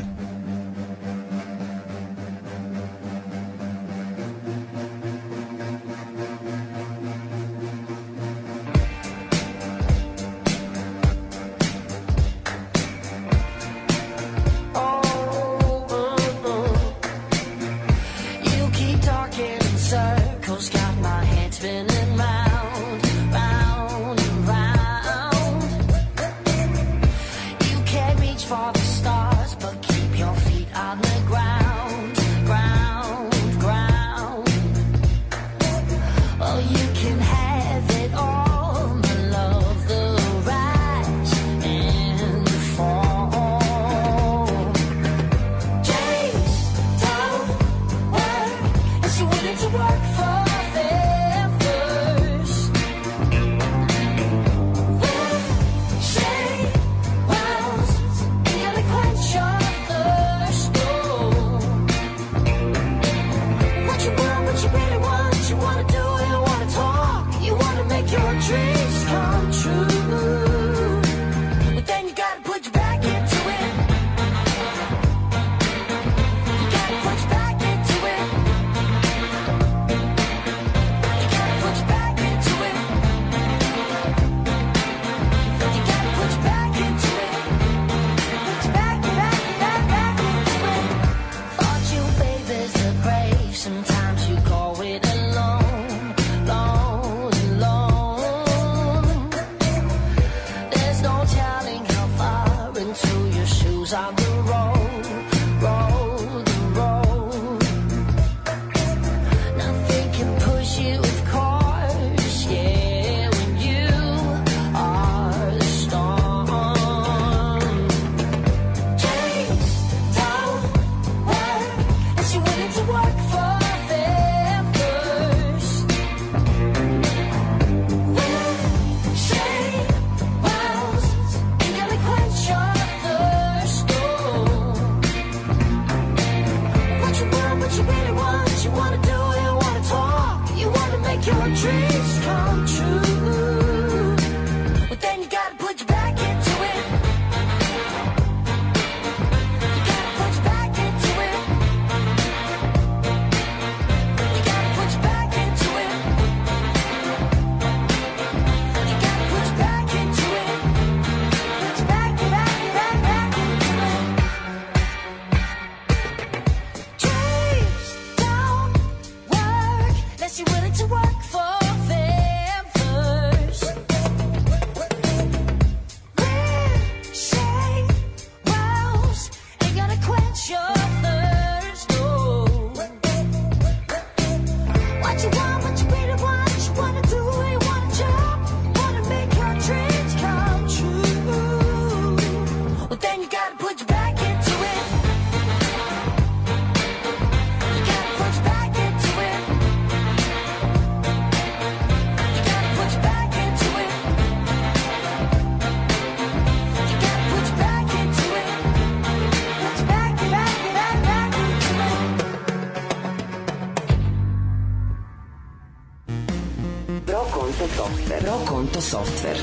Autosoftver.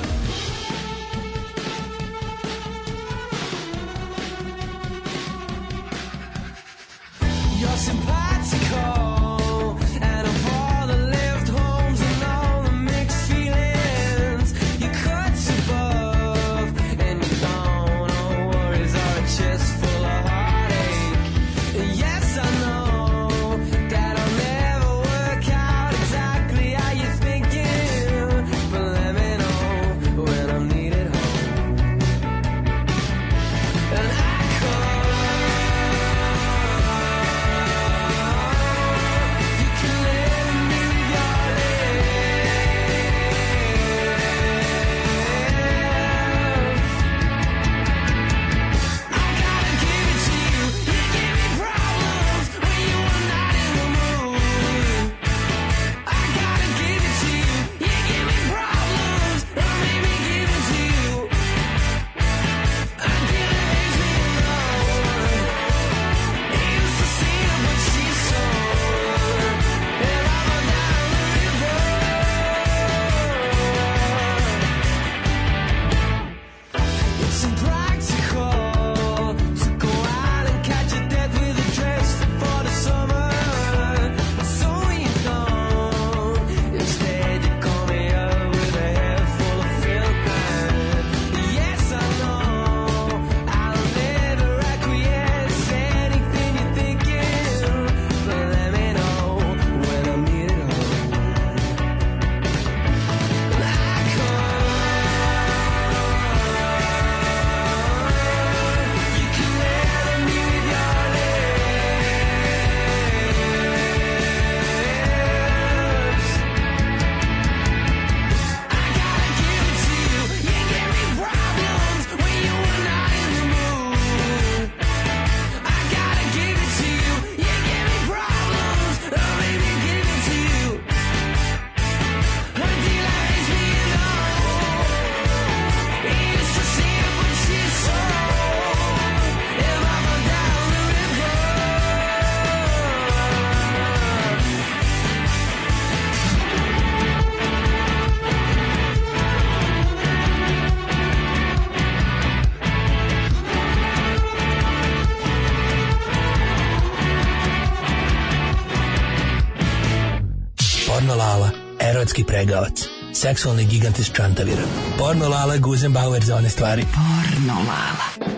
You're simpatico, and of all the lived homes and all the mixed feelings, you cut above, and you don't know worries are a chest full of heartache. Yes, I know that I'll never work out exactly how you're thinking, but let me know when I'm needed home. And I could. Porno Lala, erotski pregavac, seksualni gigant iz Čantavira. Porno Lala, Guzenbauer za one stvari. Porno Lala.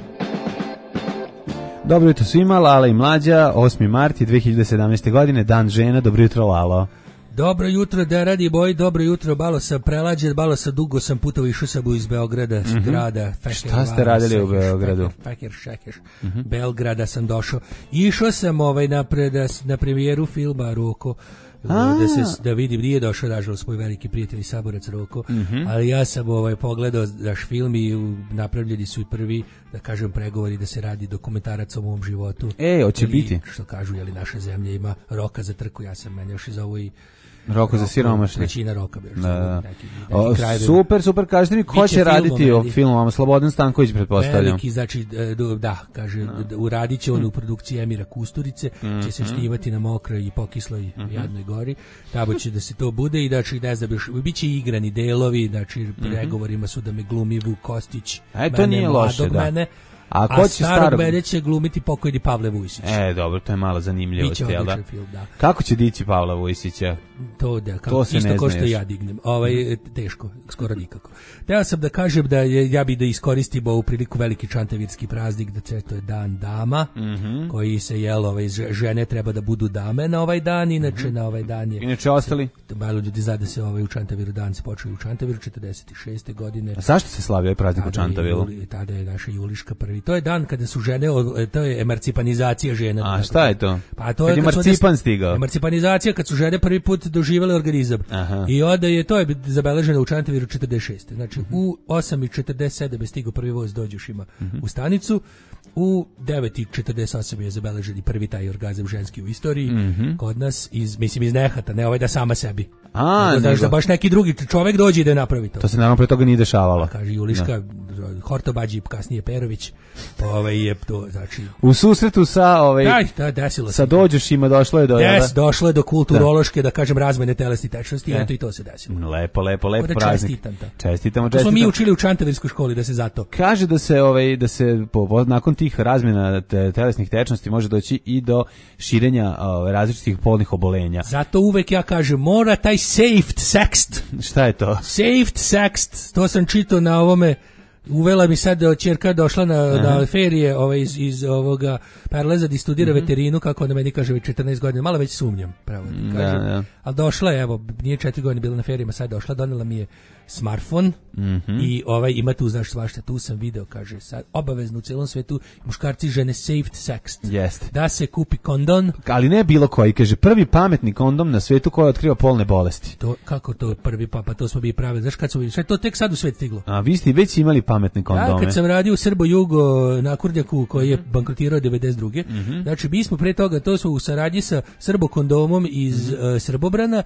Dobro jutro svima, Lala i Mlađa, 8. marti 2017. godine, dan žena, dobro jutro Lalo. Dobro jutro, da radi boj, dobro jutro, balo sam prelađen, balo sam dugo sam putovao, išao sam iz Beograda, grada. Šta ste radili u Beogradu? Belgrada sam došao. Išao sam na premijeru filma Roko, da vidim, nije došao nažalost moj veliki prijatelj i saborac Roko, ali ja sam pogledao naš film i napravljeni su i prvi, da kažem, pregovori da se radi dokumentarac o mom životu. Hoće biti. Što kažu, jeli naša zemlja ima roka za trku, ja sam meni još iz ovo i Roko za siromašne. Većina roka. Super, kažete mi ko će raditi o filmama? Slobodan Stanković, pretpostavljam. Veliki, znači, da, kaže, uradit će on u produkciji Emira Kusturice, će se snimati na Mokroj i Pokisloj Jadnoj gori, tamo će da se to bude i znači, ne znam, bit će igrani delovi, znači, pregovorima su da me glumi Vuk Kostić, to nije loše, da. A starog mene će glumiti pokojni Pavle Vujsić. Dobro, to je malo zanimljivost, jel da? Film, da. Kako će dići Pavla Vujsića? To isto kao što ja dignem. Teško, skoro nikako. Teo sam da kažem da ja bi da iskoristim ovu priliku, veliki čantavirski praznik, da to je dan dama, koji se žene treba da budu dame na ovaj dan, inače na ovaj dan je... Inače ostali? Malo ljudi zna da se u Čantaviru dan se počeo u Čantaviru 46. godine. A zašto se slavi ovaj praznik u Čantaviru? Tada je naša Juliška prvi. To je dan kada su žene, to je emarcipanizacija žena. A šta je to? Pa to je kad je marcipan stigao. Emarcipanizacija kad su žene prvi put doživjele organizam. I onda to je zabeleženo u Čantaviru 46. Znači u 8:47 je stigao prvi voz dođušima u stanicu. U 9:48 je zabeleženi prvi taj orgazam ženski u istoriji kod nas iz nehata, ne da sama sebi. Znači da baš neki drugi čovjek dođe i da napravi to. To se naravno pre toga nije dešavalo. Kaže Juliška, Hortobađi, kasnije Perović, je to, znači... U susretu sa, desilo sa dođošima došlo je do... Došlo je do kulturološke, da kažem, razmene telesnih tečnosti, eto i to se desilo. Lepo praznik. Čestitamo. To smo mi učili u Čantavirskoj školi, da se zato. Kaže da se nakon tih razmjena telesnih tečnosti može doći i do širenja različitih polnih obolenja. Zato uvek ja kažem, mora taj saved sext. Šta je to? Saved sext, to sam čitao na ovome, uvela mi sad ćerka došla na ferije iz ovoga Parleza da studira veterinu, kako ona meni kaže već 14 godina, malo već sumnjam, pravo kažem. Ali došla je, evo, nije 4 godine bila na ferijama, sad došla, donela mi je smartfon i ima tu, znaš, svašta, tu sam video, kaže, sad obavezno u celom svetu muškarci i žene saved sext. Jeste. Da se kupi kondom. Ali ne bilo koji, kaže, prvi pametni kondom na svetu koji otkriva polne bolesti. To, kako to prvi, pa to smo bi pravili, znaš kad smo bili, to tek sad u svet stiglo. A vi ste već imali pametne kondome. Ja kad sam radio u Srbo-Jugo na Kurdnjaku koji je bankrotirao 92. Znači, mi smo pre toga, to smo u saradnji sa Srbo-kondomom iz Srbobrana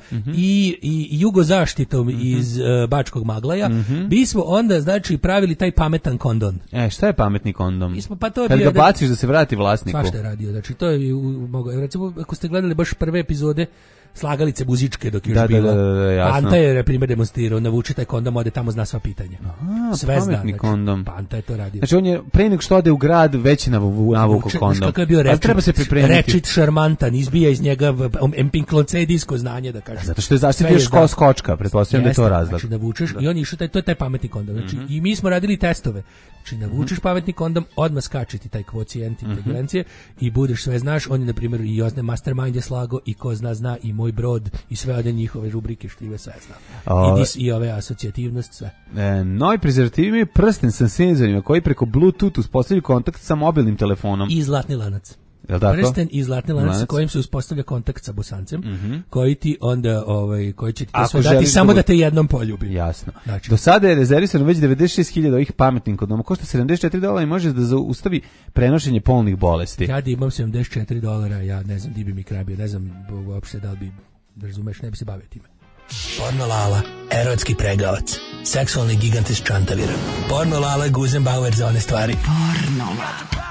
i Jugozaštitom iz Bačkog Maglaja, mi smo onda, znači, pravili taj pametan kondom. Šta je pametni kondom? To je kad ga baciš da se vrati vlasniku. Svašta je radio, znači, to je, recimo, ako ste gledali baš prve epizode Slagalice muzičke dok je još bilo. Anta je, na primjer, demonstrirao, navuči taj kondom, ode tamo, zna sva pitanja. Sve zna, pametni kondom. Anta je to radio. Znači, on je, pre nego što ode u grad, već je navukao kondom. Kako je bio rečit, treba se pripremiti. Rečit šarmantan, izbija iz njega empinkloncejdijsko znanje, da kažem. Zato što je zaštitio skočka, pretpostavljam da je to razlog. Znači, navučeš i on je išao, to je taj pametni kondom. Znači, i mi smo radili testove. Znači, navučeš pametni kondom, odmah skače ti taj kvocijent inteligencije i budeš sve znaš. On je, na primjer, i Ozne Mastermind je slago, i ko zna, i Moj brod, i sve one njihove rubrike štive, sve znam. I ove asocijativnost, sve. Novi prezervativi imaju prsten sa senzorima koji preko Bluetooth uspostavljaju kontakt sa mobilnim telefonom. I zlatni lanac. Prsten i zlatni lanac sa kojim se uspostavlja kontakt sa bosancem, koji ti onda, koji će ti to sve dati samo da te jednom poljubi. Jasno. Znači, do sada je rezervisano već 96.000 ovih pametnih kondoma, košta $74 i može da zaustavi prenošenje polnih bolesti. Ja imam $74, ja ne znam di bi mi kraj bio, ne znam uopšte da li bi, razumeš, ne bi se bavio time. Porno Lala, erotski pregavac, seksualni gigant iz Čantavira. Porno Lala, Guzenbauer za one stvari. Porno Lala.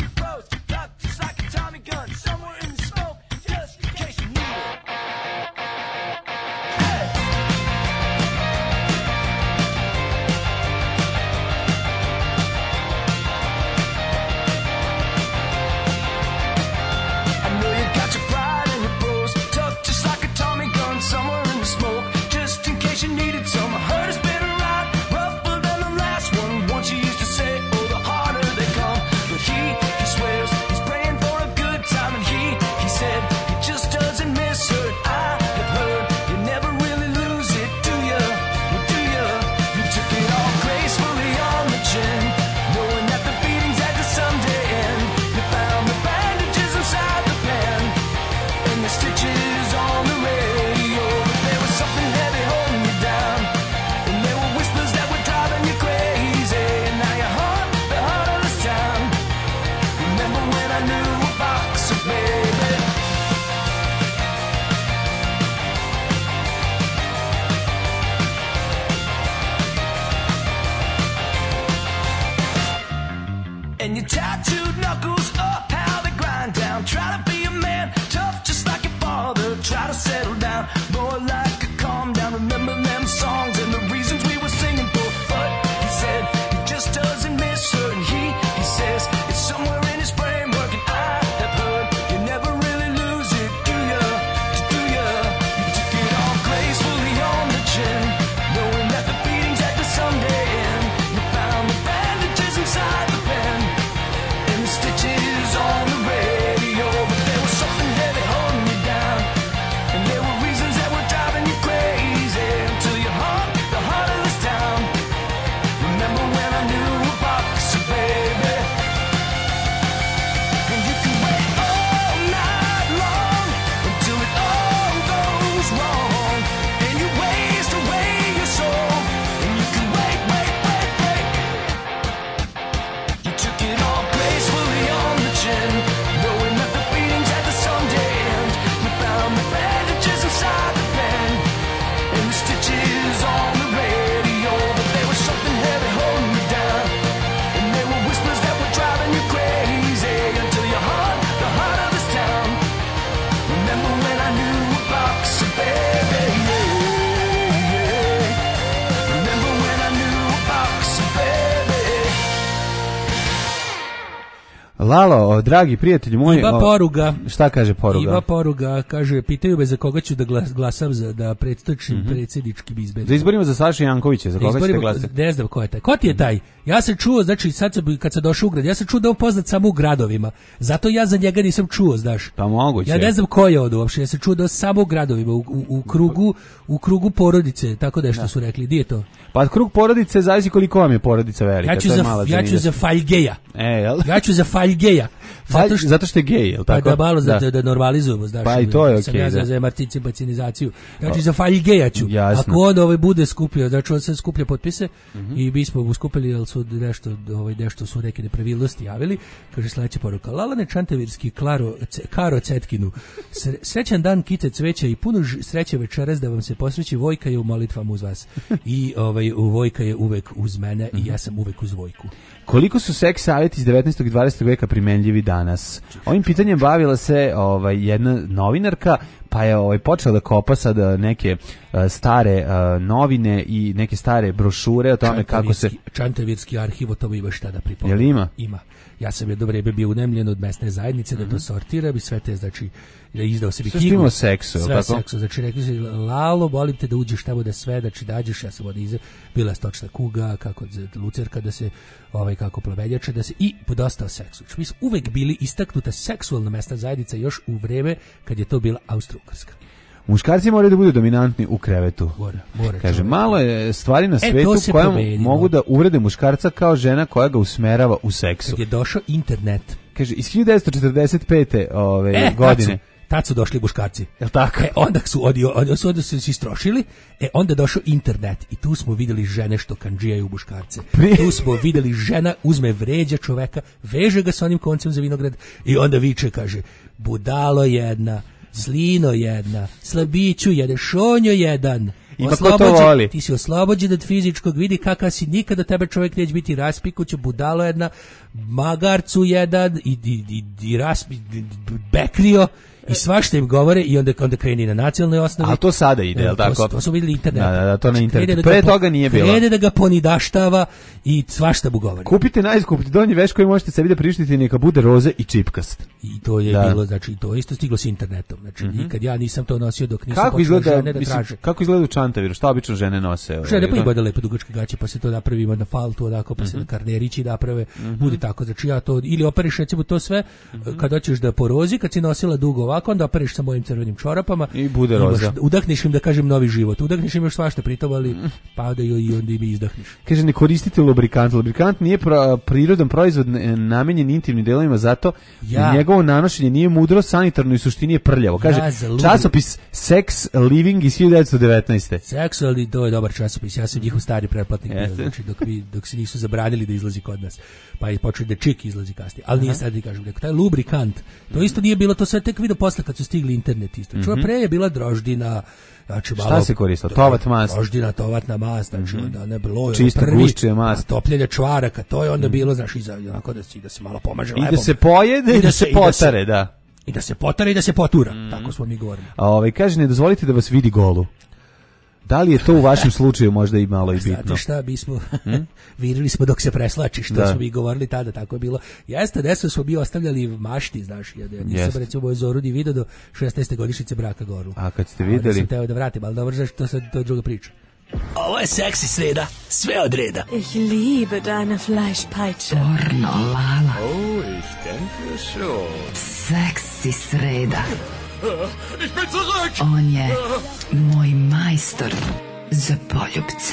And your tattooed knuckles, how they grind down. Try to be a man, tough just like your father. Try to settle down, more like a calm down. Remember them songs and the reasons we were singing for. But he said he just doesn't miss her. And he says it's somewhere in his framework. And I have heard you never really lose it, do ya? Do ya? You took it all gracefully on the chin, knowing that the beating's had to someday end. You found the bandages inside the pen and the stitches on the radio, but there was something heavy holding you down, and there were reasons that were driving you crazy until you hung the heart of this town. Remember when I knew a boxer, baby? And you can wait all night long until it all goes wrong, and you waste away your soul, and you can wait. You took it all gracefully on the chin, knowing that the beatings had to someday end. You found the bandages inside the pen and the stitches on the radio, but there was something heavy holding you down, Lalo, dragi prijatelji moji... Iva poruga. Šta kaže poruga? Iva poruga, kaže, pitaju me za koga ću da glasam da predstočim predsjedničkim izborima. Za izborima za Sašu Jankovića, za koga ćete glasati? Ne znam ko je taj. Ko ti je taj? Ja sam čuo, znači, kad sam došao u grad, ja sam čuo da je on poznat samo u gradovima. Zato ja za njega nisam čuo, znaš. Pa moguće. Ja ne znam ko je od uopšte, ja sam čuo da je samo u gradovima, u krugu porodice, tako da što su rekli. Di je to? Pa krug porodice zavisi koliko vam je porodica velika. Ja ću za Faljgeja. Jel? Ja ću za Faljgeja. Zato što je gej, jel tako? Pa da malo da normalizujemo, znaš. Pa i to je okej. Sam ja za emarcipacinizaciju. Znači za Faljgeja ću. Ako on bude skupio, znači on se skuplja potpise i mi smo skupili, jel su nešto su neke nepravilnosti javili. Kaže sledeća poruka. Lalane Čantavirski Karo Cetkinu. Srećan dan, kice cveća i puno sreće večeras da vam se posveći. Vojka je u molitvama uz vas. I Vojka je uvek uz mene i ja sam uvek uz Vojku. Koliko su seks savjeti iz 19. i 20. veka primenljivi danas? Ovim pitanjem bavila se jedna novinarka, pa je počela da kopa sad neke stare novine i neke stare brošure o tome kako se... Čantavirski arhiv o tome ima šta da pripominje. Jel ima? Ima. Ja sam jedno vreme bio unemljen od mesne zajednice da to sortiram i sve te, znači, da izdao sebi knjigu. Sve što ima seksu, sve tako? Seksu, znači rekli su, Lalo, volim te da uđeš tamo da sve, znači dađeš, ja sam bila stočna kuga, kako lucerka da se, kako plaveljača da se, i dosta o seksu. Znači, mi smo uvek bili istaknuta seksualna mesna zajednica još u vreme kad je to bila Austro-Ugarska. Muškarci moraju da budu dominantni u krevetu. Mora. Kaže, malo je stvari na svetu koje mogu da uvrede muškarca kao žena koja ga usmerava u seksu. Kad je došao internet. Kaže, iz 1945. godine. Tad su došli muškarci. Jel tako? Onda su se istrošili, onda je došao internet i tu smo vidjeli žene što kandžijaju muškarce. Tu smo vidjeli žena uzme vređa čoveka, veže ga sa onim koncem za vinograd i onda viče, kaže, budalo jedna, slino jedna, slabiću jedan, šonjo jedan. Ti si oslobođen od fizičkog, vidi kakav si, nikada tebe čovjek neće biti raspikuću, budalo jedna, magarcu jedan i bekrio. I svašta im govore i onda kreni na nacionalnoj osnovi. A to sada ide, je li tako? To su vidjeli internet. Da, to na internetu. Pre toga nije bilo. Krene da ga ponidaštava i svašta mu govori. Kupite najskuplji donji veš koji možete sebi da prištiti, neka bude roze i čipkast. I to je bilo, znači, to je isto stiglo s internetom. Znači, nikad ja nisam to nosio dok nisam počela žene da traže. Kako izgleda u Čantaviru? Šta obično žene nose? Žene pa imaju lepe dugačke gaće, pa se to napravi na faltu, onako, pa se karnerići naprave. Bude tako, znači ja to, ili operiš recimo to sve, kad hoćeš da porozi, kad si nosila dugo ovako, onda operiš sa mojim crvenim čorapama i bude roza. Udahniš im, da kažem, novi život. Udahniš im još svašta pritom, ali padaju i onda im izdahniš. Kaže, ne koristite lubrikant. Lubrikant nije prirodan proizvod namenjen intimnim delovima, zato njegovo nanošenje nije mudro, sanitarno i suštini je prljavo. Kaže, časopis Sex Living iz 1919. Sex, ali to je dobar časopis. Ja sam njihov stari pretplatnik bio, znači dok se nisu zabranili da izlazi kod nas. Pa je počeli da Čik izlazi kasnije. Ali nije sad, kažem, taj lubrikant, to isto nije bilo, to sve tek vidio posle kad su stigli internet isto. Čuva pre je bila droždina, znači malo... Šta se koristilo? Tovat mast? Droždina, tovatna mast, znači onda ne bilo... Čista gušće mast. Topljenje čvaraka, to je onda bilo, znači, onako da se malo pomaže lepom. I da se pojede i da se potare, da. I da se potare i da se potura, tako smo mi govorili. Kaže, ne dozvolite da vas vidi golu. Da li je to u vašem slučaju možda i malo i bitno? Znate šta, virili smo dok se preslači, što smo mi govorili tada, tako je bilo. Jeste, desu smo mi ostavljali mašti, znaš, ja nisam recimo moju Zoru ni video do 16. godišnjice braka Goru. A kad ste videli? Nisam teo da vratim, ali dobro, znaš, to je druga priča. Ovo je seksi sreda, sve od reda. Ich liebe deine Fleischpeitsche. Pornolala. Oh, ich denke schon. Seksi sreda. Ich bin zurück! On je moj majstor za poljubce.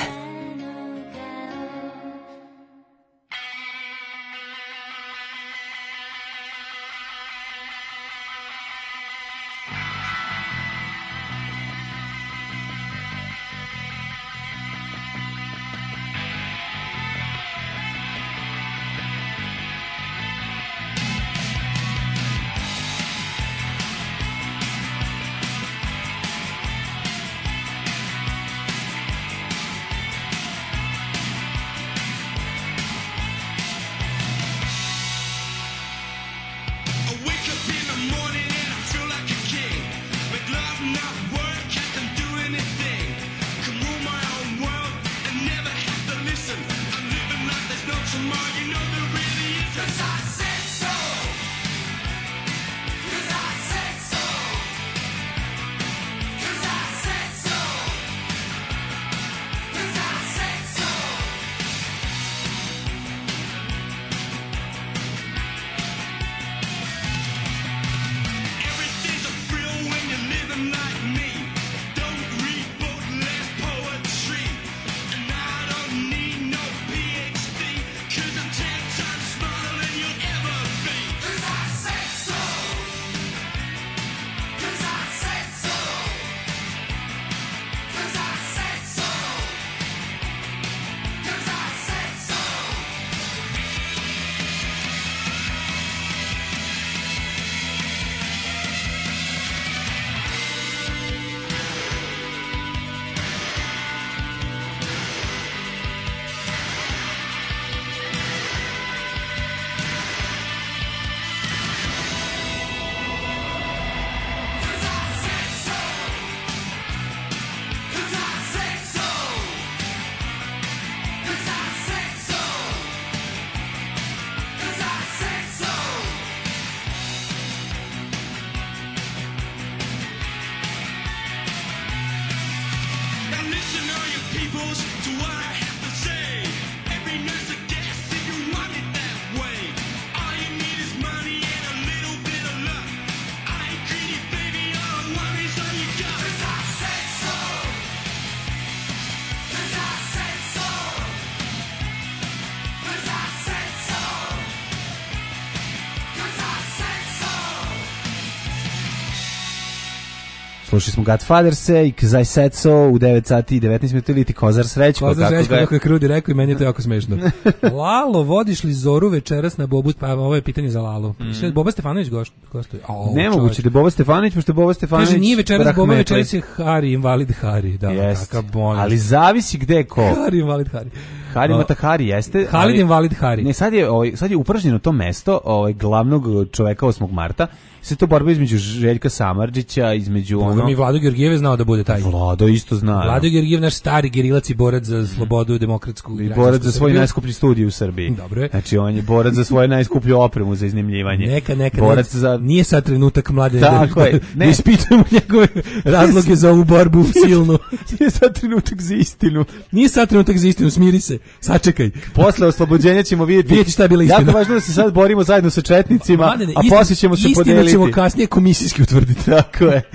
Slušali smo Godfatherse i Kazaj Setso u 9 sati i 19 minuta ili ti Kozar Srećko. Kozar Srećko, kako je Krudi rekao i meni je to jako smešno. Lalo, vodiš li Zoru večeras na Bobu? Pa ovo je pitanje za Lalo. Boba Stefanović gostuje. Nemoguće da je Boba Stefanović, pošto je Boba Stefanović... Kaže, nije večeras Boba, večeras je Hari, invalid Hari. Da, jest. Ali zavisi gde ko. Hari, invalid Hari. Hari Mata Hari jeste. Halid invalid Hari. Ne, sad je upražnjeno to mesto glavnog čoveka 8. marta. Sve to borba između Željka Samardžića, između ono... Mi Vlado Georgijev je znao da bude taj. Vlado isto zna. Vlado Georgijev, naš stari gerilac i borac za slobodu, demokratsku i borac za svoj najskuplji studij u Srbiji. Dobro je. Znači on je borac za svoju najskuplju opremu za iznajmljivanje. Neka. Borac za... Nije sad trenutak mlade da ispitujemo njegove razloge za ovu borbu silnu. Nije sad trenutak za istinu. Nije sad trenutak za istinu, smiri se. Sačekaj. Posle oslobođenja ćemo vidjeti šta je bila istina. Jako važno da se sad borimo zajedno sa četnicima, a poslije ćemo se podeliti. Ćemo kasnije komisijski utvrditi. Tako je.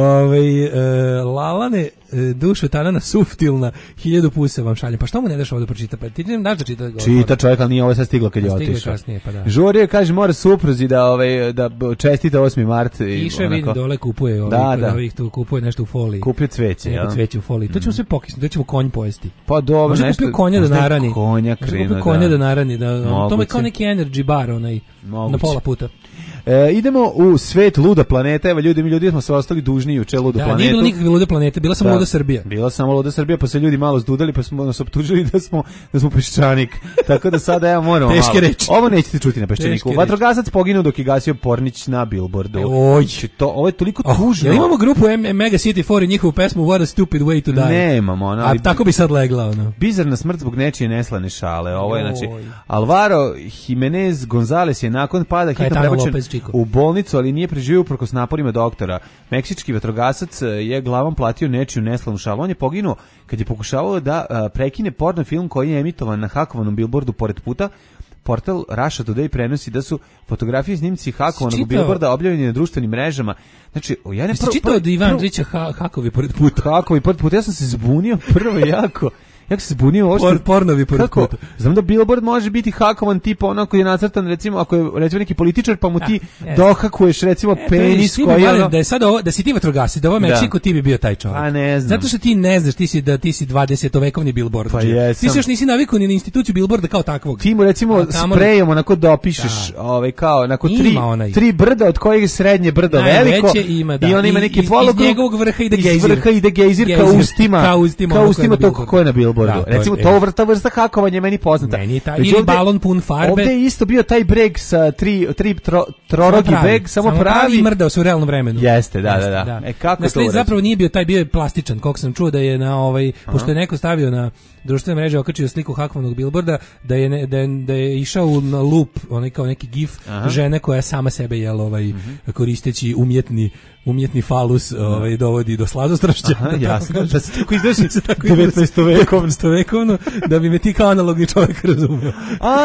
Lalane, dušo tanana suftilna, 1000 pusa vam šaljem. Pa što mu ne daš ovo da pročita? Pa ti ne daš da čita? Čita čovjek, ali nije ovo sad stiglo kad je otišao. Pa da. Žurio kaže mora supruzi da čestita 8. mart. Iše vidi dole kupuje ovih tu kupuje nešto u foliji. Kupuje cveće, ja. Cveće u foliji. To ćemo sve pokisnuti, to ćemo konj pojesti. Pa dobro, nešto. Može konja da narani. Konja da narani, to je kao neki energy bar na pola puta. Idemo u svet luda planeta. Evo ljudi smo se ostali dužni juče ludu planetu. Nije bilo nikakve lude planete, bila samo luda Srbija. Bila samo luda Srbija, pa se ljudi malo zdudali, pa smo nas optužili da smo peščanik. Tako da sada ja moramo teške reči. Ovo nećete čuti na Peščaniku. Vatrogasac poginuo dok je gasio Pornić na billboardu. Ovo je toliko tužno. Ja imamo grupu Mega City 4 i njihovu pesmu What a Stupid Way to Die. Nemamo, a tako bi sad legla. Bizarna smrt zbog nečije neslane šale. Ovo je znači Alvaro Jimenez Gonzalez je nakon pada hitno prebačen u bolnicu, ali nije preživio uprkos naporima doktora. Meksički vatrogasac je glavom platio nečiju neslanu šalu. On je poginuo kad je pokušavao da prekine porno film koji je emitovan na hakovanom billboardu pored puta. Portal Russia Today prenosi da su fotografije snimci hakovanog billboarda objavljeni na društvenim mrežama. Znači, jesi čitao od Ivan Andrića hakovi pored puta? Hakovi pored puta, ja sam se zbunio prvo jako. Ja se zbunio ovo pornovi pored puta. Znam da billboard može biti hakovan tipa onako je nacrtan recimo ako je recimo neki političar pa mu ti dohakuješ recimo penis koji je da je sad ovo, da si ti vatrogasci, da ovo Meksiko ti bi bio taj čovjek. A ne znam. Zato što ti ne znaš, ti si 20-vekovni billboard. Pa ti se još nisi navikao ni na instituciju billboarda kao takvog. Ti mu recimo sprejom onako dopišeš kao onako tri brda od kojih je srednje brdo veliko i on ima neki polog iz njegovog vrha ide gejzir ka ustima tog ko je na billboardu. Recimo to vrsta hakovanja meni poznata. Ili balon pun farbe. Ovdje je isto bio taj breg sa tri trorogi breg, samo pravi i mrdao se u realnom vremenu. Jeste, da. Kako to zapravo nije bio taj, bio je plastičan, koliko sam čuo da je na pošto je neko stavio na društvene mreže okačio sliku hakovanog billboarda da je išao na loop, onaj kao neki gif žene koja sama sebe koristeći umjetni falus dovodi do sladostrašća. Jasno, da se tako izdeši 19. vekovno, da bi me ti kao analogni čovjek razumio.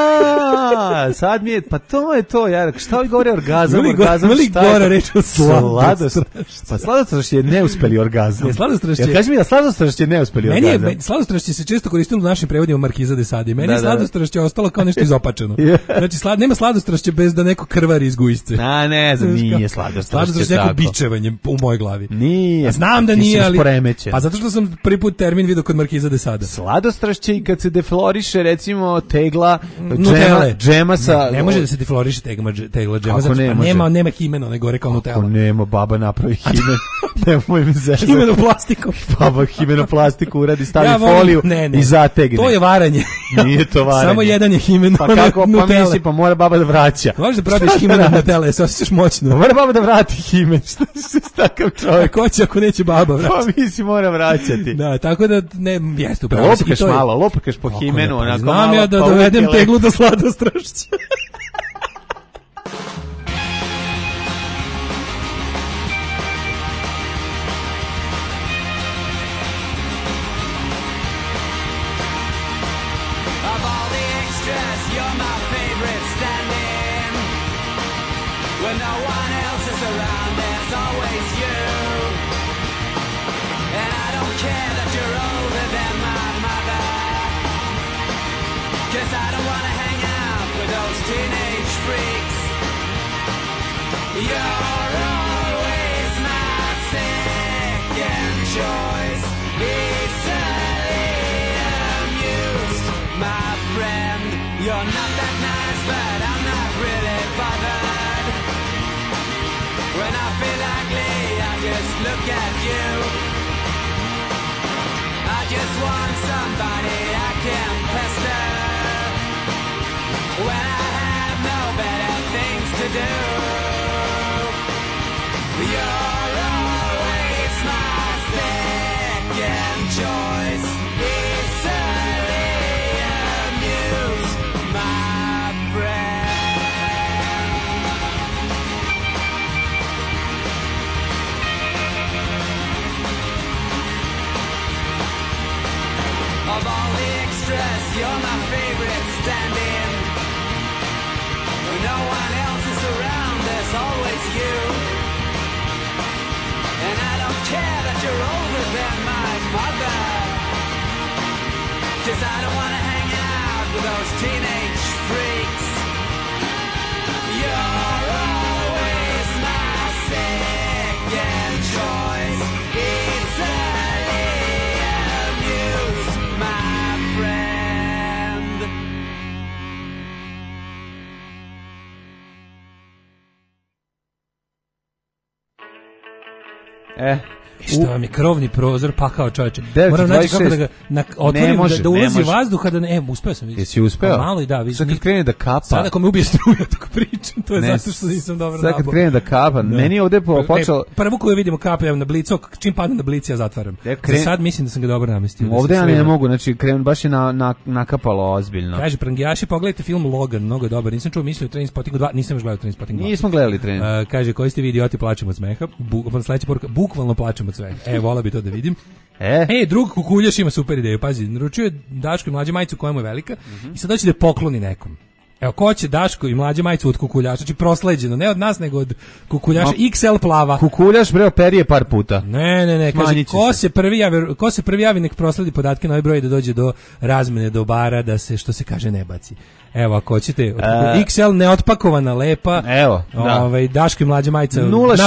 Sad mi je, pa to je to, šta vi govori orgazam, šta je reč o sladostrašće? Pa sladostrašće je neuspeli orgazam. Kaži mi da sladostrašće je neuspeli orgazam. Sladostrašće se često koristilo u našim prevodima Markiza de Sade. Meni je sladostrašće ostalo kao nešto izopačeno. Znači, nema sladostrašće bez da neko krvari iz gujsce. Ne znam, nije sladostrašće neko bičevanje u mojoj glavi. Nije. Znam da nije, ali pa zato što sam prvi put termin vidio kod Markiza de Sade. Sladostrašće i kad se defloriše recimo tegla džema sa... Ne može da se defloriše tegla džema, znači nema himena, ne gore kao Nutella. Ako nema, baba napravi himen. Nemoj mi zezati. Himenoplastiku. Baba himenoplastiku uradi, stavi foliju i zategne. To je varanje. Nije to varanje. Samo jedan je himen. Pa kako, pa misli, pa mora baba da vraća. Možeš da praviš himen od Nutelle, se osjećaš moćno. Mora baba da vrati himen, što se takav čovjek. Ko će ako neće baba vraćati? Pa misli mora vraćati. Da, tako da ne, jeste upravo. Lopkaš malo, lopkaš po himenu, onako malo. Znam ja da dovedem teglu do sladostrašća. You're always my savior. you. I just want somebody I can pester when I have no better things to do. You're always my second choice. Easily amused, my friend. Of all the extras, you're my favorite stand-in. When no one else is around, there's always you. And I don't care that you're older than my mother, 'cause I don't want to hang out with those teenage freaks. You're always my second choice. Easily amused, my friend. Šta vam je krovni prozor pakao, čoveče. 9:26. Moram naći kako da ga otvorim, Ne može, da ulazi ne može. vazduha, da ne, uspeo sam. Jesi uspeo? Pa malo i da, vidim. Sad kad krene da kapa. Sad ako me ubije struja dok pričam, to je Ne, zato što nisam dobro sad kad nabao. krene da kapa, meni je ovde počelo... Prvo koju vidimo kape na blicu, čim padne na blici ja zatvaram. Za sad mislim da sam ga dobro namestio. Ovde ja ne mogu, znači baš je nakapalo ozbiljno. Kaže, prangijaši, pogledajte film Logan, mnogo je dobar. Nisam čuo mislio o Trainspottingu 2, nisam još gledao Trainspotting 2. Nismo gledali Train. Kaže, koji ste vi idioti, plačemo od smeha. Sledeća poruka, bukvalno plačemo od smeha. Vola bi to da vidim. Drug kukuljaš ima super ideju, pazi, naručio je Daško i Mlađe majicu koja mu je velika i sad hoće da je pokloni nekom. Evo, ko će Daško i Mlađe majicu od kukuljaša, znači prosleđeno, ne od nas, nego od kukuljaša, XL plava. Kukuljaš, bre, operije par puta. Ne, kaže, ko se prvi javi nek prosledi podatke na ovaj broj da dođe do razmene dobara, da se, što se kaže, ne baci. Evo, ako hoćete, XL neotpakovana, lepa, evo, Daško i Mlađe majica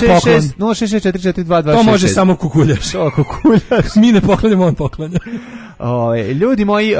066444226. To može samo kukuljaš. Mi ne poklanjamo, on poklanja. Ljudi moji,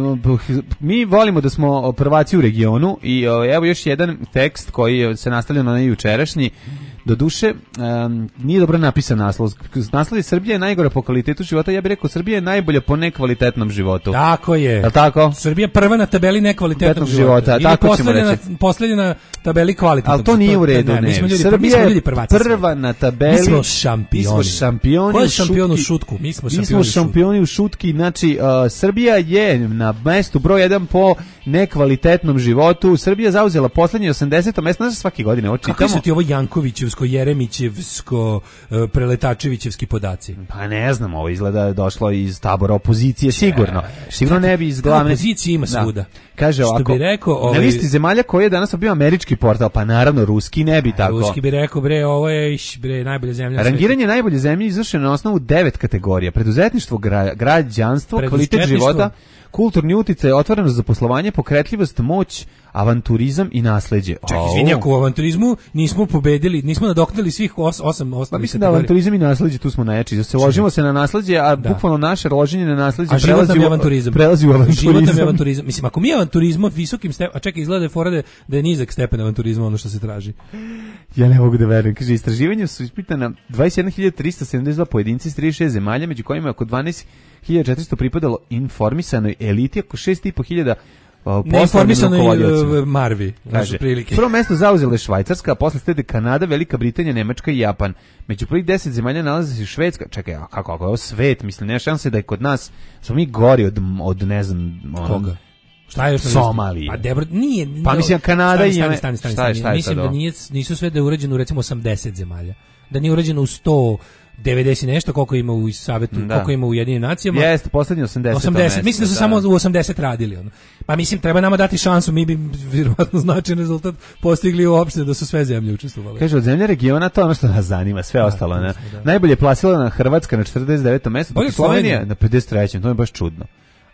mi volimo da smo prvaci u regionu i evo još jedan tekst koji se nastavlja na jučerašnji. Doduše, nije dobro napisan naslov. Naslov je Srbija je najgora po kvalitetu života. Ja bih rekao Srbija je najbolja po nekvalitetnom životu. Tako je. Je li tako? Srbija prva na tabeli nekvalitetnog života. Ili tako ćemo reći. Posljednja na tabeli kvalitetnog. Ali to nije u redu. Srbija je prva na tabeli. Mi smo šampioni. Ko je šampion u šutku? Mi smo šampioni u šutki. Znači, Srbija je na mestu broj 1 po nekvalitetnom životu. Srbija zauzela poslednje 80. mesto. Znaš, svake godine ovo čitamo. Kako su ti ovo Jankovićevsko, Jeremićevsko, Preletačevićevski podaci? Pa ne znam, ovo izgleda došlo iz tabora opozicije, sigurno. Sigurno ne bi iz glavne... Opozicije ima svuda. Kaže ovako, na listi zemalja koji je danas bio američki portal, pa naravno ruski ne bi tako. Ruski bi rekao, bre, ovo je najbolja zemlja. Rangiranje najbolje zemlje izvršeno na osnovu 9 kategorija. Preduzetništvo, građanstvo, kvalitet života, kulturni uticaj, otvorenost za poslovanje, pokretljivost, moć, avanturizam i nasleđe. Čekaj, izvini, ako u avanturizmu nismo pobedili, nismo nadoknadili svih 8 osnovnih. Pa mislim da avanturizam i nasleđe tu smo najjači. Da se ložimo se na nasleđe, a bukvalno naše loženje na nasleđe prelazi u avanturizam. Život nam je avanturizam. Mislim, ako mi avanturizmom visokim stepenom, a čekaj, izgleda je fora da je nizak stepen avanturizma ono što se traži. Ja ne mogu da verujem. Kaže, istraživanje su ispitana 21.372 pojedinci iz 36 zemalja, među kojima je oko 12.400 pripadalo informisanoj eliti, oko 6.500 neinformisanoj Marvi. Kaže, prvo mesto zauzela je Švajcarska, a posle slede Kanada, Velika Britanija, Nemačka i Japan. Među prvih 10 zemalja nalazi se Švedska. Čekaj, a kako je ovo svet? Mislim, nema šanse da je kod nas, smo mi gori od ne znam... Koga? Šta je Somalija? Pa Debro, nije. Pa mislim Kanada i stani. Mislim da nisu sve da je urađeno u recimo 80 zemalja. Da nije urađeno u 190 nešto koliko ima u savetu, koliko ima u Ujedinjenim nacijama. Jeste, poslednje 80. Mislim da su samo u 80 radili ono. Pa mislim treba nama dati šansu, mi bi vjerovatno značajan rezultat postigli uopšte da su sve zemlje učestvovale. Kaže, od zemlje regiona to ono što nas zanima, sve ostalo, ne. Najbolje plasirana Hrvatska na 49. mestu, dok Slovenija na 53. To je baš čudno.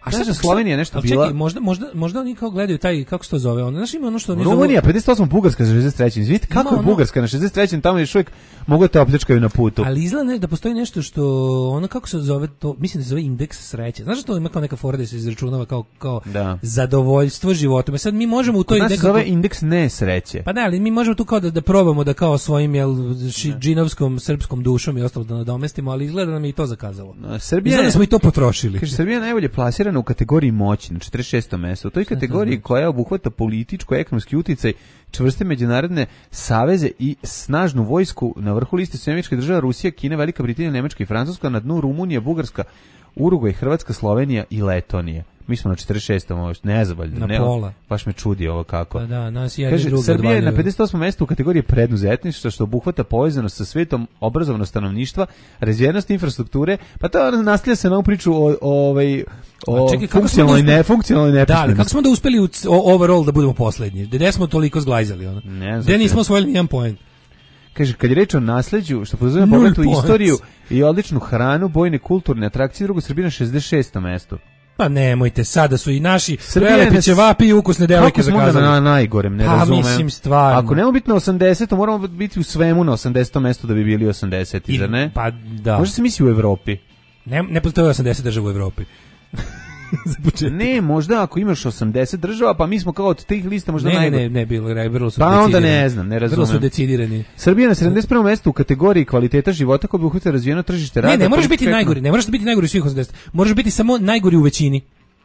A Znaš da Slovenija nešto ali bila... Čekaj, možda oni kao gledaju taj, kako se to zove, ono, znaš ima ono što oni Rumunija, 58. Bugarska na 63. Vidite kako je ono- Bugarska na 63. Tamo još uvijek mogu te opljačkaju na putu. Ali izgleda da postoji nešto što, ono kako se zove to, mislim da se zove indeks sreće. Znaš da to ima kao neka fora da se izračunava kao Da. zadovoljstvo životom. Sad mi možemo u to Kod nas se nekako... zove indeks nesreće. Pa da, ali mi možemo tu kao da probamo da kao svojim džinovskom, srpskom dušom i ostalo da nadomestimo, ali izgleda da nam je i to zakazalo. Srbija Izgleda je- da smo i to potrošili. Kaže, Srbija je najbolje plasirana u kategoriji moći, na 46. mesto. U toj kategoriji koja obuhvata političko, ekonomski uticaj, čvrste međunarodne saveze i snažnu vojsku, na vrhu liste su Američke države, Rusija, Kina, Velika Britanija, Nemačka i Francuska, na dnu Rumunija, Bugarska, Urugvaj, Hrvatska, Slovenija i Letonija. Mi smo na 46. ovo nezaboljno. Na pola. Baš me čudi ovo kako. Pa da, nas jedni Kaže, drugi Srbija je na odvaljuju. 58. mjestu u kategoriji preduzetništva, što obuhvata povezanost sa svetom, obrazovno stanovništva, razvijenost infrastrukture, pa to nastavlja se na ovu priču o A čekaj, kako smo funkcionalnoj Da, ali nepismenosti. kako smo da uspeli overall da budemo poslednji? Gde smo toliko zglajzali? Ono? Ne znam. Gde nismo osvojili nijedan poen? Kaže, kad je reč o nasleđu, što podrazumeva Nul bogatu points. istoriju i odličnu hranu, bojne kulturne atrakcije, drugo Srbija na 66. mestu. Pa nemojte, sada su i naši Srbija je prelepi na- ćevapi i ukusne devojke Kako smo onda zakazali. na najgorem, ne Pa, razumem. mislim, stvarno. Ako nemo biti na 80, moramo biti u svemu na 80. mestu da bi bili 80, zar ne? Pa da. Može se misli u Evropi. Ne postoje 80 država u Evropi. Za početak. Ne, možda ako imaš 80 država, pa mi smo kao od tih lista možda najgore. Ne, vrlo su Pa onda decidirani. ne znam, ne razumem. Vrlo su decidirani. Srbija na 71. mestu u kategoriji kvaliteta života koji bi uhvatio razvijeno tržište rada. Ne moraš biti politička najgori, ne moraš biti najgori u svih 80. Moraš biti samo najgori u većini.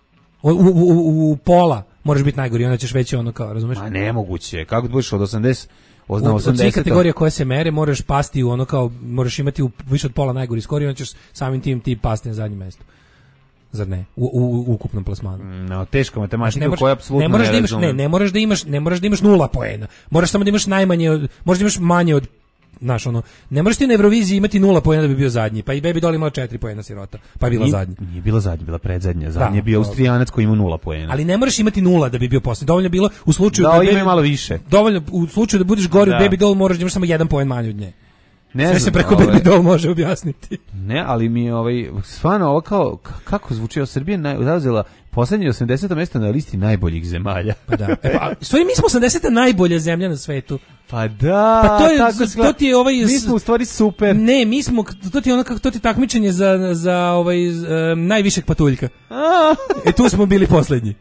U pola moraš biti najgori, onda ćeš već ono kao, razumeš? Ma nemoguće, kako da budeš od 80 od Od svih 80 kategorija koje se mere moraš pasti u ono kao, moraš imati više od pola najgori skori, onda ćeš samim tim ti pasti na zadnje mesto. Zar ne? U ukupnom plasmanu. No, teška matematika Ne moraš- koja apsolutno ne moraš da imaš, razumem. ne moraš da imaš 0 poena. Moraš samo da imaš najmanje od, možeš da imaš manje od, znaš, ono, ne možeš ti na Euroviziji imati 0 poena da bi bio zadnji. Pa i Baby Doll imala 4 poena sirota, pa je bila zadnja. Nije bila zadnja, bila predzadnja. Zadnja je bio dobro. Austrijanac koji ima 0 poena. Ali ne moraš imati 0 da bi bio posljednji. Dovoljno je bilo u slučaju Da, da ima i malo više. Dovoljno u slučaju da budeš gori Da. od Baby Doll moraš da imaš samo 1 poen manje od nje. Ne Sve znam, se preko Baby Doll može objasniti. Ne, ali mi je stvarno ovo kao kako zvuči Srbija zauzela poslednje 80. mesto na listi najboljih zemalja. Pa da. Stvari mi smo 80. najbolja zemlja na svetu. Pa da. Pa to je tako to ti je mi smo u stvari super. Ne, mi smo to ti je ono kako to ti takmičenje za najvišeg patuljka. Tu smo bili poslednji.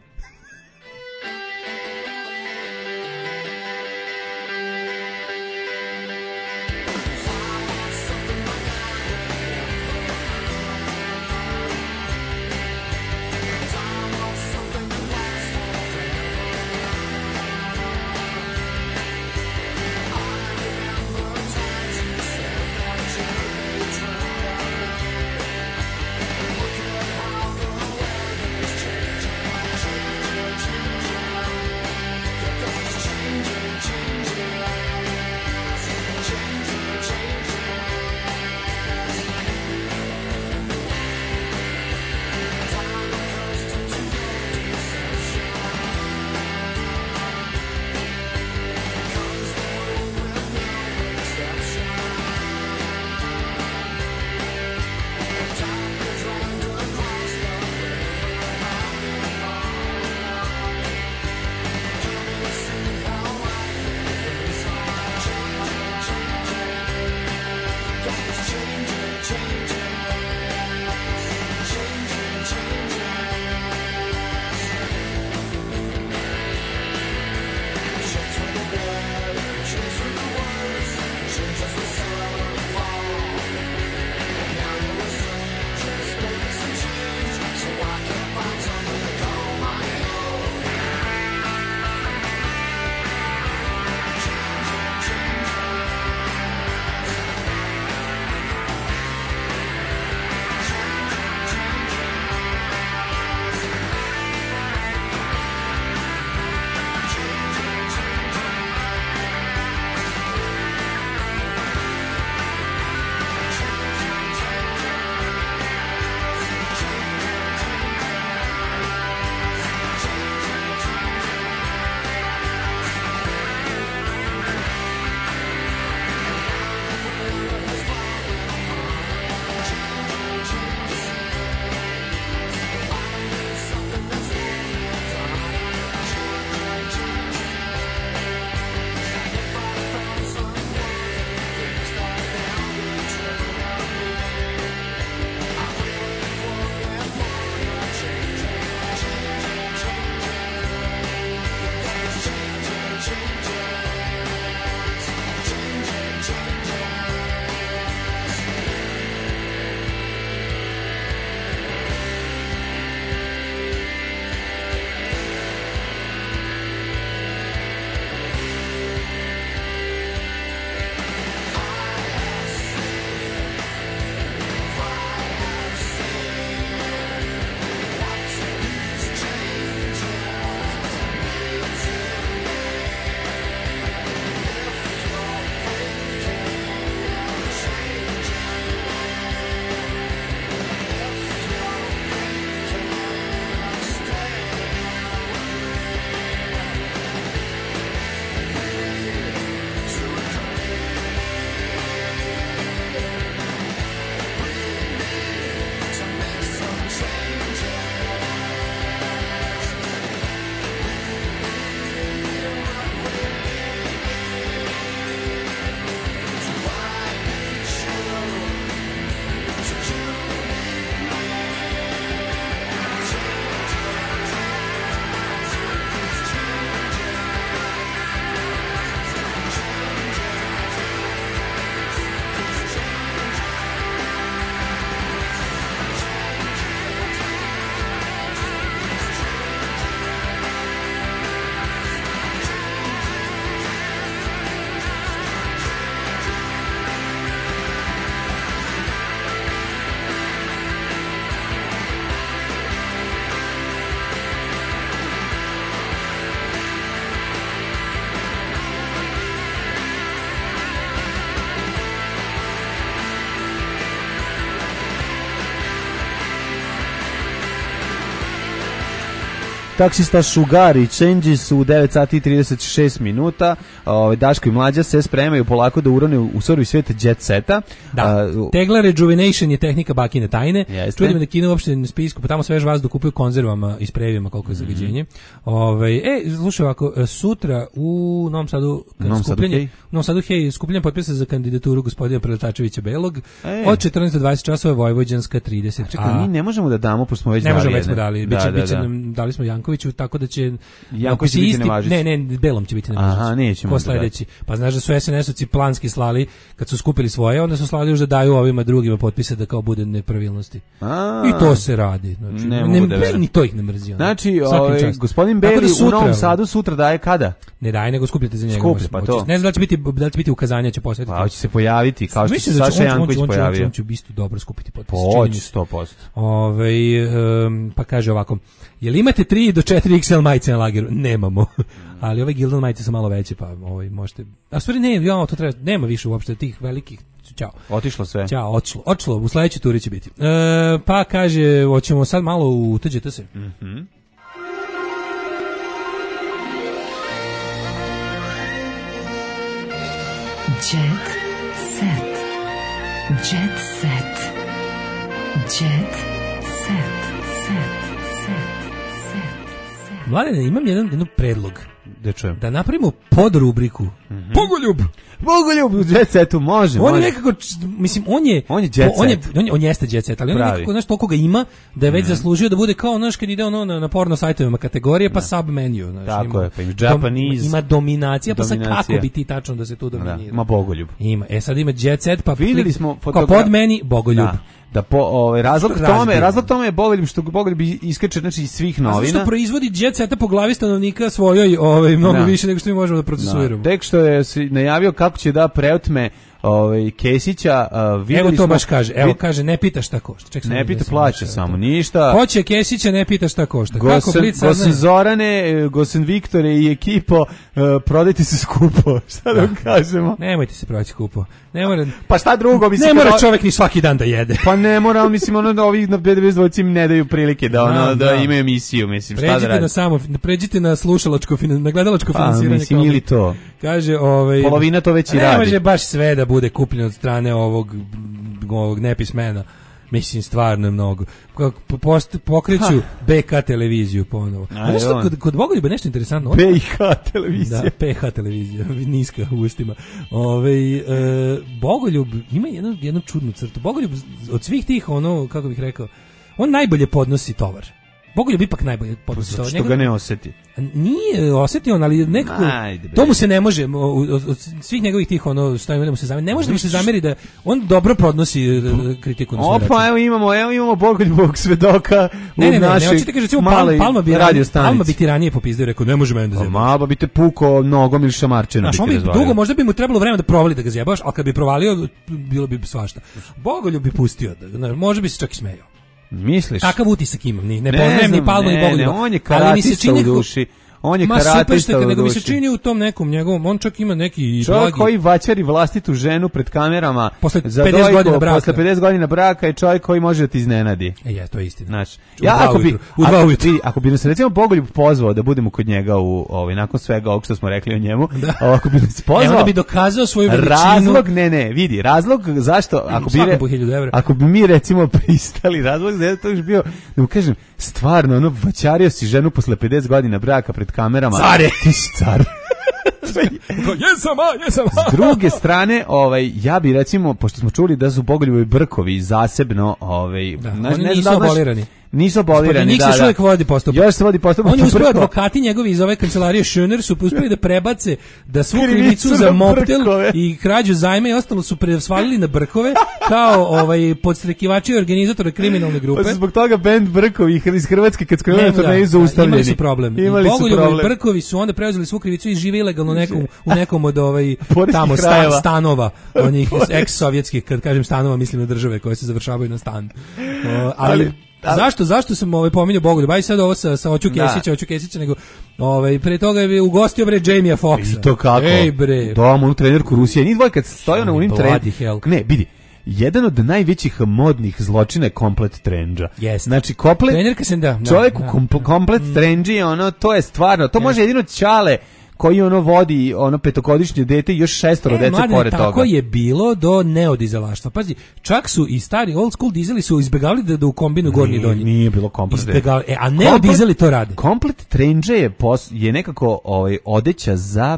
taksista Šugari, changes u 9 sati i 36 minuta. Daško i Mlađa se spremaju polako da urone u surovi svijet jet seta. Da. Tegla rejuvenation je tehnika bakine tajne. Jeste. Čudim da Kina uopšte na spisku, pa tamo svež vazduh kupuju konzervama i sprejevima koliko je zagađenje. Slušaj ovako, sutra u Novom Sadu skupljanje potpisa za kandidaturu gospodina Preletačevića Belog od 14 do 20 časova Vojvođanska 30. Čekaj, mi ne možemo da damo, pošto smo već ne dali. Ne možemo, već smo dali. Biće nam, dali smo Jankoviću, tako da će... Janković će biti nevažeći. Ne, Belom će biti nevažeći. Aha, nećemo. Ko sledeći? Pa znaš da su SNS-ovci planski slali, kad su skupili svoje, onda su slali još da daju ovima drugima potpise da kao bude nepravilnosti. I to se radi. Znači, ni to ih ne mrzi. Znači, gospodin Beli u Novom Sadu sutra daje kada? Ne daje, nego skupljate za njega. Skuplje, pa to. Ne znam da će biti ukazanja, će posvetiti. Pa će se pojaviti, kao što se Saša Janković pojavio. On će isto dobro skupiti potpise. Poći 100%. Pa kaže ovako, jel imate 3 do 4 XL majice na lageru? Nemamo. Ali ove Gildan majice su malo veće, pa možete... A stvari to treba, nema više uopšte tih velikih. Ćao. Otišlo sve. Ćao, otišlo. U sledećoj turi će biti. Pa kaže, hoćemo sad malo u TGT se. Jet set. Jet set. Jet set. Mladene, imam jedan predlog. Da čujem. Da napravimo podrubriku Bogoljub u jet setu može. On je nekako, mislim, on je jet set. On jeste jet set, ali on je nekako, znaš, toliko ga ima da je već zaslužio da bude kao, znaš, kad ide na porno sajtovima kategorije, pa sub menu. Znaš, tako je, pa ima Japanese. Ima dominacija, pa sad kako bi ti tačno da se tu dominira. Ima Bogoljub. Ima, sad ima jet set, pa videli smo pod meni Bogoljub. Da razlog tome je Bogoljub, što Bogoljub iskače, znači, iz svih novina. A što proizvodi jet seta po glavi stanovnika svojoj mnogo više nego što mi možemo da procesuiramo. Tek što je najavio kako će da preotme Kesića, evo to baš kaže, kaže ne pita šta košta. Ne pita, plaća samo, ništa. Hoće Kesića, ne pita šta košta. Gosen Zorane, Gosen Viktore i ekipo, prodajte se skupo, šta da vam kažemo? Nemojte se prodati skupo. Pa šta drugo, mislim, ne mora čovjek ni svaki dan da jede. Pa ne mora, mislim, ovi na BDB dvojci im ne daju prilike da imaju emisiju, mislim, šta da radi. Pređite na slušalačko, na gledalačko finansiranje. Mislim, ili to. Kaže, polovina to već i radi. Ne može baš sve da bude kupljeno od strane ovog nepismena. Mislim, stvarno je mnogo. Pokreću BK televiziju ponovo. Kod Bogoljuba nešto interesantno. PH televizija. Da, PH televizija, niska u ustima. Bogoljub ima jednu čudnu crtu. Bogoljub od svih tih, kako bih rekao, on najbolje podnosi tovar. Bogoljub ipak najbolje podnosi tovar. Što ga ne osjeti. Nije osjetio on, ali nekako to mu se ne može od svih njegovih tih što ima da mu se zameri. Ne može da mu se zameri da on dobro podnosi kritiku na svoj račun. Opa, evo imamo Bogoljubovog svedoka u našoj maloj Palma bi ti ranije popizdeo, rekao ne može meni da zjebam. Malba bi te puko nogom ili šamarčenom. Znaš, on bi dugo, možda bi mu trebalo vremena da provali da ga zjebaš, ali kad bi provalio, bilo bi svašta. Bogoljub bi pustio, može bi se čak i smejao. Misliš? Kakav utisak imam, ne poznajem ni Palmu ni Bogoljuba. On je karatista u duši. On je karatista u duši. Nego mi se čini u tom nekom njegovom, on čak ima neki čovjek koji vaćari vlastitu ženu pred kamerama posle 50 godina braka. Posle 50 godina braka je čovjek koji može da ti iznenadi. To je istina. Znači, ako bi nas recimo Bogoljub pozvao da budemo kod njega nakon svega ovog što smo rekli o njemu, ako bi nas pozvao, onda bi dokazao svoju veličinu. Razlog zašto, ako bi mi recimo pristali, razlog za to je bio, da mu kažem, stvarno, vaćario si ženu posle 50 godina braka pred kamerama. Care! Ti si car. Jesam. S druge strane, ja bi recimo, pošto smo čuli da su Bogoljubovi brkovi zasebno, oni nisu abolirani. Nisu abolirani, da. Njih se još vodi postupak. Još se vodi postupak. On je uspio, advokati njegovi iz ove kancelarije Schöner su uspjeli da prebace da svu krivicu za moptel i krađu zajma i ostalo su presvalili na brkove kao podstrekivači i organizatora kriminalne grupe. Pa zbog toga band Brkovi iz Hrvatske kad skrenuli na turneju zaustavljeni. Imali su problem. I Bogoljubovi Brkovi su onda preuzeli svu krivicu i žive ilegalno u nekom od tamo stanova, onih ex-sovjetskih, kad kažem stanova mislim na države koje se završavaju na stan. Ali Zašto sam pominjao Bogoljuba? Aj sad ovo sa Oću Kesića, nego pre toga je ugostio Jamie Foxa. I to kako? Ej bre. Dom, onu trenerku Rusije. Ni dvojka stoji na unim trenerku. Ne, vidi. jedan od najvećih modnih zločina je komplet trendža. Jeste. Znači, komplet, trenerka se čovjek u komplet trendži, ono, to je stvarno, to može jedino Ćale koji ono vodi ono petogodišnje dete i još 6 dece mladine, pored toga. Tako je bilo do neodizelaštva. Pazi, čak su i stari old school dizeli su izbegavali da u kombinu gornji i donji. Nije bilo komplet. A neodizeli to rade. Komplet trendže je nekako odeća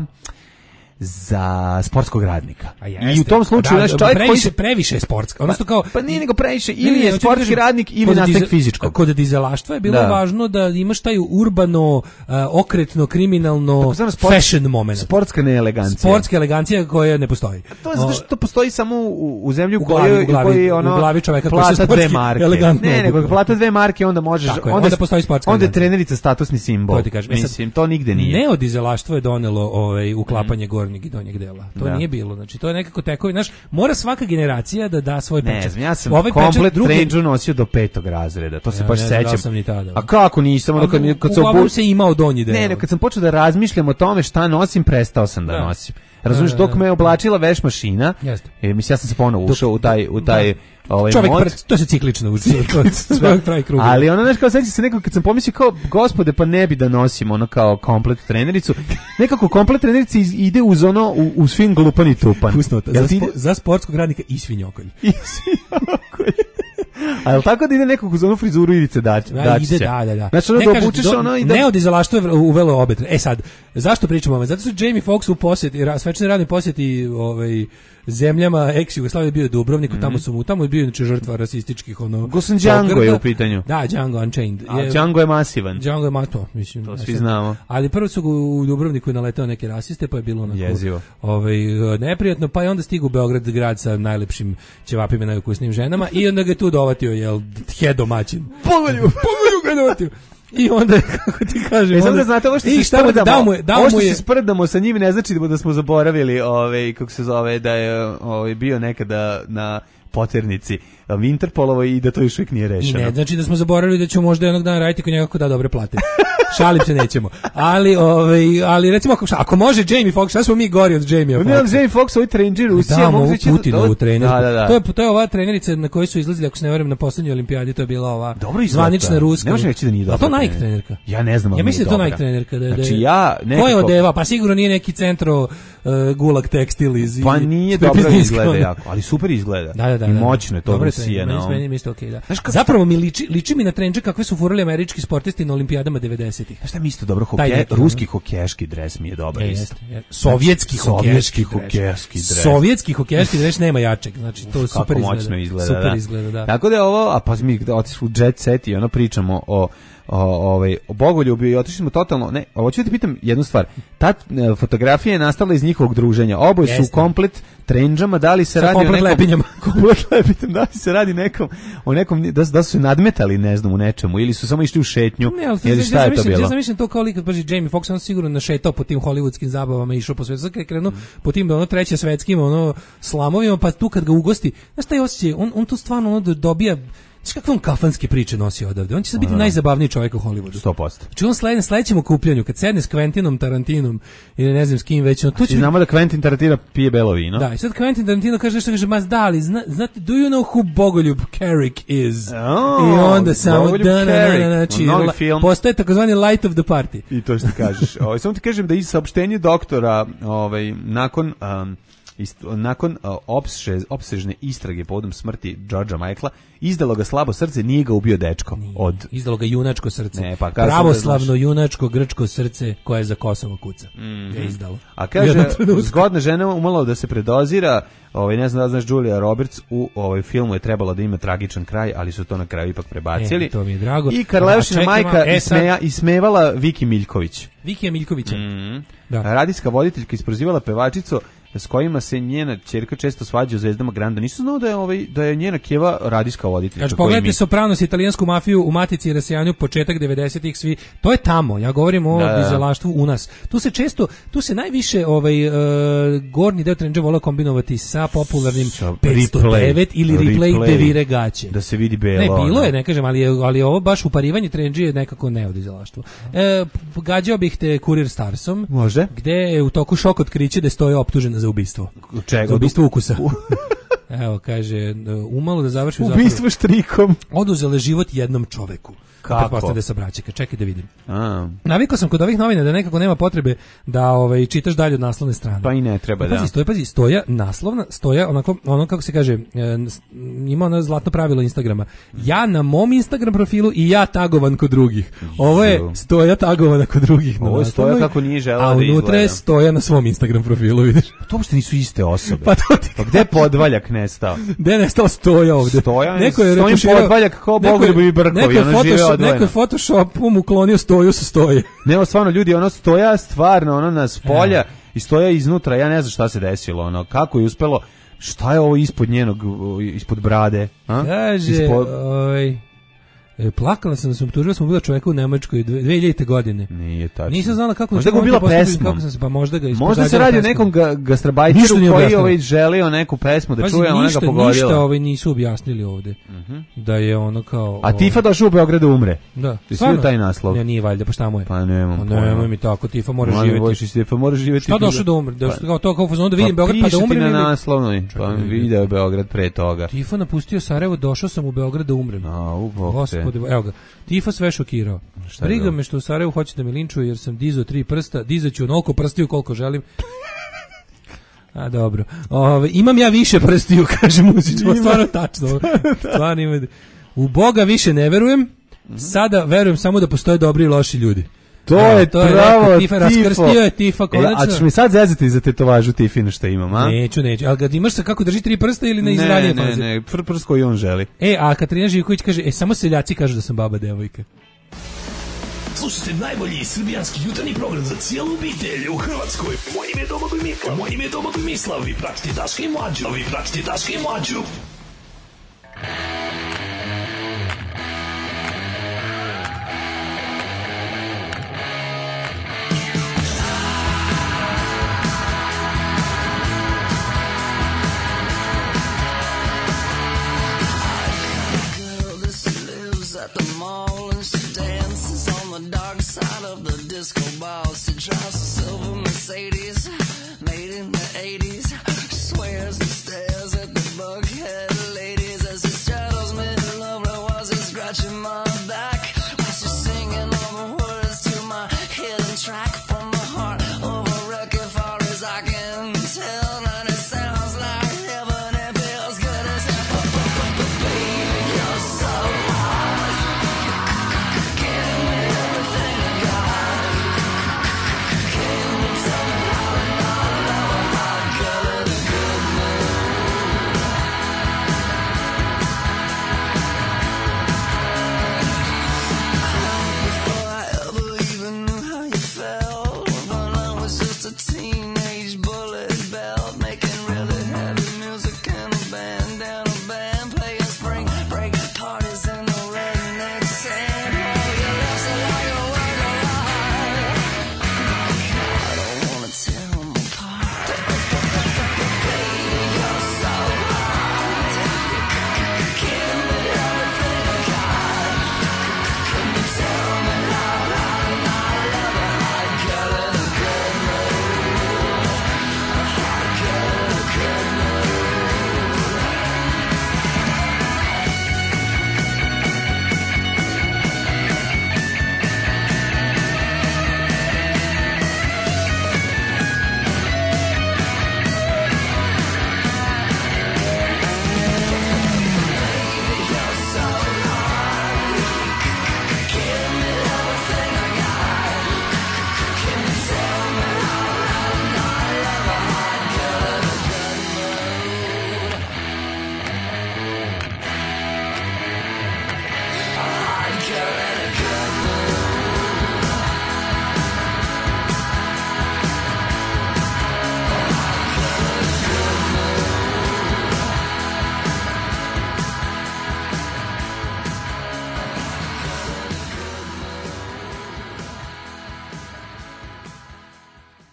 za sportskog radnika. I u tom slučaju čovjek previše je sportska. Odnosno kao pa nije nego previše, ili je sportski radnik ili nastavnik fizičkog. Kod dizelaštva je bilo važno da imaš taj urbano, okretno, kriminalno fashion moment. Sportska neelegancija. Sportska elegancija koja ne postoji. To je zato što to postoji samo u zemlji u kojoj ono u glavi čoveka koji se sportski elegantno. Ne, nego plata 2 marke onda možeš onda postoji sportska. Onda je trenerica statusni simbol. Mislim, to nigde nije. Neodizelaštvo je donelo uklapanje gornjeg i donjeg dela. To nije bilo. Znači, to je nekako tekovi. Znaš, mora svaka generacija da da svoj pečat. Ne, ja sam komplet trendžu nosio do 5. razreda. To se baš sećam. A kako nisam? Kad se imao donji deo. Ne, kad sam počeo da razmišljam o tome šta nosim, prestao sam da nosim. Razumiješ, dok me oblačila veš mašina, mislim, ja sam se ponovo ušao u taj čovjek, to se ciklično uči. Ali ono, znaš, kao sećam se nekako kad sam pomislio kao, gospode, pa ne bi da nosim ono kao komplet trenericu. Nekako komplet trenerica ide uz ono, u svim glupan i tupan. Za sportskog radnika i svinjokolj. A jel tako da ide nekog uz onu frizuru Ivice Dačića? Ide, da. Znači, ono da obučeš ono i da... Neodizelaštvo je uvelo obe. Sad, zašto pričamo o ovome? Zato što Jamie Foxx u posjeti, svečani radni posjeti zemljama ex-Jugoslavije bio Dubrovniku, tamo je bio inače žrtva rasističkih Gosan Django je u pitanju. Da, Django Unchained. A Django je masivan. Django je mato, mislim. To svi znamo. Ali prvo su u Dubrovniku naleteo neke rasiste, pa je bilo onako jezivo. Neprijatno, pa je onda stigu u Beograd, grad sa najlepšim ćevapima i najukusnijim ženama, i onda ga je tu dovatio, domaćin. Pogolju ga dovatio. I onda, kako ti kažem... Samo da znate, ovo što se sprdamo sa njim ne znači da smo zaboravili, kako se zove, da je bio nekada na poternici Interpolovoj i da to još uvijek nije rešeno. I ne znači da smo zaboravili da ćemo možda jednog dana raditi kod njega kako da dobre plate. Šalim se, nećemo. Ali recimo, ako može Jamie Foxx, šta smo mi gori od Jamie Foxxa? Ne, Jamie Foxx, ovaj trener Rusija. Da, mogu Putinovu trenerku. To je ova trenerica na kojoj su izlazili, ako se ne varam, na poslednjoj olimpijadi, to je bila ova zvanična ruska. Ne može reći da nije dobra. A to Nike trenerka? Ja ne znam, ali ja mislim da to Nike trenerka. Znači ja nekako... Ko je odeva? Pa sigurno nije neki centro Gulag tekstil iz... Pa nije dobro izgleda jako, ali super izgleda. Da. I moćno je to Rusija. Meni isto okej, da. Zapravo mi liči mi na trendže kakve su furali američki sportisti na olimpijadama 90-ih. Šta mi isto dobro ruski hokejaški dres mi je dobar isto. Sovjetski hokejaški dres. Sovjetski hokejaški dres nema jačeg, znači to super izgleda. Super izgleda, da. Tako da je ovo, a pa mi otišli u Jet Set i ono pričamo o Bogoljubu i otišli smo totalno, ne, hoću da ti pitam jednu stvar. Ta fotografija je nastala iz njihovog druženja. Oboje su komplet trendžama, da li se radi o nekom lepinjama. Komplet lepinjama, da li se radi o nekom da su se nadmetali, ne znam, u nečemu ili su samo išli u šetnju. Ili šta je to bilo? Ja zamišljam to kao lik, baš Jamie Foxx, on sigurno našetao po tim hollywoodskim zabavama i išao po svetu. Sad krenuo po tim treće svetskim slamovima, pa tu kad ga ugosti, znaš taj osjećaj, on tu stvarno dobija. Znaš kakve on kafanske priče nosi odavde? On će sad biti najzabavniji čovjek u Hollywoodu. 100%. Znači on sledećem okupljanju, kad sedne s Quentinom Tarantinom ili ne znam s kim već... Znamo da Quentin Tarantino pije belo vino. Da, i sad Quentin Tarantino kaže nešto, kaže, mas da li, znate, do you know who Bogoljub Carrick is? I onda samo, znači, postaje takozvani light of the party. I to što kažeš. Samo ti kažem da iz saopštenja doktora, nakon opsežne istrage povodom smrti Georgea Michaela, izdalo ga slabo srce, nije ga ubio dečko. Izdalo ga junačko srce. Pravoslavno junačko grčko srce koje za Kosovo kuca. Je izdalo. A kaže, zgodna žena umalo da se predozira, ne znam da znaš, Julia Roberts u filmu je trebalo da ima tragičan kraj, ali su to na kraju ipak prebacili. To mi je drago. I Karleušina majka ismevala Viki Miljković. Vikija Miljkovića. Radijska voditeljka isprozivala pevačicu s kojima se njena ćerka često svađa u zvezdama Granda. Nisam znao da je njena keva radijska voditeljka. Kaže, pogledajte Sopranos, italijansku mafiju u Matici i Rasijanju, početak 90-ih, svi. To je tamo. Ja govorim o dizelaštvu u nas. Tu se najviše gornji deo trendža volao kombinovati sa popularnim 509 ili replay devire gaće. Da se vidi belo. Ne, bilo je, ne kažem, ali ovo baš uparivanje trendži je nekako ne od dizelaštvu. Gađao bih te Kurir Starsom. Može. Gde je u toku šok otkriće da stoji optužena za ubistvo. Čega? Za ubistvo ukusa. Evo, kaže, umalo da završi ubistvo štrikom. Oduzele život jednom čoveku. Kako? Pretpostavljam da je sa Braćika. Čekaj da vidim. A. Navikao sam kod ovih novina da nekako nema potrebe da čitaš dalje od naslovne strane. Pa i ne treba, da. Pazi, stoja naslovna, stoja onako, ono kako se kaže, ima ono zlatno pravilo Instagrama. Ja na mom Instagram profilu i ja tagovan kod drugih. Ovo je stoja tagovana kod drugih. Ovo je stoja kako nije želeo da izgleda. A unutra je stoja na svom Instagram profilu, vidiš. To uopšte nisu iste osobe. Pa to ti... Pa gde je Podvaljak nestao? Gde je nestao stoja ovde? Stoja, neko je stojim Podvaljak kao Bogoljub i Brkovi, ono žive odvojeno. Neko je Photoshopom uklonio stoju sa stoje. Ne, stvarno ljudi, ono stoja stvarno, ono nas polja i stoja iznutra, ja ne znam šta se desilo, ono, kako je uspelo, šta je ovo ispod njenog, ispod brade? A? Kaže, plakala sam da sam tužila, smo bila čoveka u Nemačkoj 2000. godine. Nije tačno. Nisam znala kako... Možda ga bila pesmom. Pa možda ga možda se radi o nekom gastrobajteru koji želio neku pesmu da čuje, ona ga pogodila. Ništa nisu objasnili ovde. Da je ono kao... A Tifa došao u Beograd da umre. Da. Svi taj naslov. Ja, nije valjda, pa šta mu je? Pa nemam pojma. Nemoj mi tako, Tifa mora živjeti. Tifa mora živjeti. Šta došao da umre? To kao fazon da vidim Beograd pa da umrem. Piši ti na naslovnoj, pa video Beograd pre toga. Tifa napustio Sarajevo, došao sam u Beograd da umrem. Gospode, evo ga. Tifa sve šokirao. Briga me što u Sarajevu hoće da me linčuje jer sam dizao 3 prsta, dizaću onoliko prstiju koliko želim. A dobro. Imam ja više prstiju, kaže muzičko, stvarno tačno. Stvarno ima. U Boga više ne verujem. Sada verujem samo da postoje dobri i loši ljudi. To je pravo Tifa. Raskrstio je Tifa konačno. A ćeš mi sad zezati za tetovažu Tifinu što imam, a? Neću. Ali ga imaš sa kako drži 3 prsta ili na izranije faze? Ne, prst koji on želi. A Katarina Živković kaže, samo seljaci kažu da sam baba devojka. Slušajte najbolji srbijanski jutarnji program za cijelu obitelj u Hrvatskoj. Moje ime je Domagoj Mislav. Vi pratite Daška i Mlađu. At the mall and she dances on the dark side of the disco ball. She drives a silver Mercedes made in the 80s. Swears and stares at the Buckhead ladies as she straddles me in lovely while she's scratching my back. While she's singing all the words to my hidden track from the heart of a record far as I can tell. And it sounds like heaven, it feels good as hell. Baby, you're so hot. Teenage bullet bell.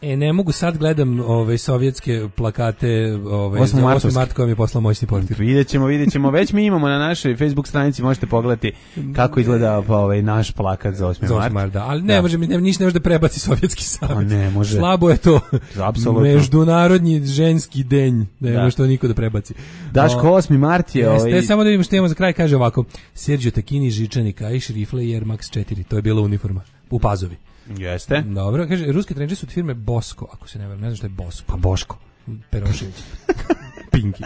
Ne mogu sad gledam sovjetske plakate za 8. mart koja mi je poslao moćni portir. Vidjet ćemo. Već mi imamo na našoj Facebook stranici, možete pogledati kako izgleda naš plakat za 8. mart. Da. Ali ne može, ništa ne može da prebaci Sovjetski savez. Ne može. Slabo je to. Apsolutno. Međunarodni ženski den. Ne može to niko da prebaci. Daško, 8. mart je... Samo da vidimo što imamo za kraj, kaže ovako. Sergio Tacchini, Žičanik, Aiš, Rifle i Air Max 4. To je bila uniforma. U Pazovi. Jeste. Dobro, kaže, ruski trenđe su od firme Bosko, ako se ne varam, ne znam što je Bosko. Pa Boško. Perošević. Pinki.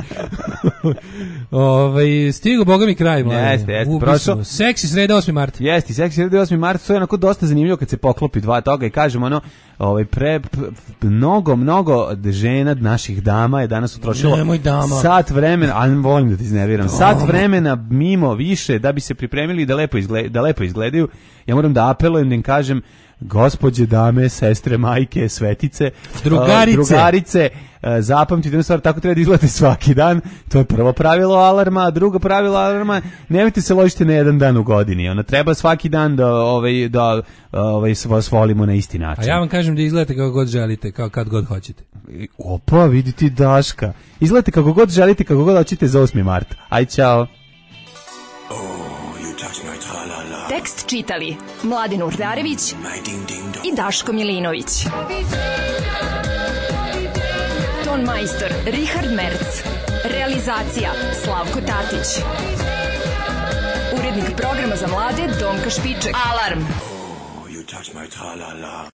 Stigo, boga mi kraj, mladen. Jeste, prošlo. Seksi sreda 8. mart. Jeste, seksi sreda 8. mart, to je onako dosta zanimljivo kad se poklopi dva toga i kažemo mnogo žena naših dama je danas utrošilo sat vremena, ali volim da ti iznerviram, sat vremena mimo više da bi se pripremili da lepo izgledaju. Ja moram da apelujem, da im kažem, gospođe, dame, sestre, majke, svetice, drugarice, zapamtite jednu stvar, tako treba da izgledate svaki dan. To je prvo pravilo alarma, a drugo pravilo alarma, nemojte se ložiti na jedan dan u godini. Treba svaki dan da vas volimo na isti način. A ja vam kažem da izgledate kako god želite, kad god hoćete. Opa, vidi ti Daška. Izgledate kako god želite, kako god hoćete za 8. mart. Aj, čao. Tekst čitali Mladin Urdarević i Daško Milinović. Ton majstor Richard Merc. Realizacija Slavko Tatić. Urednik programa za mlade Donka Špiček. Alarm!